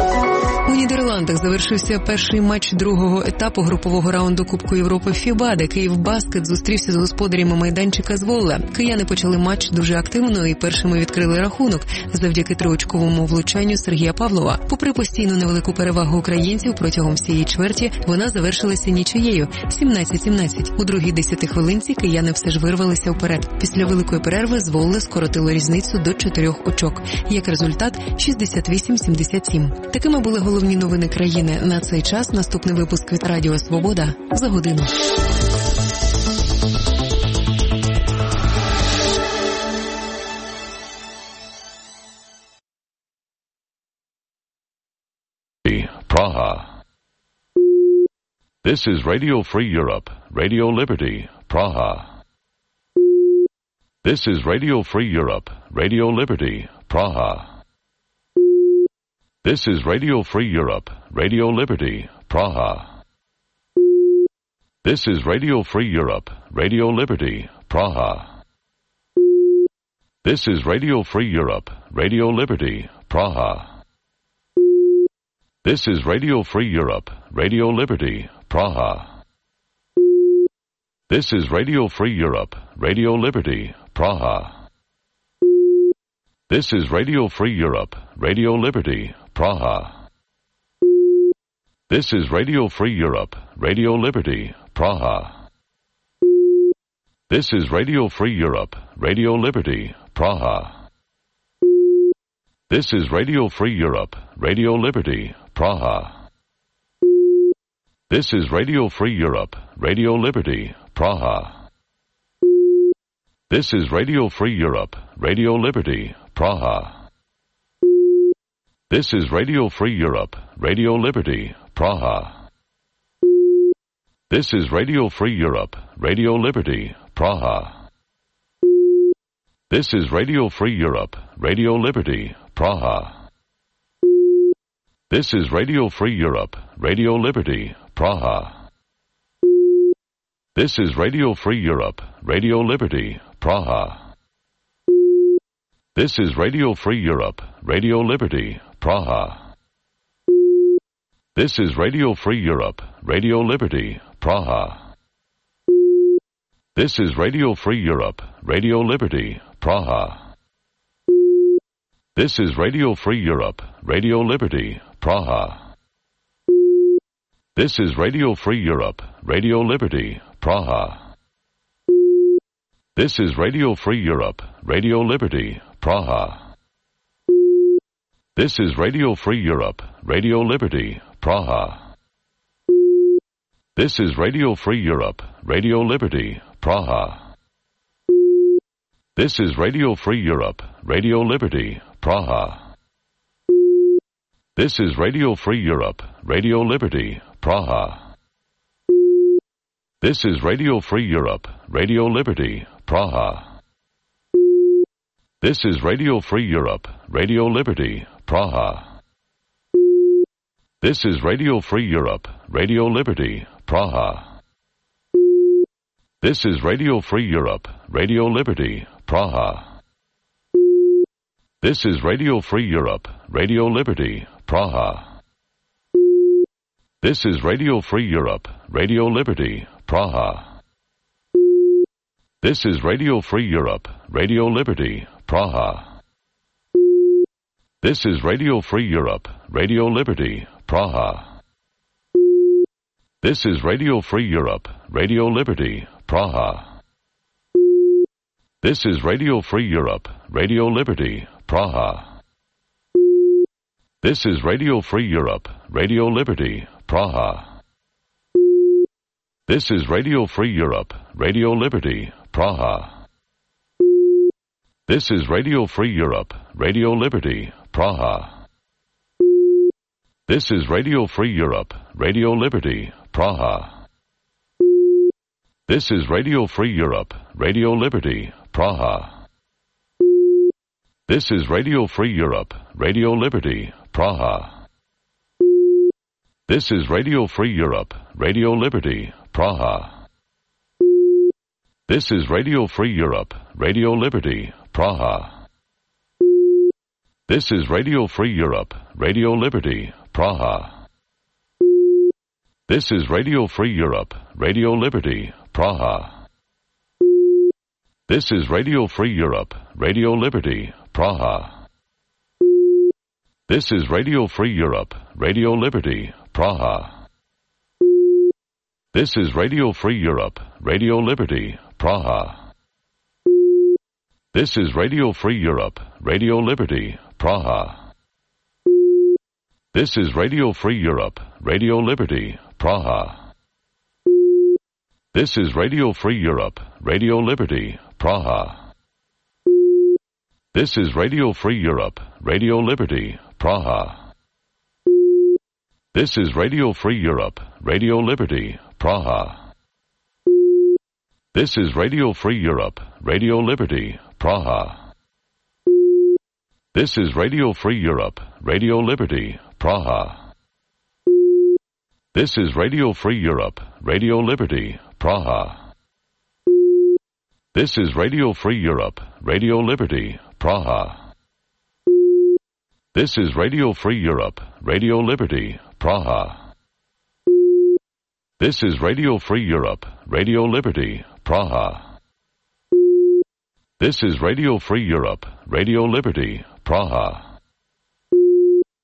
У Нідерландах завершився перший матч другого етапу групового раунду Кубку Європи ФІБА, де Київбаскет зустрівся з господарями майданчика з Волла. Кияни почали матч дуже активно і першими відкрили рахунок завдяки триочковому влучанню Сергія Павлова. Попри постійну невелику перевагу українців протягом всієї чверті, вона завершилася нічиєю 17-17. У другій 10 хвилинці кияни все ж вирвалися вперед. Після великої перерви з Волли скоротило різницю до 4 очок. Як результат – 68-77. Такими були головні новини країни на цей час. Наступний випуск від Радіо Свобода за годину. Praha. This is Radio Free Europe, Radio Liberty, Praha. This is Radio Free Europe, Radio Liberty, Praha. This is Radio Free Europe, Radio Liberty, Praha. This is Radio Free Europe, Radio Liberty, Praha. This is Radio Free Europe, Radio Liberty, Praha. This is Radio Free Europe, Radio Liberty, Praha. This is Radio Free Europe, Radio Liberty, Praha. This is Radio Free Europe, Radio Liberty, Praha. This is Radio Free Europe, Radio Liberty, Praha. This is Radio Free Europe, Radio Liberty, Praha. This is Radio Free Europe, Radio Liberty, Praha. This is Radio Free Europe, Radio Liberty, Praha. This is Radio Free Europe, Radio Liberty, Praha. This is Radio Free Europe, Radio Liberty, Praha. This is Radio Free Europe, Radio Liberty, Praha. This is Radio Free Europe, Radio Liberty, Praha. This is Radio Free Europe, Radio Liberty, Praha. This is Radio Free Europe, Radio Liberty, Praha. This is Radio Free Europe, Radio Liberty, Praha. This is Radio Free Europe, Radio Liberty, Praha. This is Radio Free Europe, Radio Liberty, Praha. This is Radio Free Europe, Radio Liberty, Praha. This is Radio Free Europe, Radio Liberty, Praha. This is Radio Free Europe, Radio Liberty, Praha. This is Radio Free Europe, Radio Liberty, Praha. This is Radio Free Europe, Radio Liberty, Praha. This is Radio Free Europe, Radio Liberty, Praha. This is Radio Free Europe, Radio Liberty, Praha. This is Radio Free Europe, Radio Liberty, Praha. This is Radio Free Europe, Radio Liberty, Praha. This is Radio Free Europe, Radio Liberty, Praha. This is Radio Free Europe, Radio Liberty, Praha. This is Radio Free Europe, Radio Liberty, Praha. This is Radio Free Europe, Radio Liberty, Praha. This is Radio Free Europe, Radio Liberty, Praha. This is Radio Free Europe, Radio Liberty, Praha. This is Radio Free Europe, Radio Liberty, Praha. This is Radio Free Europe, Radio Liberty, Praha. This is Radio Free Europe, Radio Liberty, Praha. This is Radio Free Europe, Radio Liberty, Praha. This is Radio Free Europe, Radio Liberty, Praha. This is Radio Free Europe, Radio Liberty, Praha. This is Radio Free Europe, Radio Liberty, Praha. This is Radio Free Europe, Radio Liberty, Praha. This is Radio Free Europe, Radio Liberty, Praha. This is Radio Free Europe, Radio Liberty, Praha. This is Radio Free Europe, Radio Liberty, Praha. This is Radio Free Europe, Radio Liberty, Praha. This is Radio Free Europe, Radio Liberty, Praha. This is Radio Free Europe, Radio Liberty, Praha. This is Radio Free Europe, Radio Liberty, Praha. This is Radio Free Europe, Radio Liberty, Praha. This is Radio Free Europe, Radio Liberty, Praha. This is Radio Free Europe, Radio Liberty, Praha. This is Radio Free Europe, Radio Liberty, Praha. This is Radio Free Europe, Radio Liberty, Praha. This is Radio Free Europe, Radio Liberty, Praha. This is Radio Free Europe, Radio Liberty, Praha. This is Radio Free Europe, Radio Liberty, Praha. This is Radio Free Europe, Radio Liberty, Praha. This is Radio Free Europe, Radio Liberty, Praha. This is Radio Free Europe, Radio Liberty, Praha. This is Radio Free Europe, Radio Liberty, Praha.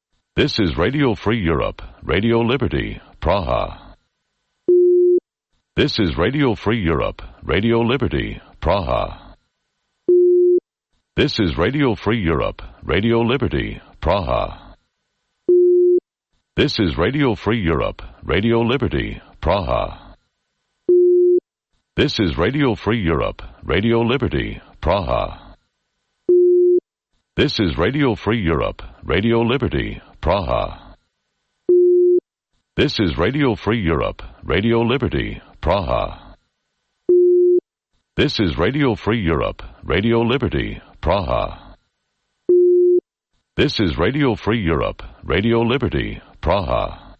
This is Radio Free Europe, Radio Liberty, Praha. This is Radio Free Europe, Radio Liberty, Praha. This is Radio Free Europe, Radio Liberty, Praha. This is Radio Free Europe, Radio Liberty, Praha. This is Radio Free Europe, Radio Liberty, Praha. This is Radio Free Europe, Radio Liberty, Praha. This is Radio Free Europe, Radio Liberty, Praha. This is Radio Free Europe, Radio Liberty, Praha. This is Radio Free Europe, Radio Liberty, Praha.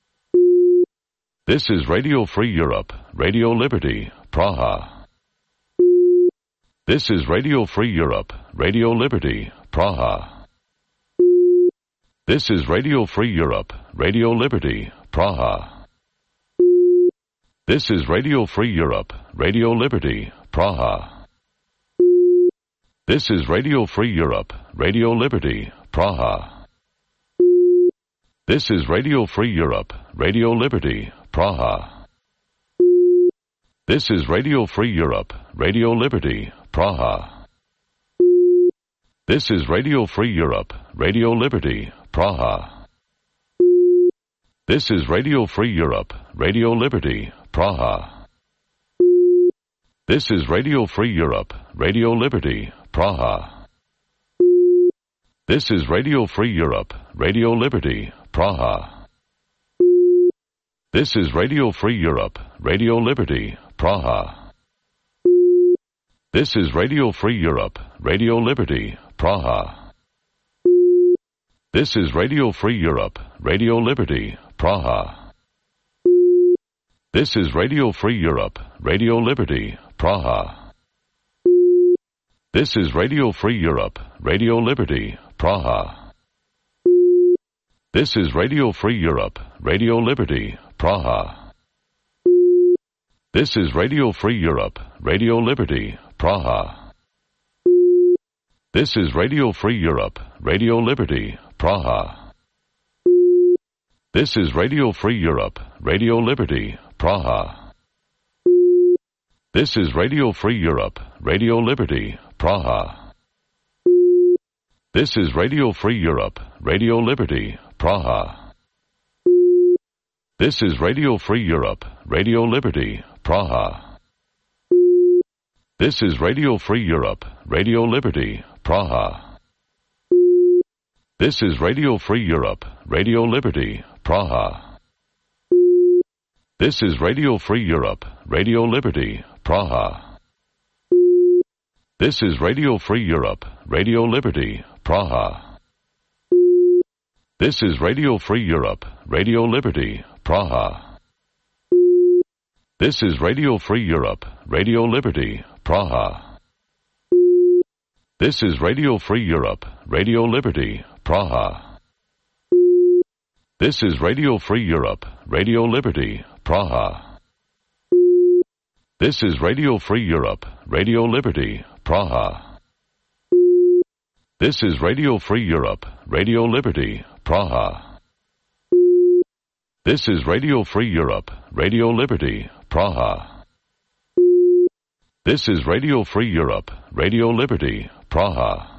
This is Radio Free Europe, Radio Liberty, Praha. This is Radio Free Europe, Radio Liberty, Praha. This is Radio Free Europe, Radio Liberty, Praha. This is Radio Free Europe, Radio Liberty, Praha. This is Radio Free Europe, Radio Liberty, Praha. This is Radio Free Europe, Radio Liberty, Praha. This is Radio Free Europe, Radio Liberty, Praha. This is Radio Free Europe, Radio Liberty, Praha. This is Radio Free Europe, Radio Liberty, Praha. This is Radio Free Europe, Radio Liberty, Praha. This is Radio Free Europe, Radio Liberty, Praha. This is Radio Free Europe, Radio Liberty, Praha. This is Radio Free Europe, Radio Liberty, Praha. This is Radio Free Europe, Radio Liberty, Praha. This is Radio Free Europe, Radio Liberty, Praha. This is Radio Free Europe, Radio Liberty, Praha. This is Radio Free Europe, Radio Liberty, Praha. This is Radio Free Europe, Radio Liberty, Praha. This is Radio Free Europe, Radio Liberty, Praha. This is Radio Free Europe, Radio Liberty, Praha. This is Radio Free Europe, Radio Liberty, Praha. This is Radio Free Europe, Radio Liberty, Praha. This is Radio Free Europe, Radio Liberty, Praha. This is Radio Free Europe, Radio Liberty, Praha. This is Radio Free Europe, Radio Liberty, Praha. This is Radio Free Europe, Radio Liberty, Praha. This is Radio Free Europe, Radio Liberty, Praha. This is Radio Free Europe, Radio Liberty, Praha. This is Radio Free Europe, Radio Liberty, Praha. This is Radio Free Europe, Radio Liberty, Praha. This is Radio Free Europe, Radio Liberty, Praha. This is Radio Free Europe, Radio Liberty, Praha. This is Radio Free Europe, Radio Liberty, Praha. This is Radio Free Europe, Radio Liberty, Praha. This is Radio Free Europe, Radio Liberty, Praha.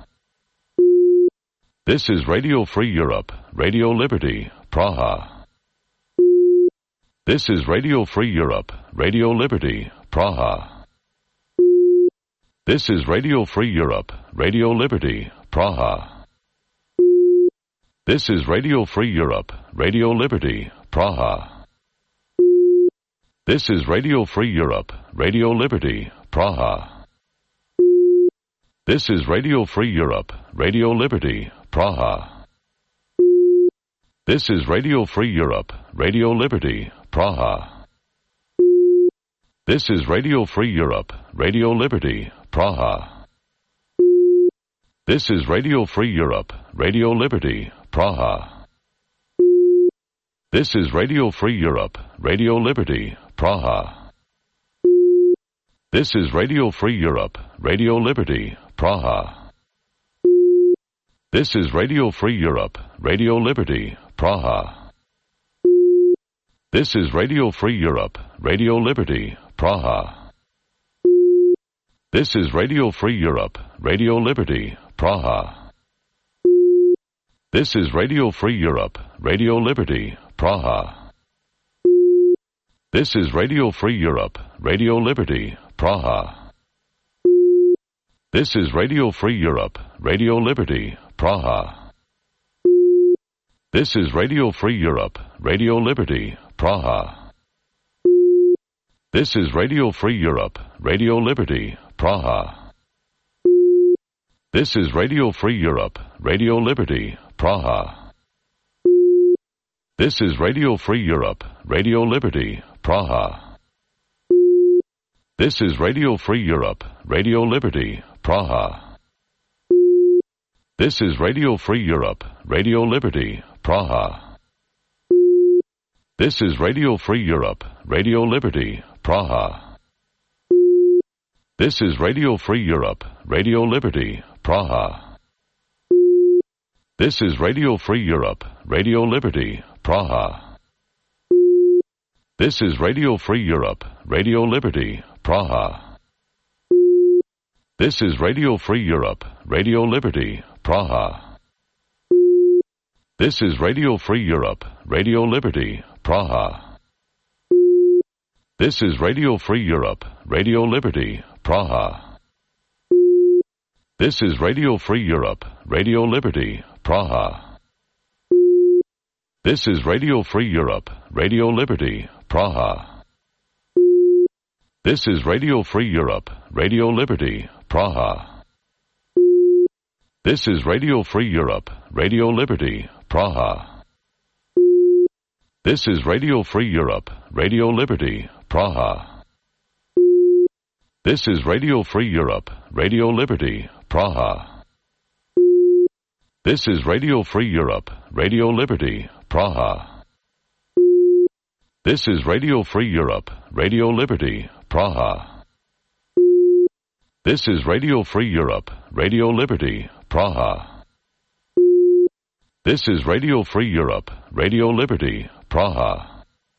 This is Radio Free Europe, Radio Liberty, Praha. This is Radio Free Europe, Radio Liberty, Praha. This is Radio Free Europe, Radio Liberty, Praha. This is Radio Free Europe, Radio Liberty, Praha. This is Radio Free Europe, Radio Liberty, Praha. This is Radio Free Europe, Radio Liberty, Praha. This is Radio Free Europe, Radio Liberty, Praha. This is Radio Free Europe, Radio Liberty, Praha. This is Radio Free Europe, Radio Liberty, Praha. This is Radio Free Europe, Radio Liberty, Praha. This is Radio Free Europe, Radio Liberty, Praha. This is Radio Free Europe, Radio Liberty, Praha. This is Radio Free Europe, Radio Liberty, Praha. This is Radio Free Europe, Radio Liberty, Praha. This is Radio Free Europe, Radio Liberty, Praha. This is Radio Free Europe, Radio Liberty, Praha. This is Radio Free Europe, Radio Liberty, Praha. This is Radio Free Europe, Radio Liberty, Praha. This is Radio Free Europe, Radio Liberty, Praha. This is Radio Free Europe, Radio Liberty, Praha. This is Radio Free Europe, Radio Liberty, Praha. This is Radio Free Europe, Radio Liberty, Praha. This is Radio Free Europe, Radio Liberty, Praha. This is Radio Free Europe, Radio Liberty, Praha. This is Radio Free Europe, Radio Liberty, Praha. This is Radio Free Europe, Radio Liberty, Praha. This is Radio Free Europe, Radio Liberty, Praha. This is Radio Free Europe, Radio Liberty, Praha. This is Radio Free Europe, Radio Liberty, Praha. This is Radio Free Europe, Radio Liberty, Praha. This is Radio Free Europe, Radio Liberty, Praha. This is Radio Free Europe, Radio Liberty, Praha. This is Radio Free Europe, Radio Liberty, Praha. This is Radio Free Europe, Radio Liberty, Praha. This is Radio Free Europe, Radio Liberty, Praha. This is Radio Free Europe, Radio Liberty, Praha. This is Radio Free Europe, Radio Liberty, Praha. This is Radio Free Europe, Radio Liberty, Praha. This is Radio Free Europe, Radio Liberty, Praha. This is Radio Free Europe, Radio Liberty, Praha.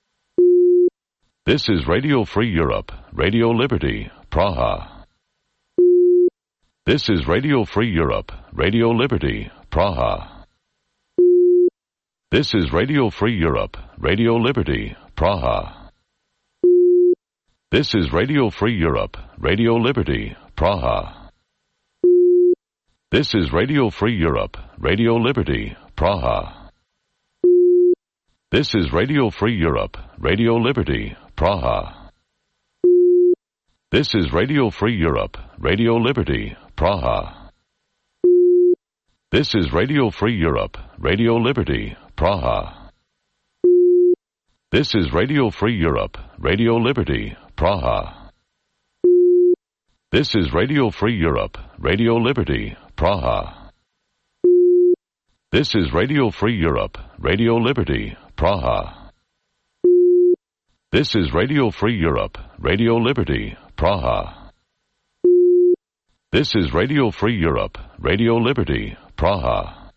This is Radio Free Europe, Radio Liberty, Praha. This is Radio Free Europe, Radio Liberty, Praha. This is Radio Free Europe, Radio Liberty, Praha. This is Radio Free Europe, Radio Liberty, Praha. This is Radio Free Europe, Radio Liberty, Praha. This is Radio Free Europe, Radio Liberty, Praha. This is Radio Free Europe, Radio Liberty, Praha. This is Radio Free Europe, Radio Liberty, Praha. This is Radio Free Europe, Radio Liberty, Praha. This is Radio Free Europe, Radio Liberty, Praha. This is Radio Free Europe, Radio Liberty, Praha. This is Radio Free Europe, Radio Liberty, Praha. This is Radio Free Europe, Radio Liberty, Praha.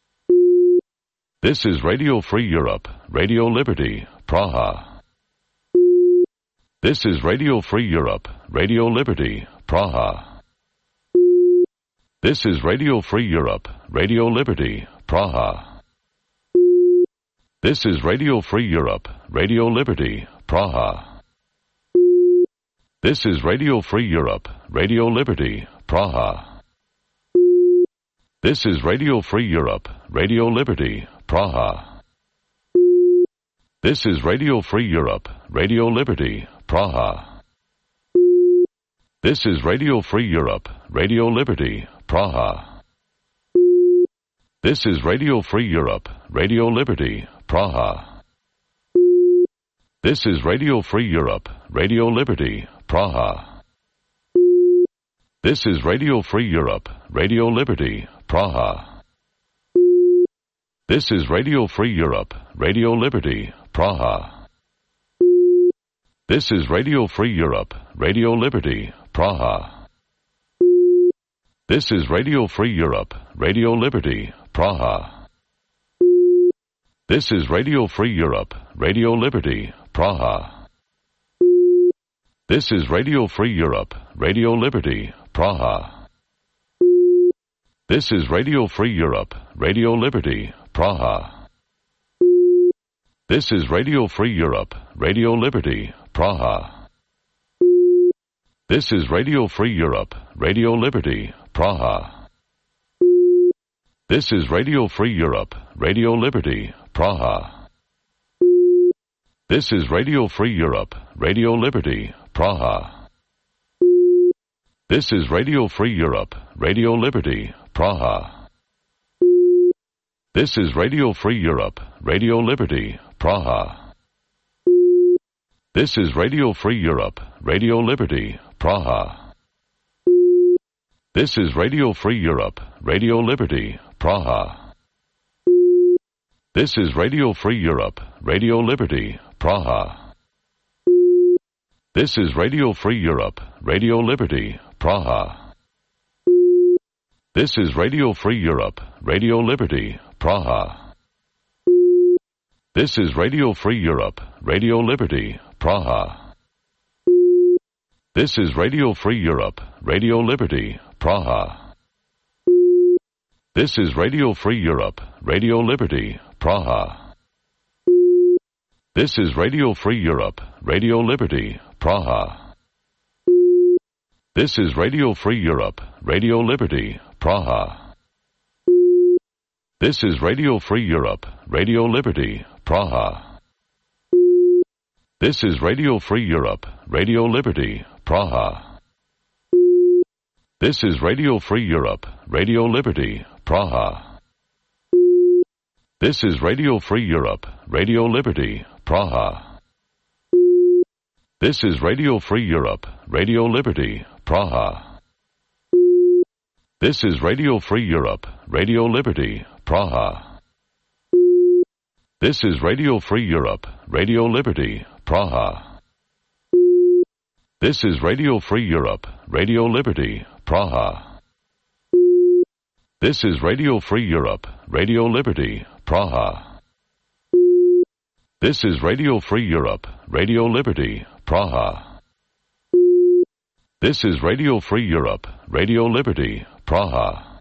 This is Radio Free Europe, Radio Liberty, Praha. This is Radio Free Europe, Radio Liberty, Praha. This is Radio Free Europe, Radio Liberty, Praha. This is Radio Free Europe, Radio Liberty, Praha. This is Radio Free Europe, Radio Liberty, Praha. This is Radio Free Europe, Radio Liberty, Praha. This is Radio Free Europe, Radio Liberty, Praha. This is Radio Free Europe, Radio Liberty, Praha. This is Radio Free Europe, Radio Liberty, Praha. This is Radio Free Europe, Radio Liberty, Praha. This is Radio Free Europe, Radio Liberty, Praha. This is Radio Free Europe, Radio Liberty, Praha. This is Radio Free Europe, Radio Liberty, Praha. This is Radio Free Europe, Radio Liberty, Praha. This is Radio Free Europe, Radio Liberty, Praha. This is Radio Free Europe, Radio Liberty, Praha. This is Radio Free Europe, Radio Liberty, Praha. This is Radio Free Europe, Radio Liberty, Praha. This is Radio Free Europe, Radio Liberty, Praha. This is Radio Free Europe, Radio Liberty, Praha. This is Radio Free Europe, Radio Liberty, Praha. This is Radio Free Europe, Radio Liberty, Praha. This is Radio Free Europe, Radio Liberty, Praha. This is Radio Free Europe, Radio Liberty, Praha. This is Radio Free Europe, Radio Liberty, Praha. This is Radio Free Europe, Radio Liberty, Praha. This is Radio Free Europe, Radio Liberty, Praha. This is Radio Free Europe, Radio Liberty, Praha. This is Radio Free Europe, Radio Liberty, Praha. This is Radio Free Europe, Radio Liberty, Praha. This is Radio Free Europe, Radio Liberty, Praha. This is Radio Free Europe, Radio Liberty, Praha. This is Radio Free Europe, Radio Liberty, Praha. This is Radio Free Europe, Radio Liberty, Praha. This is Radio Free Europe, Radio Liberty, Praha. This is Radio Free Europe, Radio Liberty, Praha. This is Radio Free Europe, Radio Liberty, Praha. This is Radio Free Europe, Radio Liberty, Praha. This is Radio Free Europe, Radio Liberty, Praha. This is Radio Free Europe, Radio Liberty, Praha. This is Radio Free Europe, Radio Liberty, Praha. This is Radio Free Europe, Radio Liberty, Praha. This is Radio Free Europe, Radio Liberty, Praha. This is Radio Free Europe, Radio Liberty, Praha.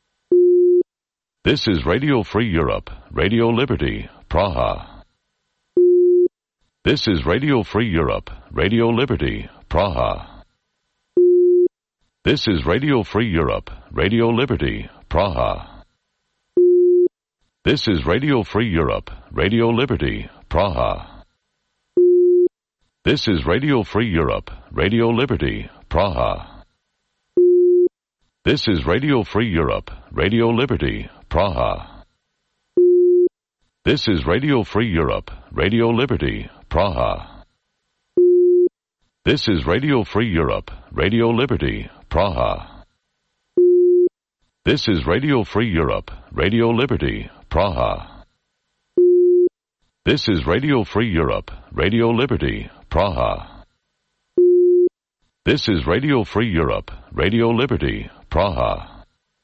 This is Radio Free Europe, Radio Liberty, Praha. This is Radio Free Europe, Radio Liberty, Praha. This is Radio Free Europe, Radio Liberty, Praha. This is Radio Free Europe, Radio Liberty, Praha. This is Radio Free Europe, Radio Liberty, Praha. This is Radio Free Europe, Radio Liberty, Praha. This is Radio Free Europe, Radio Liberty, Praha. This is Radio Free Europe, Radio Liberty, Praha. This is Radio Free Europe, Radio Liberty, Praha. This is Radio Free Europe, Radio Liberty, Praha. This is Radio Free Europe, Radio Liberty, Praha.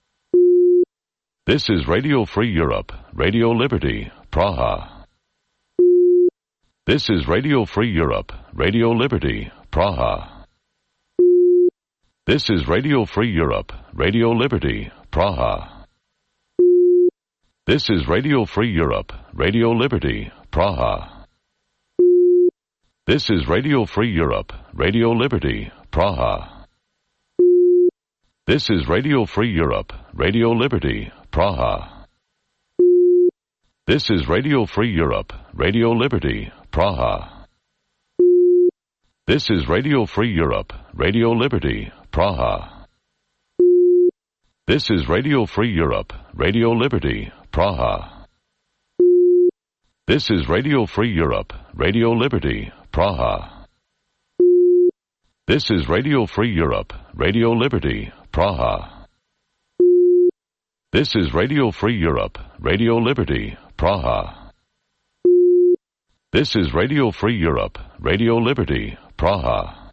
This is Radio Free Europe, Radio Liberty, Praha. This is Radio Free Europe, Radio Liberty, Praha. This is Radio Free Europe, Radio Liberty, Praha. This is Radio Free Europe, Radio Liberty, Praha. This is Radio Free Europe, Radio Liberty, Praha. This is Radio Free Europe, Radio Liberty, Praha. This is Radio Free Europe, Radio Liberty, Praha. This is Radio Free Europe, Radio Liberty, Praha. This is Radio Free Europe, Radio Liberty, Praha. This is Radio Free Europe, Radio Liberty, Praha. This is Radio Free Europe, Radio Liberty, Praha. This is Radio Free Europe, Radio Liberty, Praha. This is Radio Free Europe, Radio Liberty, Praha.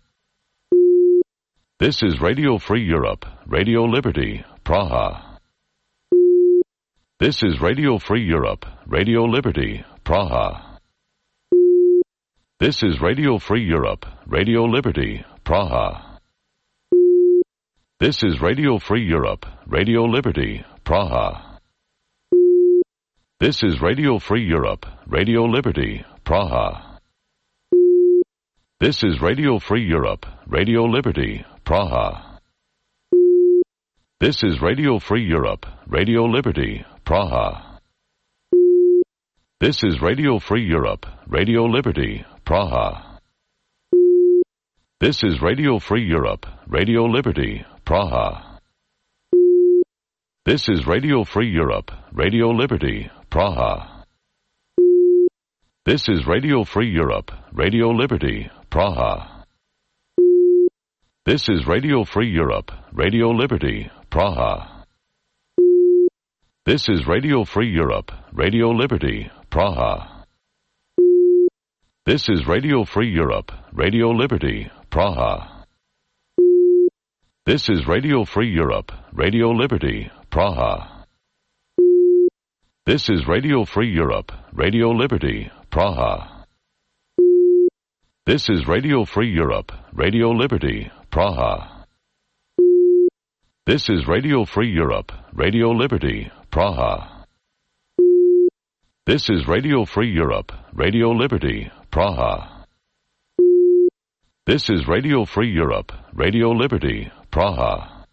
This is Radio Free Europe, Radio Liberty, Praha. This is Radio Free Europe, Radio Liberty, Praha. This is Radio Free Europe, Radio Liberty, Praha. This is Radio Free Europe, Radio Liberty, Praha. This is Radio Free Europe, Radio Liberty, Praha. This is Radio Free Europe, Radio Liberty, Praha. This is Radio Free Europe, Radio Liberty, Praha. This is Radio Free Europe, Radio Liberty, Praha. This is Radio Free Europe, Radio Liberty, Praha. This is Radio Free Europe, Radio Liberty, Praha. This is Radio Free Europe, Radio Liberty, Praha. This is Radio Free Europe, Radio Liberty, Praha. This is Radio Free Europe, Radio Liberty, Praha. This is Radio Free Europe, Radio Liberty, Praha. This is Radio Free Europe, Radio Liberty, Praha. This is Radio Free Europe, Radio Liberty, Praha. This is Radio Free Europe, Radio Liberty, Praha. This is Radio Free Europe, Radio Liberty, Praha. This is Radio Free Europe, Radio Liberty, Praha. This is Radio Free Europe, Radio Liberty, Praha.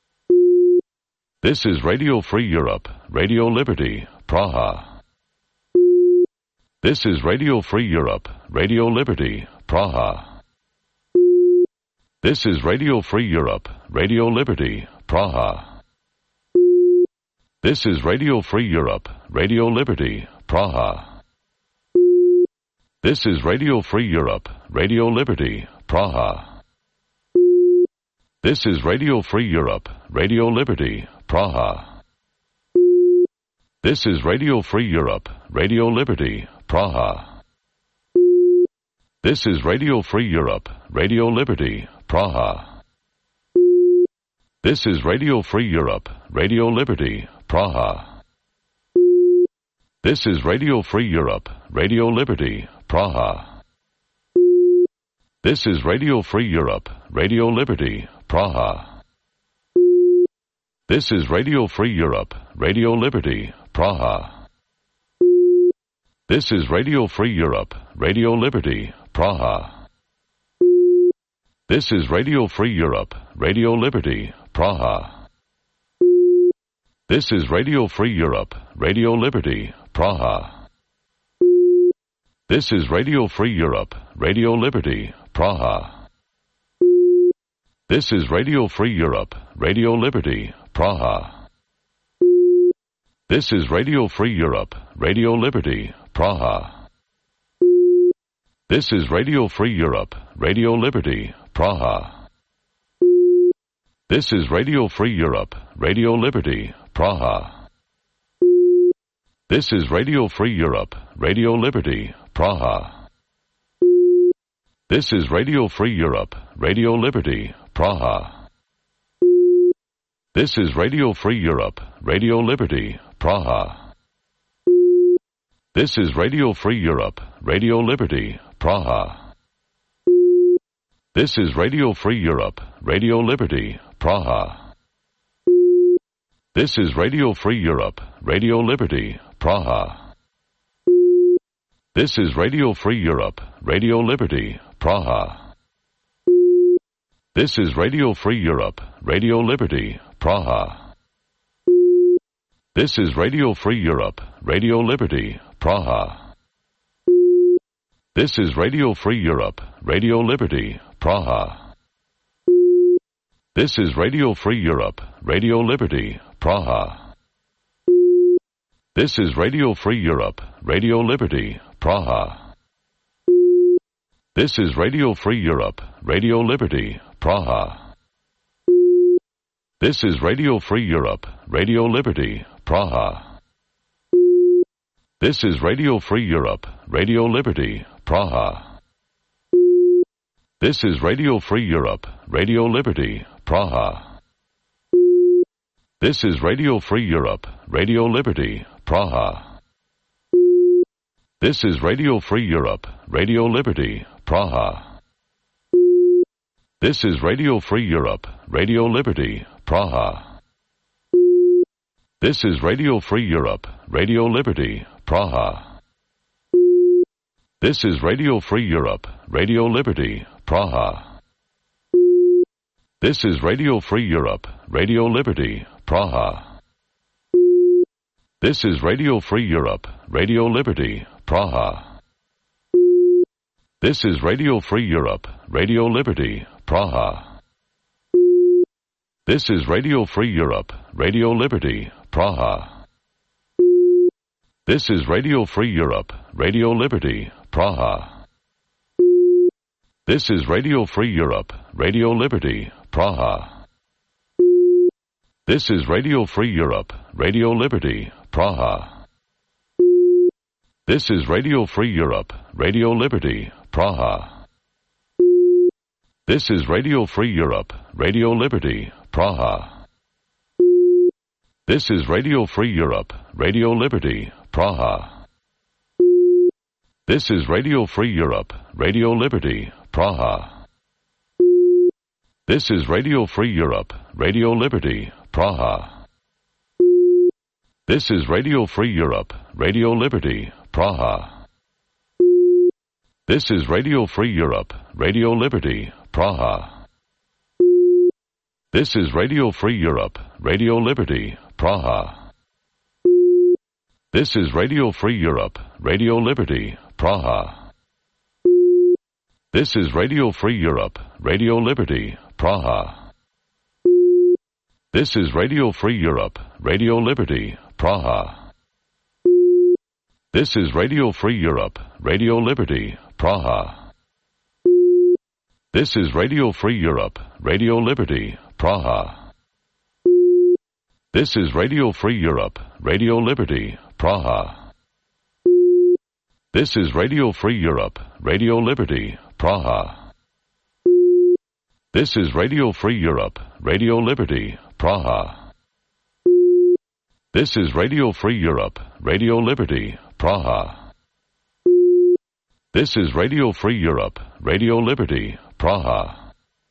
This is Radio Free Europe, Radio Liberty, Praha. This is Radio Free Europe, Radio Liberty, Praha. This is Radio Free Europe, Radio Liberty, Praha. This is Radio Free Europe, Radio Liberty, Praha. This is Radio Free Europe, Radio Liberty, Praha. This is Radio Free Europe, Radio Liberty, Praha. This is Radio Free Europe, Radio Liberty, Praha. This is Radio Free Europe, Radio Liberty, Praha. This is Radio Free Europe, Radio Liberty, Praha. This is Radio Free Europe, Radio Liberty, Praha. This is Radio Free Europe, Radio Liberty, Praha. This is Radio Free Europe, Radio Liberty, Praha. This is Radio Free Europe, Radio Liberty, Praha. This is Radio Free Europe, Radio Liberty, Praha. This is Radio Free Europe, Radio Liberty, Praha. This is Radio Free Europe, Radio Liberty, Praha. This is Radio Free Europe, Radio Liberty, Praha. This is Radio Free Europe, Radio Liberty, Praha. This is Radio Free Europe, Radio Liberty, Praha. This is Radio Free Europe, Radio Liberty, Praha. This is Radio Free Europe, Radio Liberty, Praha. This is Radio Free Europe, Radio Liberty, Praha. This is Radio Free Europe, Radio Liberty, Praha. This is Radio Free Europe, Radio Liberty, Praha. This is Radio Free Europe, Radio Liberty, Praha. This is Radio Free Europe, Radio Liberty, Praha. This is Radio Free Europe, Radio Liberty, Praha. This is Radio Free Europe, Radio Liberty, Praha. This is Radio Free Europe, Radio Liberty, Praha. This is Radio Free Europe, Radio Liberty, Praha. This is Radio Free Europe, Radio Liberty, Praha. This is Radio Free Europe, Radio Liberty, Praha. This is Radio Free Europe, Radio Liberty, Praha. This is Radio Free Europe, Radio Liberty, Praha. This is Radio Free Europe, Radio Liberty, Praha. This is Radio Free Europe, Radio Liberty, Praha. This is Radio Free Europe, Radio Liberty, Praha. This is Radio Free Europe, Radio Liberty, Praha. This is Radio Free Europe, Radio Liberty, Praha. This is Radio Free Europe, Radio Liberty, Praha. This is Radio Free Europe, Radio Liberty, Praha. This is Radio Free Europe, Radio Liberty, Praha. This is Radio Free Europe, Radio Liberty, Praha. This is Radio Free Europe, Radio Liberty, Praha. This is Radio Free Europe, Radio Liberty, Praha. This is Radio Free Europe, Radio Liberty, Praha. This is Radio Free Europe, Radio Liberty, Praha. This is Radio Free Europe, Radio Liberty, Praha. This is Radio Free Europe, Radio Liberty, Praha. This is Radio Free Europe, Radio Liberty, Praha. This is Radio Free Europe, Radio Liberty, Praha. This is Radio Free Europe, Radio Liberty, Praha. This is Radio Free Europe, Radio Liberty, Praha. This is Radio Free Europe, Radio Liberty, Praha. This is Radio Free Europe, Radio Liberty, Praha. This is Radio Free Europe, Radio Liberty, Praha. This is Radio Free Europe, Radio Liberty, Praha. This is Radio Free Europe, Radio Liberty, Praha. This is Radio Free Europe, Radio Liberty, Praha. This is Radio Free Europe, Radio Liberty, Praha. This is Radio Free Europe, Radio Liberty, Praha. This is Radio Free Europe, Radio Liberty, Praha. This is Radio Free Europe, Radio Liberty, Praha. This is Radio Free Europe, Radio Liberty, Praha. This is Radio Free Europe, Radio Liberty, Praha. This is Radio Free Europe, Radio Liberty, Praha.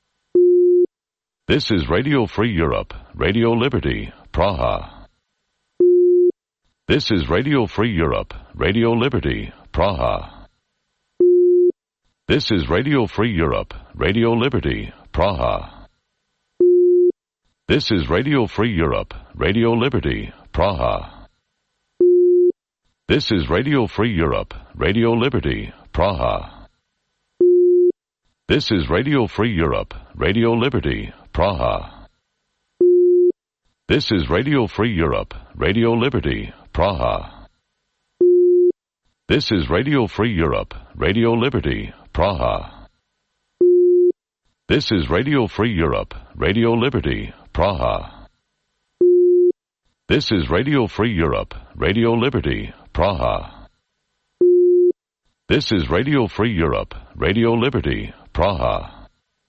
This is Radio Free Europe, Radio Liberty, Praha. This is Radio Free Europe, Radio Liberty, Praha. This is Radio Free Europe, Radio Liberty, Praha. This is Radio Free Europe, Radio Liberty, Praha. This is Radio Free Europe, Radio Liberty, Praha. This is Radio Free Europe, Radio Liberty, Praha. This is Radio Free Europe, Radio Liberty, Praha. This is Radio Free Europe, Radio Liberty, Praha. This is Radio Free Europe, Radio Liberty, Praha. This is Radio Free Europe, Radio Liberty, Praha. This is Radio Free Europe, Radio Liberty, Praha.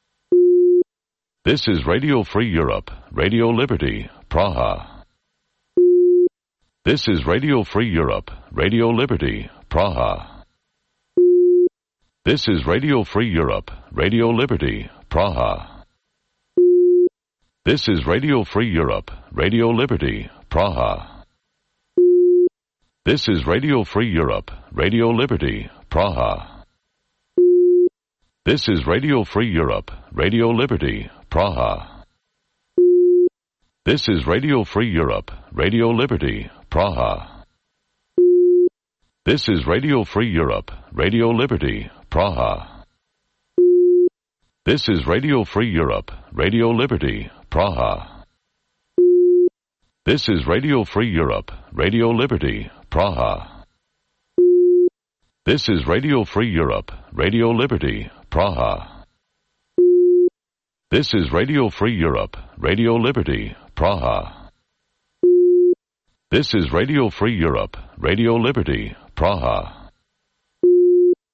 This is Radio Free Europe, Radio Liberty, Praha. This is Radio Free Europe, Radio Liberty, Praha. This is Radio Free Europe, Radio Liberty, Praha. This is Radio Free Europe, Radio Liberty, Praha. This is Radio Free Europe, Radio Liberty, Praha. This is Radio Free Europe, Radio Liberty, Praha. This is Radio Free Europe, Radio Liberty, Praha. This is Radio Free Europe, Radio Liberty, Praha. This is Radio Free Europe, Radio Liberty, Praha. This is Radio Free Europe, Radio Liberty, Praha. This is Radio Free Europe, Radio Liberty, Praha. This is Radio Free Europe, Radio Liberty, Praha. This is Radio Free Europe, Radio Liberty, Praha.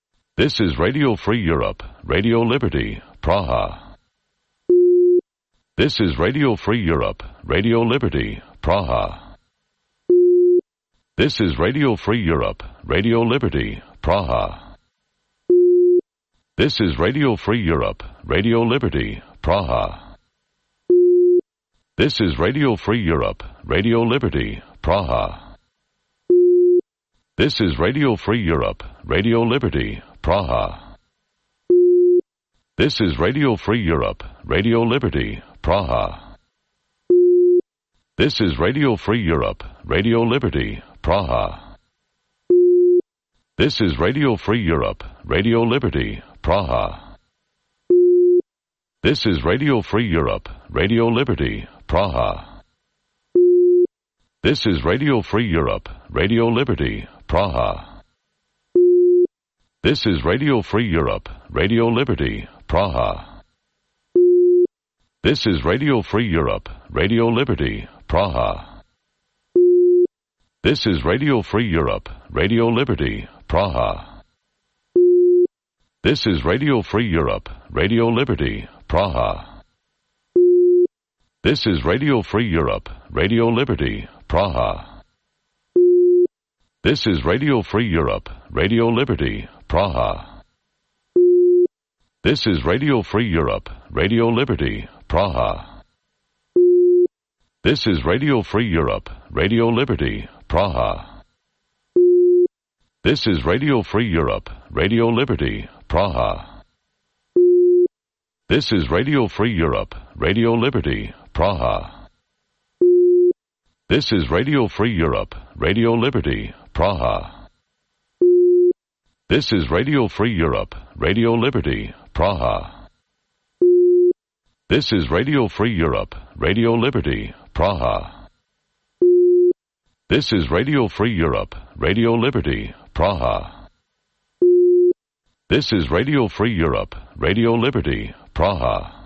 This is Radio Free Europe, Radio Liberty, Praha. This is Radio Free Europe, Radio Liberty, Praha. This is Radio Free Europe, Radio Liberty, Praha. This is Radio Free Europe, Radio Liberty, Praha. This is Radio Free Europe, Radio Liberty, Praha. This is Radio Free Europe, Radio Liberty, Praha. This is Radio Free Europe, Radio Liberty, Praha. This is Radio Free Europe, Radio Liberty, Praha. This is Radio Free Europe, Radio Liberty, Praha. This is Radio Free Europe, Radio Liberty, Praha. This is Radio Free Europe, Radio Liberty, Praha. This is Radio Free Europe, Radio Liberty, Praha. This is Radio Free Europe, Radio Liberty, Praha. This is Radio Free Europe, Radio Liberty, Praha. This is Radio Free Europe, Radio Liberty, Praha. This is Radio Free Europe, Radio Liberty, Praha. This is Radio Free Europe, Radio Liberty, Praha. This is Radio Free Europe, Radio Liberty, Praha. This is Radio Free Europe, Radio Liberty, Praha. This is Radio Free Europe, Radio Liberty, Praha. This is Radio Free Europe, Radio Liberty, Praha. This is Radio Free Europe, Radio Liberty, Praha. This is Radio Free Europe, Radio Liberty, Praha. This is Radio Free Europe, Radio Liberty, Praha. This is Radio Free Europe, Radio Liberty, Praha. This is Radio Free Europe, Radio Liberty, Praha.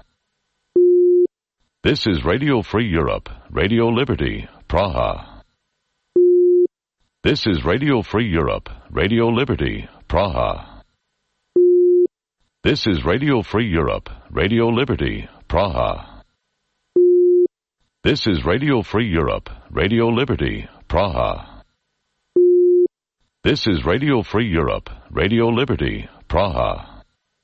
This is Radio Free Europe, Radio Liberty, Praha. This is Radio Free Europe, Radio Liberty, Praha. This is Radio Free Europe, Radio Liberty, Praha. This is Radio Free Europe, Radio Liberty, Praha. This is Radio Free Europe, Radio Liberty, Praha.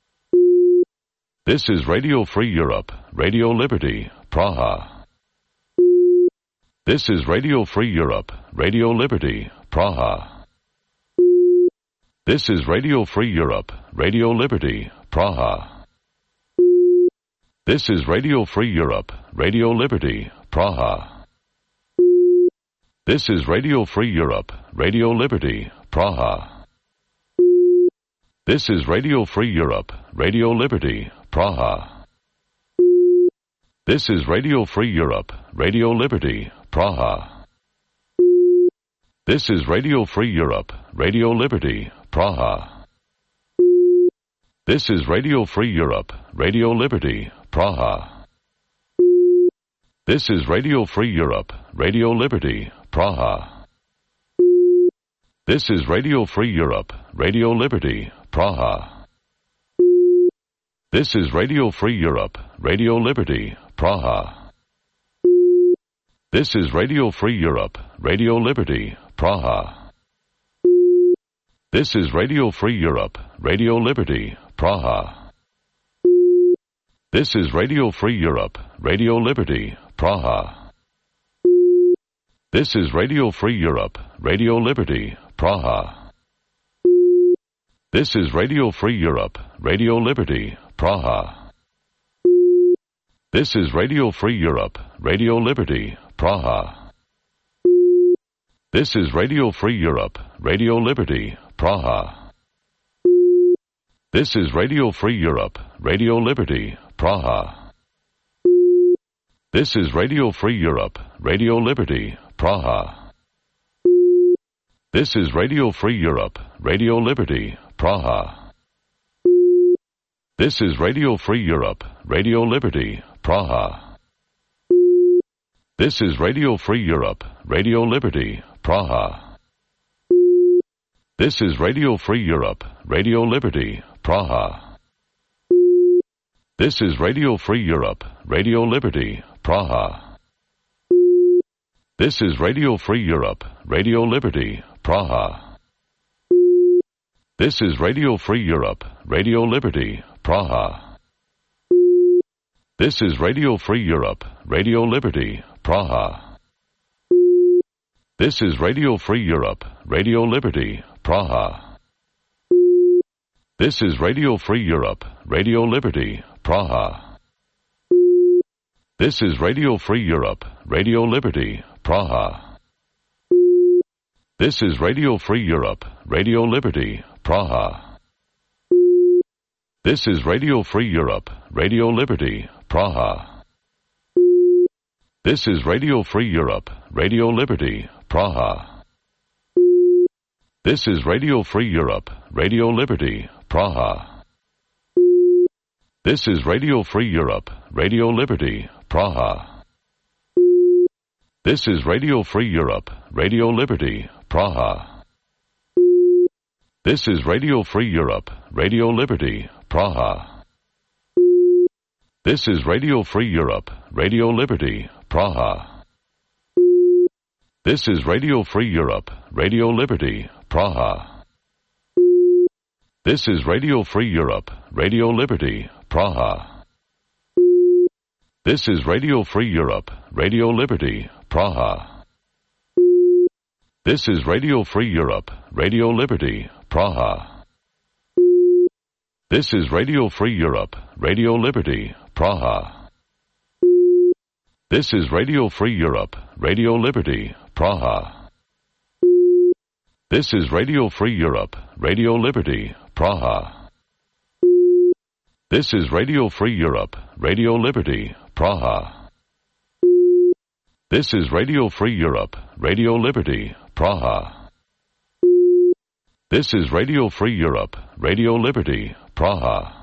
This is Radio Free Europe, Radio Liberty, Praha. This is Radio Free Europe, Radio Liberty, Praha. This is Radio Free Europe, Radio Liberty, Praha. This is Radio Free Europe, Radio Liberty, Praha. This is Radio Free Europe, Radio Liberty, Praha. This is Radio Free Europe, Radio Liberty, Praha. This is Radio Free Europe, Radio Liberty, Praha. This is Radio Free Europe, Radio Liberty, Praha. This is Radio Free Europe, Radio Liberty, Praha. This is Radio Free Europe, Radio Liberty, Praha. This is Radio Free Europe, Radio Liberty, Praha. This is Radio Free Europe, Radio Liberty, Praha. This is Radio Free Europe, Radio Liberty, Praha. This is Radio Free Europe, Radio Liberty, Praha. This is Radio Free Europe, Radio Liberty, Praha. This is Radio Free Europe, Radio Liberty, Praha. This is Radio Free Europe, Radio Liberty, Praha. This is Radio Free Europe, Radio Liberty, Praha. This is Radio Free Europe, Radio Liberty, Praha. This is Radio Free Europe, Radio Liberty, Praha. This is Radio Free Europe, Radio Liberty, Praha. This is Radio Free Europe, Radio Liberty, Praha. This is Radio Free Europe, Radio Liberty, Praha. This is Radio Free Europe, Radio Liberty, Praha. This is Radio Free Europe, Radio Liberty, Praha. This is Radio Free Europe, Radio Liberty, Praha. This is Radio Free Europe, Radio Liberty, Praha. This is Radio Free Europe, Radio Liberty, Praha. This is Radio Free Europe, Radio Liberty, Praha. This is Radio Free Europe, Radio Liberty, Praha. This is Radio Free Europe, Radio Liberty, Praha. This is Radio Free Europe, Radio Liberty, Praha. This is Radio Free Europe, Radio Liberty, Praha. This is Radio Free Europe, Radio Liberty, Praha. This is Radio Free Europe, Radio Liberty, Praha. This is Radio Free Europe, Radio Liberty, Praha. This is Radio Free Europe, Radio Liberty, Praha. This is Radio Free Europe, Radio Liberty, Praha. This is Radio Free Europe, Radio Liberty, Praha. This is Radio Free Europe, Radio Liberty, Praha. This is Radio Free Europe, Radio Liberty, Praha. This is Radio Free Europe, Radio Liberty, Praha. This is Radio Free Europe, Radio Liberty, Praha. This is Radio Free Europe, Radio Liberty, Praha. This is Radio Free Europe, Radio Liberty, Praha. This is Radio Free Europe, Radio Liberty, Praha. This is Radio Free Europe, Radio Liberty, Praha. This is Radio Free Europe, Radio Liberty, Praha. This is Radio Free Europe, Radio Liberty, Praha. This is Radio Free Europe, Radio Liberty, Praha.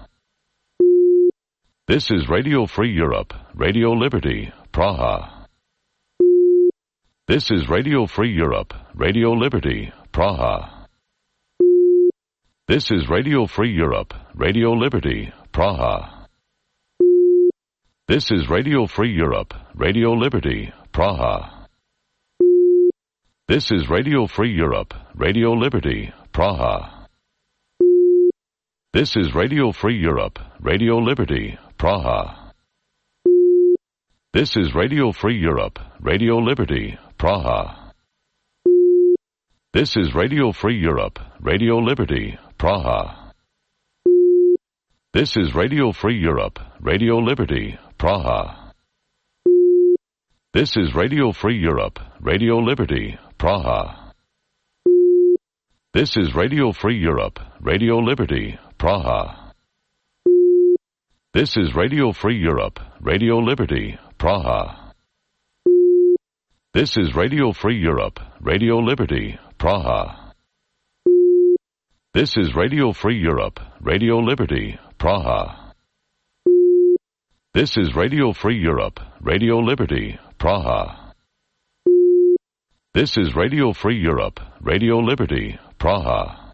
This is Radio Free Europe, Radio Liberty, Praha. This is Radio Free Europe, Radio Liberty, Praha. This is Radio Free Europe, Radio Liberty, Praha. This is Radio Free Europe, Radio Liberty, Praha. This is Radio Free Europe, Radio Liberty, Praha. This is Radio Free Europe, Radio Liberty, Praha. This is Radio Free Europe, Radio Liberty, Praha. This is Radio Free Europe, Radio Liberty, Praha. This is Radio Free Europe, Radio Liberty, Praha. This is Radio Free Europe, Radio Liberty, Praha. This is Radio Free Europe, Radio Liberty, Praha. This is Radio Free Europe, Radio Liberty, Praha. This is Radio Free Europe, Radio Liberty, Praha. This is Radio Free Europe, Radio Liberty, Praha. This is Radio Free Europe, Radio Liberty, Praha. This is Radio Free Europe, Radio Liberty, Praha.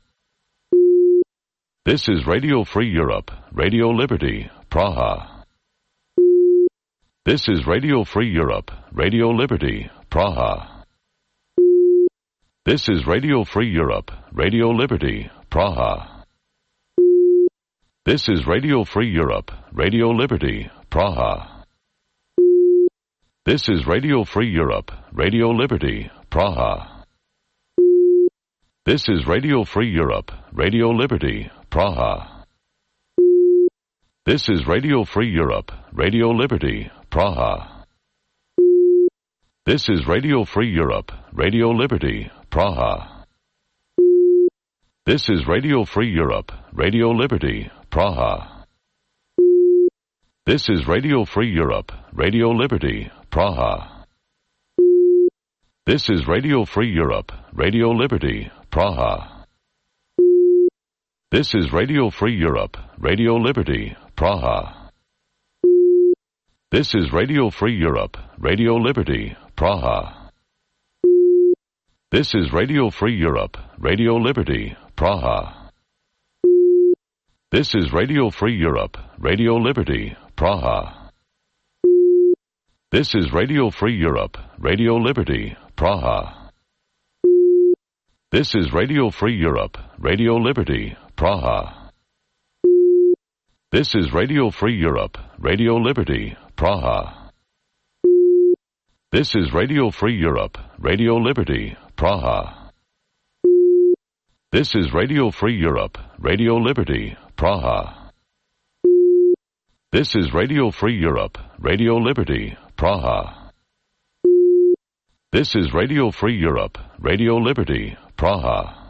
This is Radio Free Europe, Radio Liberty, Praha. This is Radio Free Europe, Radio Liberty, Praha. This is Radio Free Europe, Radio Liberty, Praha. This is Radio Free Europe, Radio Liberty, Praha. This is Radio Free Europe, Radio Liberty, Praha. This is Radio Free Europe, Radio Liberty, Praha. This is Radio Free Europe, Radio Liberty, Praha. This is Radio Free Europe, Radio Liberty, Praha. This is Radio Free Europe, Radio Liberty, Praha. This is Radio Free Europe, Radio Liberty, Praha. This is Radio Free Europe, Radio Liberty, Praha. This is Radio Free Europe, Radio Liberty, Praha. This is Radio Free Europe, Radio Liberty, Praha. This is Radio Free Europe, Radio Liberty, Praha. This is Radio Free Europe, Radio Liberty, Praha. This is Radio Free Europe, Radio Liberty, Praha. This is Radio Free Europe, Radio Liberty, Praha. This is Radio Free Europe, Radio Liberty, Praha. This is Radio Free Europe, Radio Liberty, Praha. This is Radio Free Europe, Radio Liberty, Praha. This is Radio Free Europe, Radio Liberty, Praha. This is Radio Free Europe, Radio Liberty, Praha.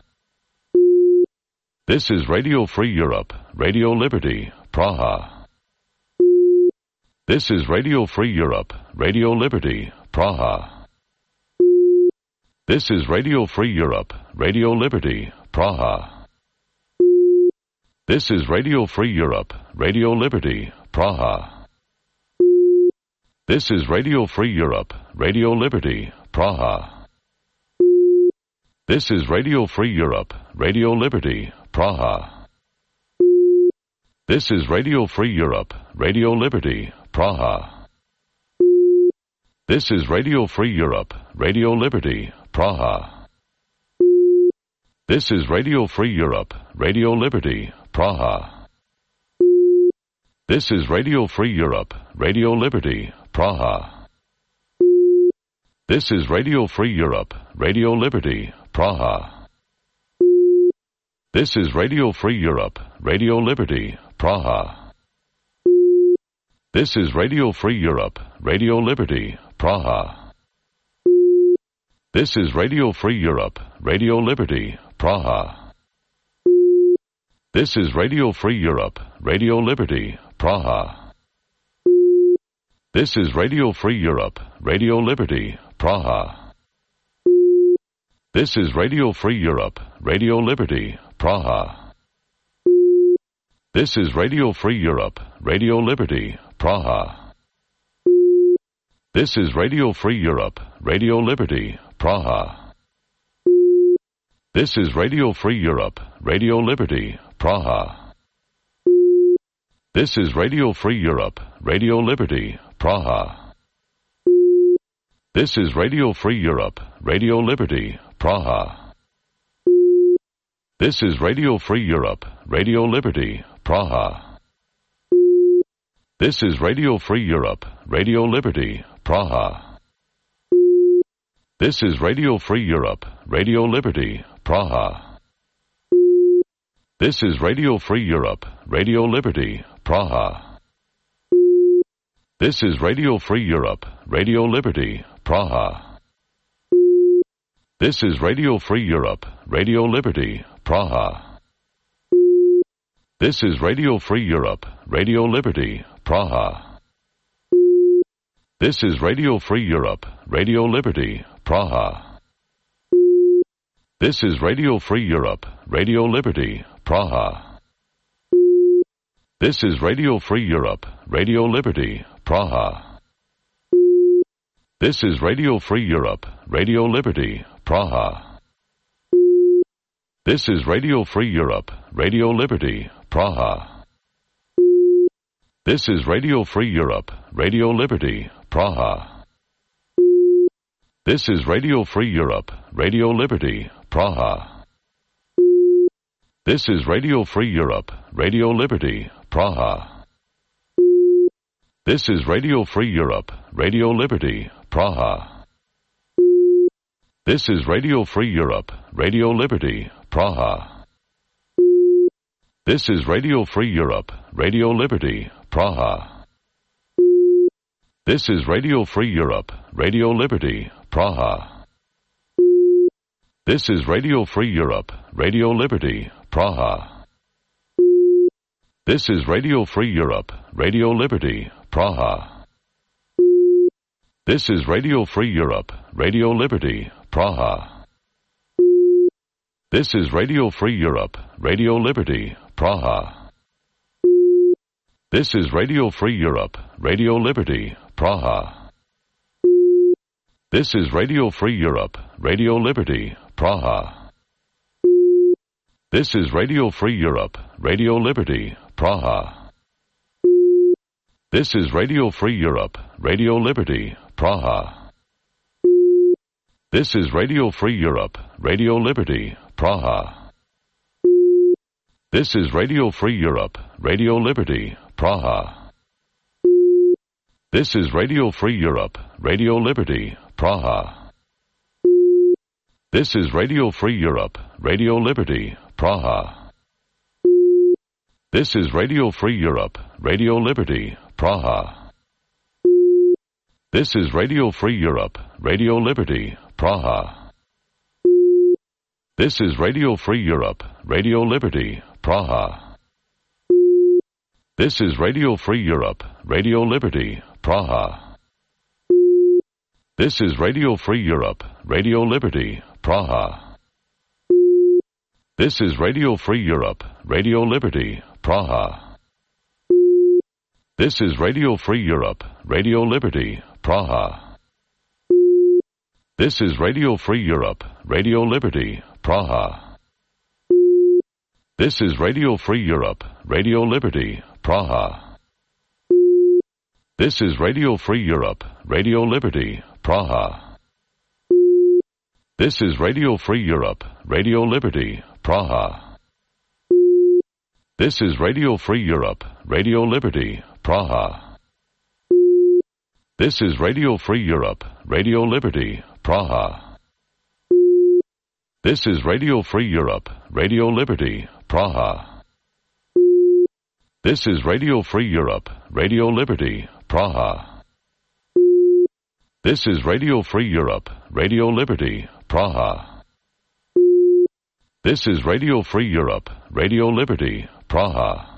This is Radio Free Europe, Radio Liberty, Praha. This is Radio Free Europe, Radio Liberty, Praha. This is Radio Free Europe, Radio Liberty, Praha. This is Radio Free Europe, Radio Liberty, Praha. This is Radio Free Europe, Radio Liberty, Praha. This is Radio Free Europe, Radio Liberty, Praha. This is Radio Free Europe, Radio Liberty, Praha. This is Radio Free Europe, Radio Liberty, Praha. This is Radio Free Europe, Radio Liberty, Praha. This is Radio Free Europe, Radio Liberty, Praha. This is Radio Free Europe, Radio Liberty, Praha. This is Radio Free Europe, Radio Liberty, Praha. This is Radio Free Europe, Radio Liberty, Praha. This is Radio Free Europe, Radio Liberty, Praha. This is Radio Free Europe, Radio Liberty, Praha. This is Radio Free Europe, Radio Liberty, Praha. This is Radio Free Europe, Radio Liberty, Praha. This is Radio Free Europe, Radio Liberty, Praha. This is Radio Free Europe, Radio Liberty, Praha. This is Radio Free Europe, Radio Liberty, Praha. This is Radio Free Europe, Radio Liberty, Praha. This is Radio Free Europe, Radio Liberty, Praha. This is Radio Free Europe, Radio Liberty, Praha. This is Radio Free Europe, Radio Liberty, Praha. This is Radio Free Europe, Radio Liberty, Praha. This is Radio Free Europe, Radio Liberty, Praha. This is Radio Free Europe, Radio Liberty, Praha. This is Radio Free Europe, Radio Liberty, Praha. This is Radio Free Europe, Radio Liberty, Praha. This is Radio Free Europe, Radio Liberty, Praha. This is Radio Free Europe, Radio Liberty, Praha. This is Radio Free Europe, Radio Liberty, Praha. This is Radio Free Europe, Radio Liberty, Praha. This is Radio Free Europe, Radio Liberty, Praha. This is Radio Free Europe, Radio Liberty, Praha. This is Radio Free Europe, Radio Liberty, Praha. This is Radio Free Europe, Radio Liberty, Praha. This is Radio Free Europe, Radio Liberty, Praha. This is Radio Free Europe, Radio Liberty, Praha. This is Radio Free Europe, Radio Liberty, Praha. This is Radio Free Europe, Radio Liberty, Praha. This is Radio Free Europe, Radio Liberty, Praha. This is Radio Free Europe, Radio Liberty, Praha. This is Radio Free Europe, Radio Liberty, Praha. This is Radio Free Europe, Radio Liberty, Praha. This is Radio Free Europe, Radio Liberty, Praha. This is Radio Free Europe, Radio Liberty, Praha. This is Radio Free Europe, Radio Liberty, Praha. This is Radio Free Europe, Radio Liberty, Praha. This is Radio Free Europe, Radio Liberty, Praha. This is Radio Free Europe, Radio Liberty, Praha. This is Radio Free Europe, Radio Liberty, Praha. This is Radio Free Europe, Radio Liberty, Praha. This is Radio Free Europe, Radio Liberty, Praha. This is Radio Free Europe, Radio Liberty, Praha. This is Radio Free Europe, Radio Liberty, Praha. This is Radio Free Europe, Radio Liberty, Praha. This is Radio Free Europe, Radio Liberty, Praha. This is Radio Free Europe, Radio Liberty, Praha. This is Radio Free Europe, Radio Liberty, Praha. This is Radio Free Europe, Radio Liberty, Praha. This is Radio Free Europe, Radio Liberty, Praha. This is Radio Free Europe, Radio Liberty, Praha. This is Radio Free Europe, Radio Liberty, Praha. This is Radio Free Europe, Radio Liberty, Praha. This is Radio Free Europe, Radio Liberty, Praha. This is Radio Free Europe, Radio Liberty, Praha. This is Radio Free Europe, Radio Liberty, Praha. This is Radio Free Europe, Radio Liberty, Praha. This is Radio Free Europe, Radio Liberty, Praha.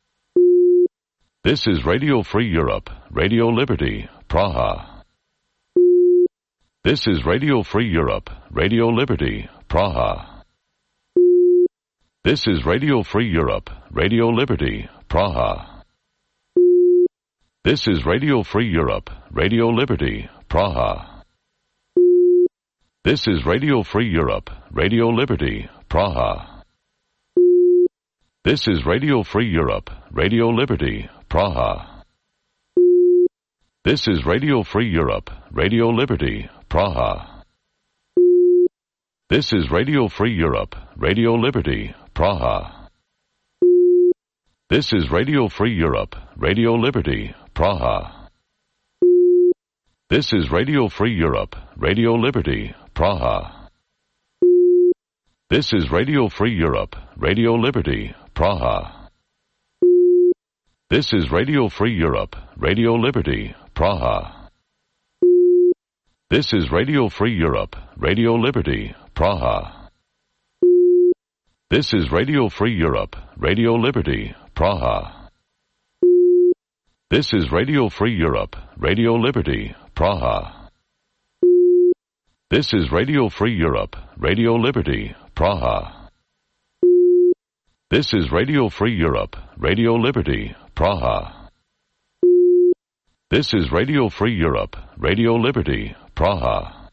This is Radio Free Europe, Radio Liberty, Praha. This is Radio Free Europe, Radio Liberty, Praha. This is Radio Free Europe, Radio Liberty, Praha. This is Radio Free Europe, Radio Liberty, Praha. This is Radio Free Europe, Radio Liberty, Praha. This is Radio Free Europe, Radio Liberty, Praha. This is Radio Free Europe, Radio Liberty, Praha. This is Radio Free Europe, Radio Liberty, Praha. This is Radio Free Europe, Radio Liberty, Praha. This is Radio Free Europe, Radio Liberty, Praha. This is Radio Free Europe, Radio Liberty, Praha. This is Radio Free Europe, Radio Liberty, Praha. This is Radio Free Europe, Radio Liberty, Praha. This is Radio Free Europe, Radio Liberty, Praha. This is Radio Free Europe, Radio Liberty, Praha. This is Radio Free Europe, Radio Liberty, Praha. This is Radio Free Europe, Radio Liberty, Praha. This is Radio Free Europe, Radio Liberty, Praha.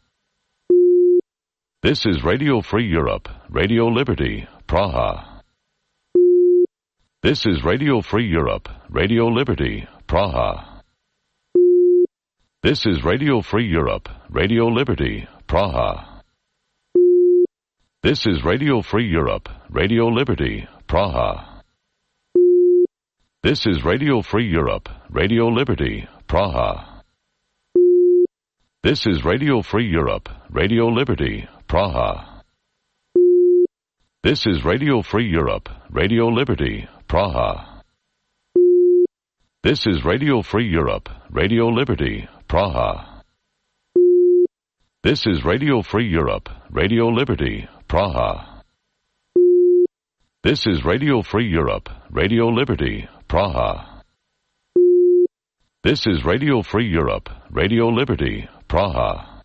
This is Radio Free Europe, Radio Liberty, Praha. This is Radio Free Europe, Radio Liberty, Praha. This is Radio Free Europe, Radio Liberty, Praha. This is Radio Free Europe, Radio Liberty, Praha. This is Radio Free Europe, Radio Liberty, Praha. This is Radio Free Europe, Radio Liberty, Praha. This is Radio Free Europe, Radio Liberty, Praha. This is Radio Free Europe, Radio Liberty, Praha. This is Radio Free Europe, Radio Liberty, Praha. This is Radio Free Europe, Radio Liberty, Praha. This is Radio Free Europe, Radio Liberty, Praha.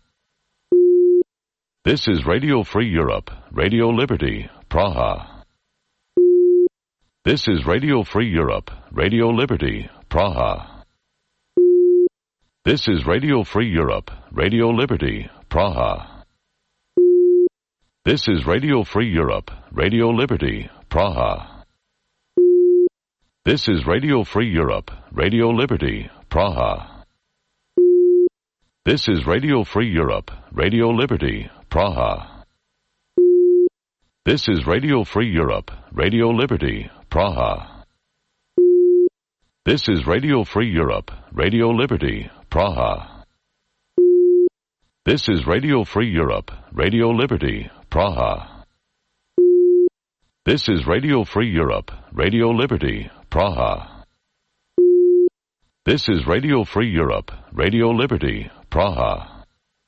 This is Radio Free Europe, Radio Liberty, Praha. This is Radio Free Europe, Radio Liberty, Praha. This is Radio Free Europe, Radio Liberty, Praha. This is Radio Free Europe, Radio Liberty, Praha. This is Radio Free Europe, Radio Liberty, Praha. This is Radio Free Europe, Radio Liberty, Praha. This is Radio Free Europe, Radio Liberty, Praha. This is Radio Free Europe, Radio Liberty, Praha. This is Radio Free Europe, Radio Liberty, Praha. This is Radio Free Europe, Radio Liberty, Praha. This is Radio Free Europe, Radio Liberty, Praha.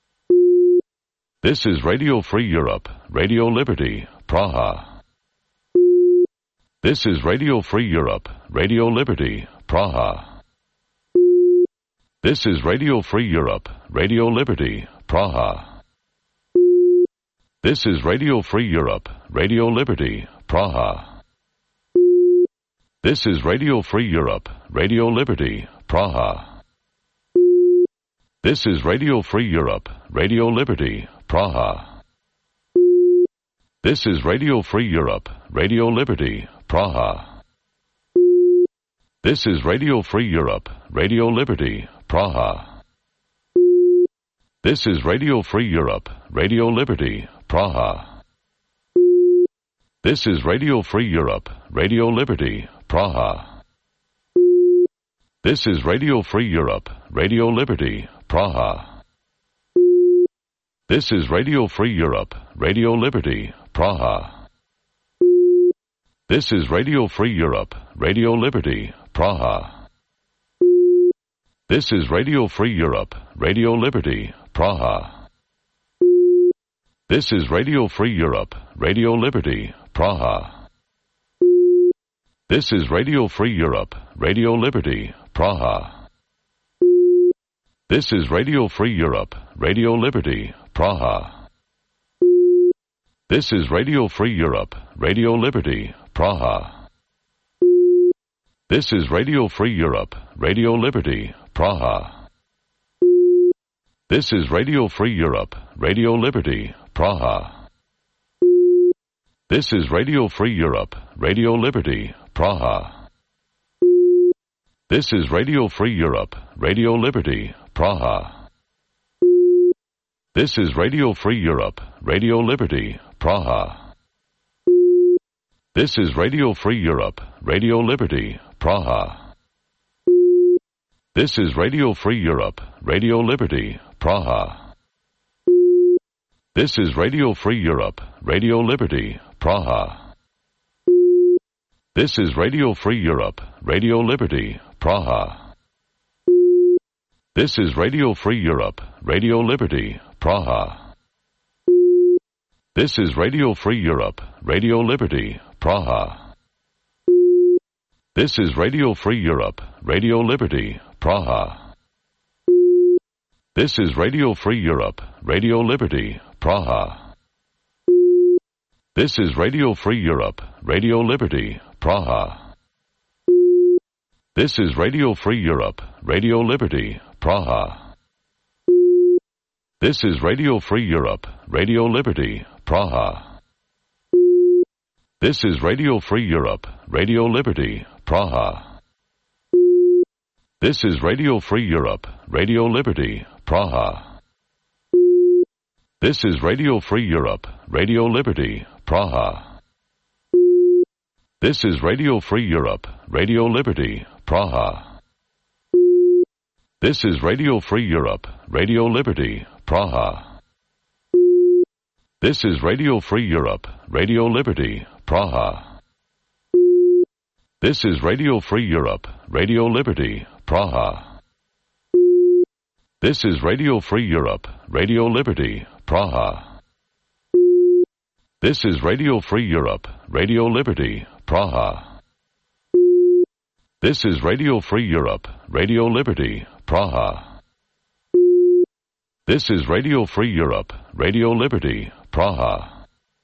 This is Radio Free Europe, Radio Liberty, Praha. This is Radio Free Europe, Radio Liberty, Praha. This is Radio Free Europe, Radio Liberty, Praha. This is Radio Free Europe, Radio Liberty, Praha. This is Radio Free Europe, Radio Liberty, Praha. This is Radio Free Europe, Radio Liberty, Praha. This is Radio Free Europe, Radio Liberty, Praha. This is Radio Free Europe, Radio Liberty, Praha. This is Radio Free Europe, Radio Liberty, Praha. This is Radio Free Europe, Radio Liberty, Praha. This is Radio Free Europe, Radio Liberty, Praha. This is Radio Free Europe, Radio Liberty, Praha. This is Radio Free Europe, Radio Liberty, Praha. This is Radio Free Europe, Radio Liberty, Praha. This is Radio Free Europe, Radio Liberty, Praha. This is Radio Free Europe, Radio Liberty, Praha. This is Radio Free Europe, Radio Liberty, Praha. This is Radio Free Europe, Radio Liberty, Praha. This is Radio Free Europe, Radio Liberty, Praha. This is Radio Free Europe, Radio Liberty, Praha. This is Radio Free Europe, Radio Liberty, Praha. This is Radio Free Europe, Radio Liberty, Praha. This is Radio Free Europe, Radio Liberty, Praha. This is Radio Free Europe, Radio Liberty, Praha. This is Radio Free Europe, Radio Liberty, Praha. This is Radio Free Europe, Radio Liberty, Praha. This is Radio Free Europe, Radio Liberty, Praha. This is Radio Free Europe, Radio Liberty, Praha. This is Radio Free Europe, Radio Liberty, Praha. This is Radio Free Europe, Radio Liberty, Praha. This is Radio Free Europe, Radio Liberty, Praha. This is Radio Free Europe, Radio Liberty, Praha. This is Radio Free Europe, Radio Liberty, Praha. This is Radio Free Europe, Radio Liberty, Praha. This is Radio Free Europe, Radio Liberty, Praha. This is Radio Free Europe, Radio Liberty, Praha. This is Radio Free Europe, Radio Liberty, Praha. This is Radio Free Europe, Radio Liberty, Praha. This is Radio Free Europe, Radio Liberty, Praha. This is Radio Free Europe, Radio Liberty, Praha. This is Radio Free Europe, Radio Liberty, Praha. This is Radio Free Europe, Radio Liberty, Praha. This is Radio Free Europe, Radio Liberty, Praha. This is Radio Free Europe, Radio Liberty, Praha. This is Radio Free Europe, Radio Liberty, Praha.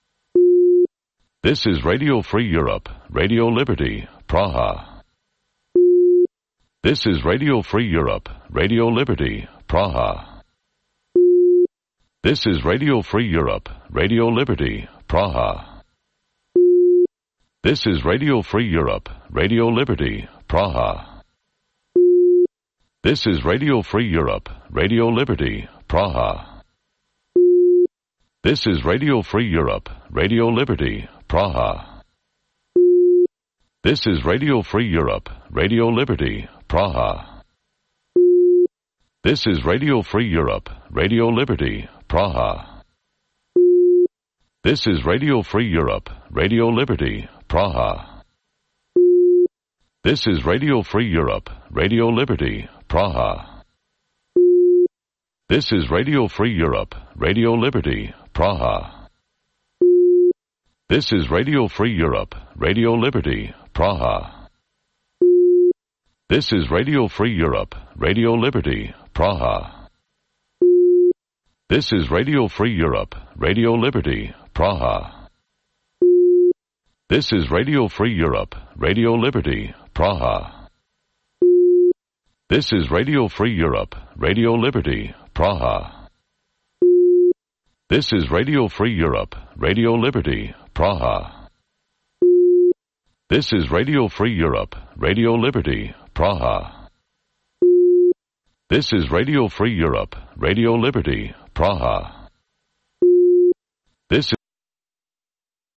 This is Radio Free Europe, Radio Liberty, Praha. This is Radio Free Europe, Radio Liberty, Praha. This is Radio Free Europe, Radio Liberty, Praha. This is Radio Free Europe, Radio Liberty, Praha. This is Radio Free Europe, Radio Liberty, Praha. This is Radio Free Europe, Radio Liberty, Praha. This is Radio Free Europe, Radio Liberty, Praha. This is Radio Free Europe, Radio Liberty, Praha. This is Radio Free Europe, Radio Liberty, Praha. This is Radio Free Europe, Radio Liberty, Praha. This is Radio Free Europe, Radio Liberty, Praha. This is Radio Free Europe, Radio Liberty, Praha. This is Radio Free Europe, Radio Liberty, Praha. This is Radio Free Europe, Radio Liberty, Praha. This is Radio Free Europe, Radio Liberty, Praha. This is Radio Free Europe, Radio Liberty, Praha. This is Radio Free Europe, Radio Liberty, Praha. This is Radio Free Europe, Radio Liberty, Praha. This is Radio Free Europe, Radio Liberty, Praha. This